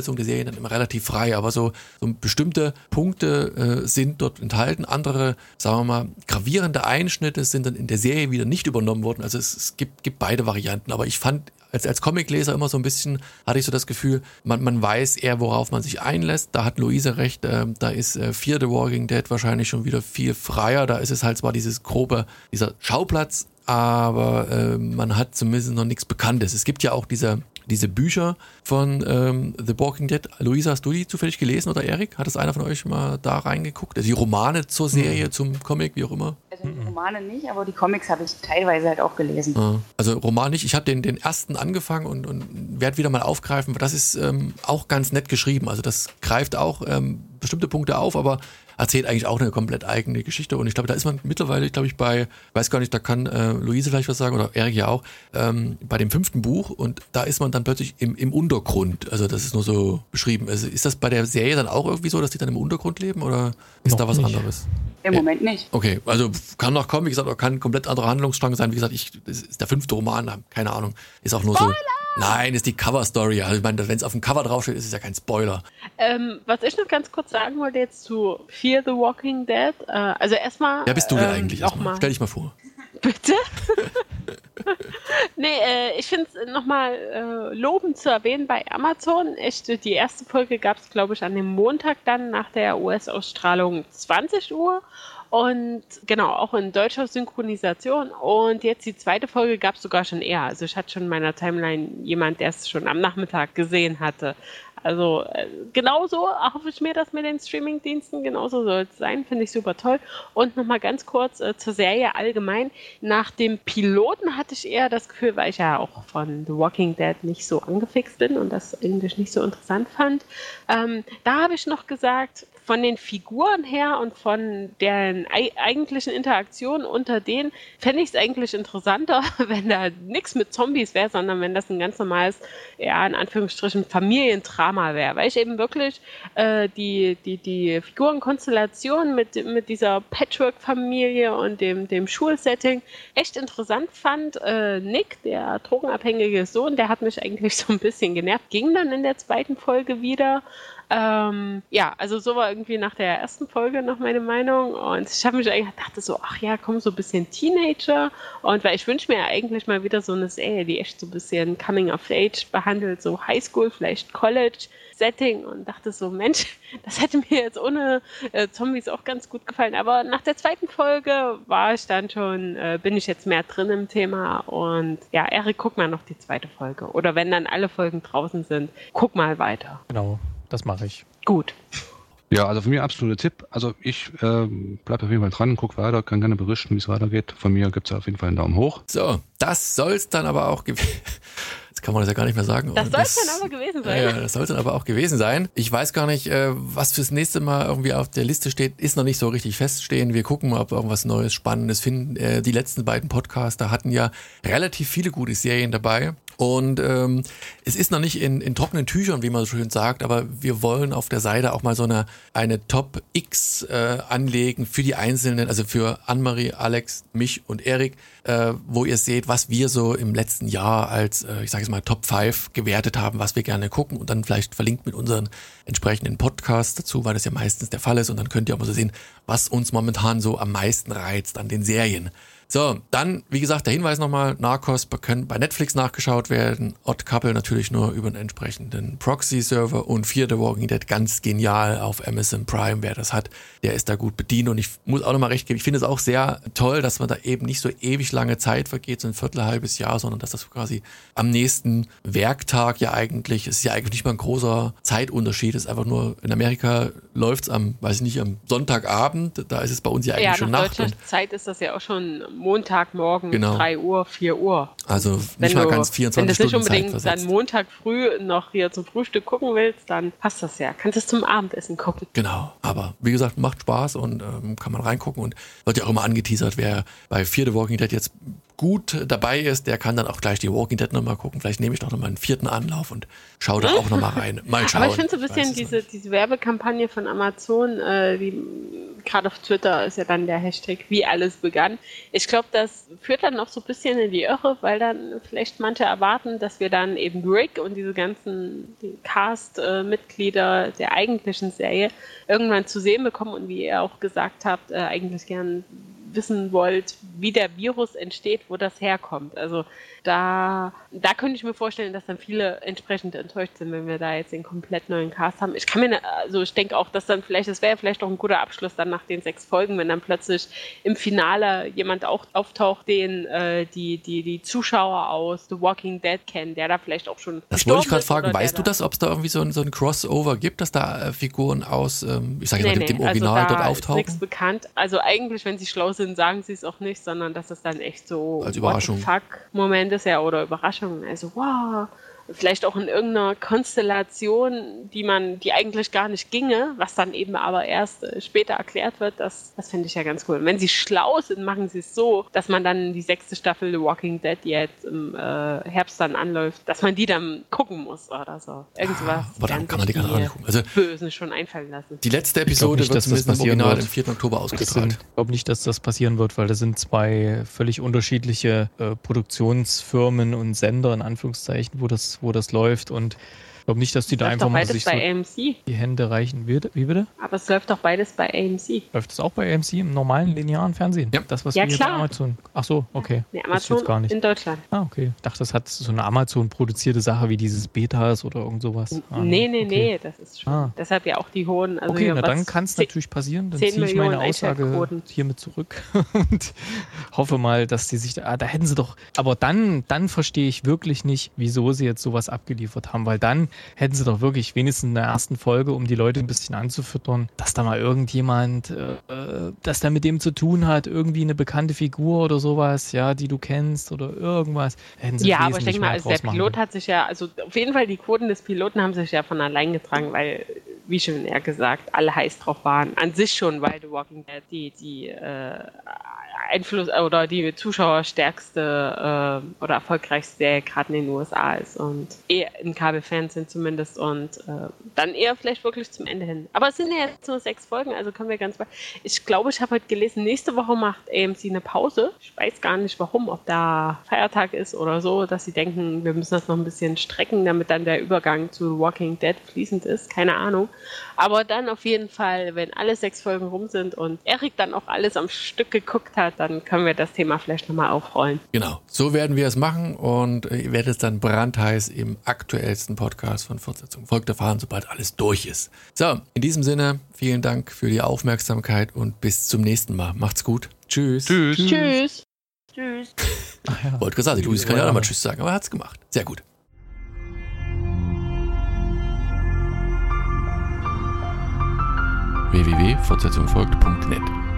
dann immer relativ frei, aber so, so bestimmte Punkte äh, sind dort enthalten. Andere, sagen wir mal, gravierende Einschnitte sind dann in der Serie wieder nicht übernommen worden. Also es, es gibt, gibt beide Varianten, aber ich fand als, als Comicleser immer so ein bisschen, hatte ich so das Gefühl, man, man weiß eher, worauf man sich einlässt. Da hat Luise recht, äh, da ist äh, Fear the Walking Dead wahrscheinlich schon wieder viel freier. Da ist es halt zwar dieses grobe, dieser Schauplatz, aber äh, man hat zumindest noch nichts Bekanntes. Es gibt ja auch diese, diese Bücher von ähm, The Walking Dead. Luisa, hast du die zufällig gelesen oder Erik? Hat es einer von euch mal da reingeguckt? Also die Romane zur Serie, mhm. zum Comic, wie auch immer? Also die Romane nicht, aber die Comics habe ich teilweise halt auch gelesen. Also Roman nicht. Ich habe den, den ersten angefangen und, und werde wieder mal aufgreifen. Das ist ähm, auch ganz nett geschrieben. Also das greift auch ähm, bestimmte Punkte auf, aber erzählt eigentlich auch eine komplett eigene Geschichte. Und ich glaube, da ist man mittlerweile, glaube ich, bei, weiß gar nicht, da kann äh, Luise vielleicht was sagen oder Erik ja auch, ähm, bei dem fünften Buch und da ist man dann plötzlich im, im Untergrund. Also das ist nur so beschrieben. Also ist das bei der Serie dann auch irgendwie so, dass die dann im Untergrund leben oder ist Noch da was nicht. anderes? Im Moment nicht. Okay, also kann noch kommen, wie gesagt, oder kann ein komplett anderer Handlungsstrang sein. Wie gesagt, ich, das ist der fünfte Roman, keine Ahnung. Ist auch nur Spoiler! so. Nein, ist die Cover-Story. Also ich meine, wenn es auf dem Cover draufsteht, ist es ja kein Spoiler. Ähm, was ich noch ganz kurz sagen wollte jetzt zu Fear the Walking Dead. Äh, also erstmal. Wer bist du denn ähm, eigentlich? Erstmal? Stell dich mal vor. Bitte? nee, äh, ich finde es nochmal äh, lobend zu erwähnen bei Amazon. Echt, die erste Folge gab es, glaube ich, an dem Montag dann nach der U S-Ausstrahlung zwanzig Uhr. Und genau, auch in deutscher Synchronisation. Und jetzt die zweite Folge gab es sogar schon eher. Also ich hatte schon in meiner Timeline jemand, der es schon am Nachmittag gesehen hatte. Also äh, genauso hoffe ich mir das mit den Streamingdiensten, genauso soll es sein, finde ich super toll. Und nochmal ganz kurz äh, zur Serie allgemein. Nach dem Piloten hatte ich eher das Gefühl, weil ich ja auch von The Walking Dead nicht so angefixt bin und das eigentlich nicht so interessant fand. Ähm, da habe ich noch gesagt, von den Figuren her und von deren ei- eigentlichen Interaktionen unter denen fände ich es eigentlich interessanter, wenn da nichts mit Zombies wäre, sondern wenn das ein ganz normales, ja, in Anführungsstrichen Familiendrama wäre. Weil ich eben wirklich äh, die, die, die Figurenkonstellation mit, mit dieser Patchwork-Familie und dem, dem Schulsetting echt interessant fand. Äh, Nick, der drogenabhängige Sohn, der hat mich eigentlich so ein bisschen genervt, ging dann in der zweiten Folge wieder. Ähm, ja, also so war irgendwie nach der ersten Folge noch meine Meinung und ich habe mich eigentlich dachte so, ach ja, komm, so ein bisschen Teenager und weil ich wünsche mir ja eigentlich mal wieder so eine Serie, die echt so ein bisschen Coming of Age behandelt, so Highschool, vielleicht College Setting und dachte so, Mensch, das hätte mir jetzt ohne äh, Zombies auch ganz gut gefallen, aber nach der zweiten Folge war ich dann schon, äh, bin ich jetzt mehr drin im Thema und ja, Erik, guck mal noch die zweite Folge oder wenn dann alle Folgen draußen sind, guck mal weiter. Genau. Das mache ich. Gut. Ja, also von mir absoluter Tipp. Also ich äh, bleibe auf jeden Fall dran, guck weiter, kann gerne berichten, wie es weitergeht. Von mir gibt es auf jeden Fall einen Daumen hoch. So, das soll es dann aber auch gewesen Jetzt kann man das ja gar nicht mehr sagen. Das soll es dann aber gewesen sein. Ja, das soll es dann aber auch gewesen sein. Ich weiß gar nicht, äh, was fürs nächste Mal irgendwie auf der Liste steht, ist noch nicht so richtig feststehen. Wir gucken mal, ob wir irgendwas Neues, Spannendes finden. Äh, die letzten beiden Podcaster hatten ja relativ viele gute Serien dabei. Und ähm, es ist noch nicht in, in trockenen Tüchern, wie man so schön sagt, aber wir wollen auf der Seite auch mal so eine, eine Top X äh, anlegen für die Einzelnen, also für Annemarie, Alex, mich und Erik, äh, wo ihr seht, was wir so im letzten Jahr als, äh, ich sage jetzt mal, Top fünf gewertet haben, was wir gerne gucken und dann vielleicht verlinkt mit unseren entsprechenden Podcasts dazu, weil das ja meistens der Fall ist und dann könnt ihr auch mal so sehen, was uns momentan so am meisten reizt an den Serien. So, dann, wie gesagt, der Hinweis nochmal, Narcos können bei Netflix nachgeschaut werden, Odd Couple natürlich nur über einen entsprechenden Proxy-Server und Fear the Walking Dead ganz genial auf Amazon Prime, wer das hat, der ist da gut bedient und ich muss auch nochmal recht geben, ich finde es auch sehr toll, dass man da eben nicht so ewig lange Zeit vergeht, so ein Viertel, halbes Jahr, sondern dass das quasi am nächsten Werktag ja eigentlich, es ist ja eigentlich nicht mal ein großer Zeitunterschied, es ist einfach nur, in Amerika läuft's am, weiß ich nicht, am Sonntagabend, da ist es bei uns ja eigentlich ja, schon nach Nacht. deutscher Und Zeit ist das ja auch schon Montagmorgen, genau. drei Uhr, vier Uhr. Also wenn nicht mal du, ganz vierundzwanzig Stunden Wenn du das nicht unbedingt Zeit dann Montag früh noch hier zum Frühstück gucken willst, dann passt das ja. Kannst du es zum Abendessen gucken. Genau, aber wie gesagt, macht Spaß und ähm, kann man reingucken und wird ja auch immer angeteasert, wer bei Fear the Walking Dead jetzt gut dabei ist, der kann dann auch gleich die Walking Dead nochmal gucken. Vielleicht nehme ich noch mal einen vierten Anlauf und schaue da auch nochmal rein. Mal schauen. Aber ich finde so ein bisschen diese, diese Werbekampagne von Amazon, äh, die gerade auf Twitter ist ja dann der Hashtag, wie alles begann. Ich glaube, das führt dann noch so ein bisschen in die Irre, weil dann vielleicht manche erwarten, dass wir dann eben Rick und diese ganzen Cast-Mitglieder der eigentlichen Serie irgendwann zu sehen bekommen und wie ihr auch gesagt habt, äh, eigentlich gern wissen wollt, wie der Virus entsteht, wo das herkommt. Also da, da könnte ich mir vorstellen, dass dann viele entsprechend enttäuscht sind, wenn wir da jetzt den komplett neuen Cast haben. Ich kann mir, also ich denke auch, dass dann vielleicht, das wäre vielleicht auch ein guter Abschluss dann nach den sechs Folgen, wenn dann plötzlich im Finale jemand auch auftaucht, den äh, die, die, die Zuschauer aus The Walking Dead kennen, der da vielleicht auch schon Das wollte ich gerade fragen, weißt du das, ob es da irgendwie so ein, so ein Crossover gibt, dass da äh, Figuren aus, ähm, ich sage nee, mal, dem, dem Original also dort auftauchen? Ist nichts bekannt. Also eigentlich, wenn sie schlau sind, sagen sie es auch nicht, sondern dass es dann echt so als Überraschung. Fuck-Moment ist ja, oder Überraschung. Also wow, vielleicht auch in irgendeiner Konstellation, die man, die eigentlich gar nicht ginge, was dann eben aber erst äh, später erklärt wird, das, das finde ich ja ganz cool. Und wenn sie schlau sind, machen sie es so, dass man dann die sechste Staffel The Walking Dead, die jetzt im äh, Herbst dann anläuft, dass man die dann gucken muss oder so. Irgendwas. Ah, aber dann kann man die gar nicht angucken. Also Bösen schon einfallen lassen. Die letzte Episode nicht, wird zumindest im Original am vierten Oktober ausgestrahlt. Ich glaube nicht, dass das passieren wird, weil das sind zwei völlig unterschiedliche äh, Produktionsfirmen und Sender in Anführungszeichen, wo das, wo das läuft, und ich glaube nicht, dass die das da einfach mal sich so A M C. die Hände reichen wird. Wie bitte? Aber es läuft doch beides bei A M C. Läuft es auch bei A M C im normalen linearen Fernsehen? Ja. Das, was Ja, wir klar. bei Amazon. Ach so, okay. Nee, Das ist Amazon jetzt gar nicht. in Deutschland. Ah, okay. Ich dachte, das hat so eine Amazon-produzierte Sache wie dieses Betas oder irgend sowas. Ah, nee, nee, okay. nee, das ist schon. Ah. Deshalb ja auch die hohen. Also Okay, hier na was- dann kann es zehn- natürlich passieren. Dann zehn ziehe ich meine Millionen Aussage Einschaltquoten. hiermit zurück und hoffe mal, dass die sich da, ah, da hätten sie doch, aber dann, dann verstehe ich wirklich nicht, wieso sie jetzt sowas abgeliefert haben, weil dann hätten sie doch wirklich wenigstens in der ersten Folge, um die Leute ein bisschen anzufüttern, dass da mal irgendjemand, äh, das da mit dem zu tun hat, irgendwie eine bekannte Figur oder sowas, ja, die du kennst oder irgendwas. Hätten sie Ja, aber ich wesentlich denke mal, mehr also der draus machen Pilot können. hat sich ja, also auf jeden Fall die Quoten des Piloten haben sich ja von allein getragen, weil, wie schon er gesagt, alle heiß drauf waren. An sich schon, weil The Walking Dead die, die äh, Einfluss oder die zuschauerstärkste äh, oder erfolgreichste Serie gerade in den U S A ist und eher im Kabelfernsehen zumindest und äh, dann eher vielleicht wirklich zum Ende hin. Aber es sind ja jetzt nur sechs Folgen, also können wir ganz bald. Ich glaube, ich habe heute gelesen, nächste Woche macht A M C eine Pause. Ich weiß gar nicht warum, ob da Feiertag ist oder so, dass sie denken, wir müssen das noch ein bisschen strecken, damit dann der Übergang zu Walking Dead fließend ist. Keine Ahnung. Aber dann auf jeden Fall, wenn alle sechs Folgen rum sind und Erik dann auch alles am Stück geguckt hat, dann können wir das Thema vielleicht nochmal aufrollen. Genau, so werden wir es machen und ihr werdet es dann brandheiß im aktuellsten Podcast von Fortsetzung folgt erfahren, sobald alles durch ist. So, in diesem Sinne, vielen Dank für die Aufmerksamkeit und bis zum nächsten Mal. Macht's gut. Tschüss. Tschüss. Tschüss. Tschüss. Ach ja. Wollte gesagt, Luis kann ja auch nochmal Tschüss sagen, aber er hat's gemacht. Sehr gut. w w w punkt fortsetzung folgt punkt net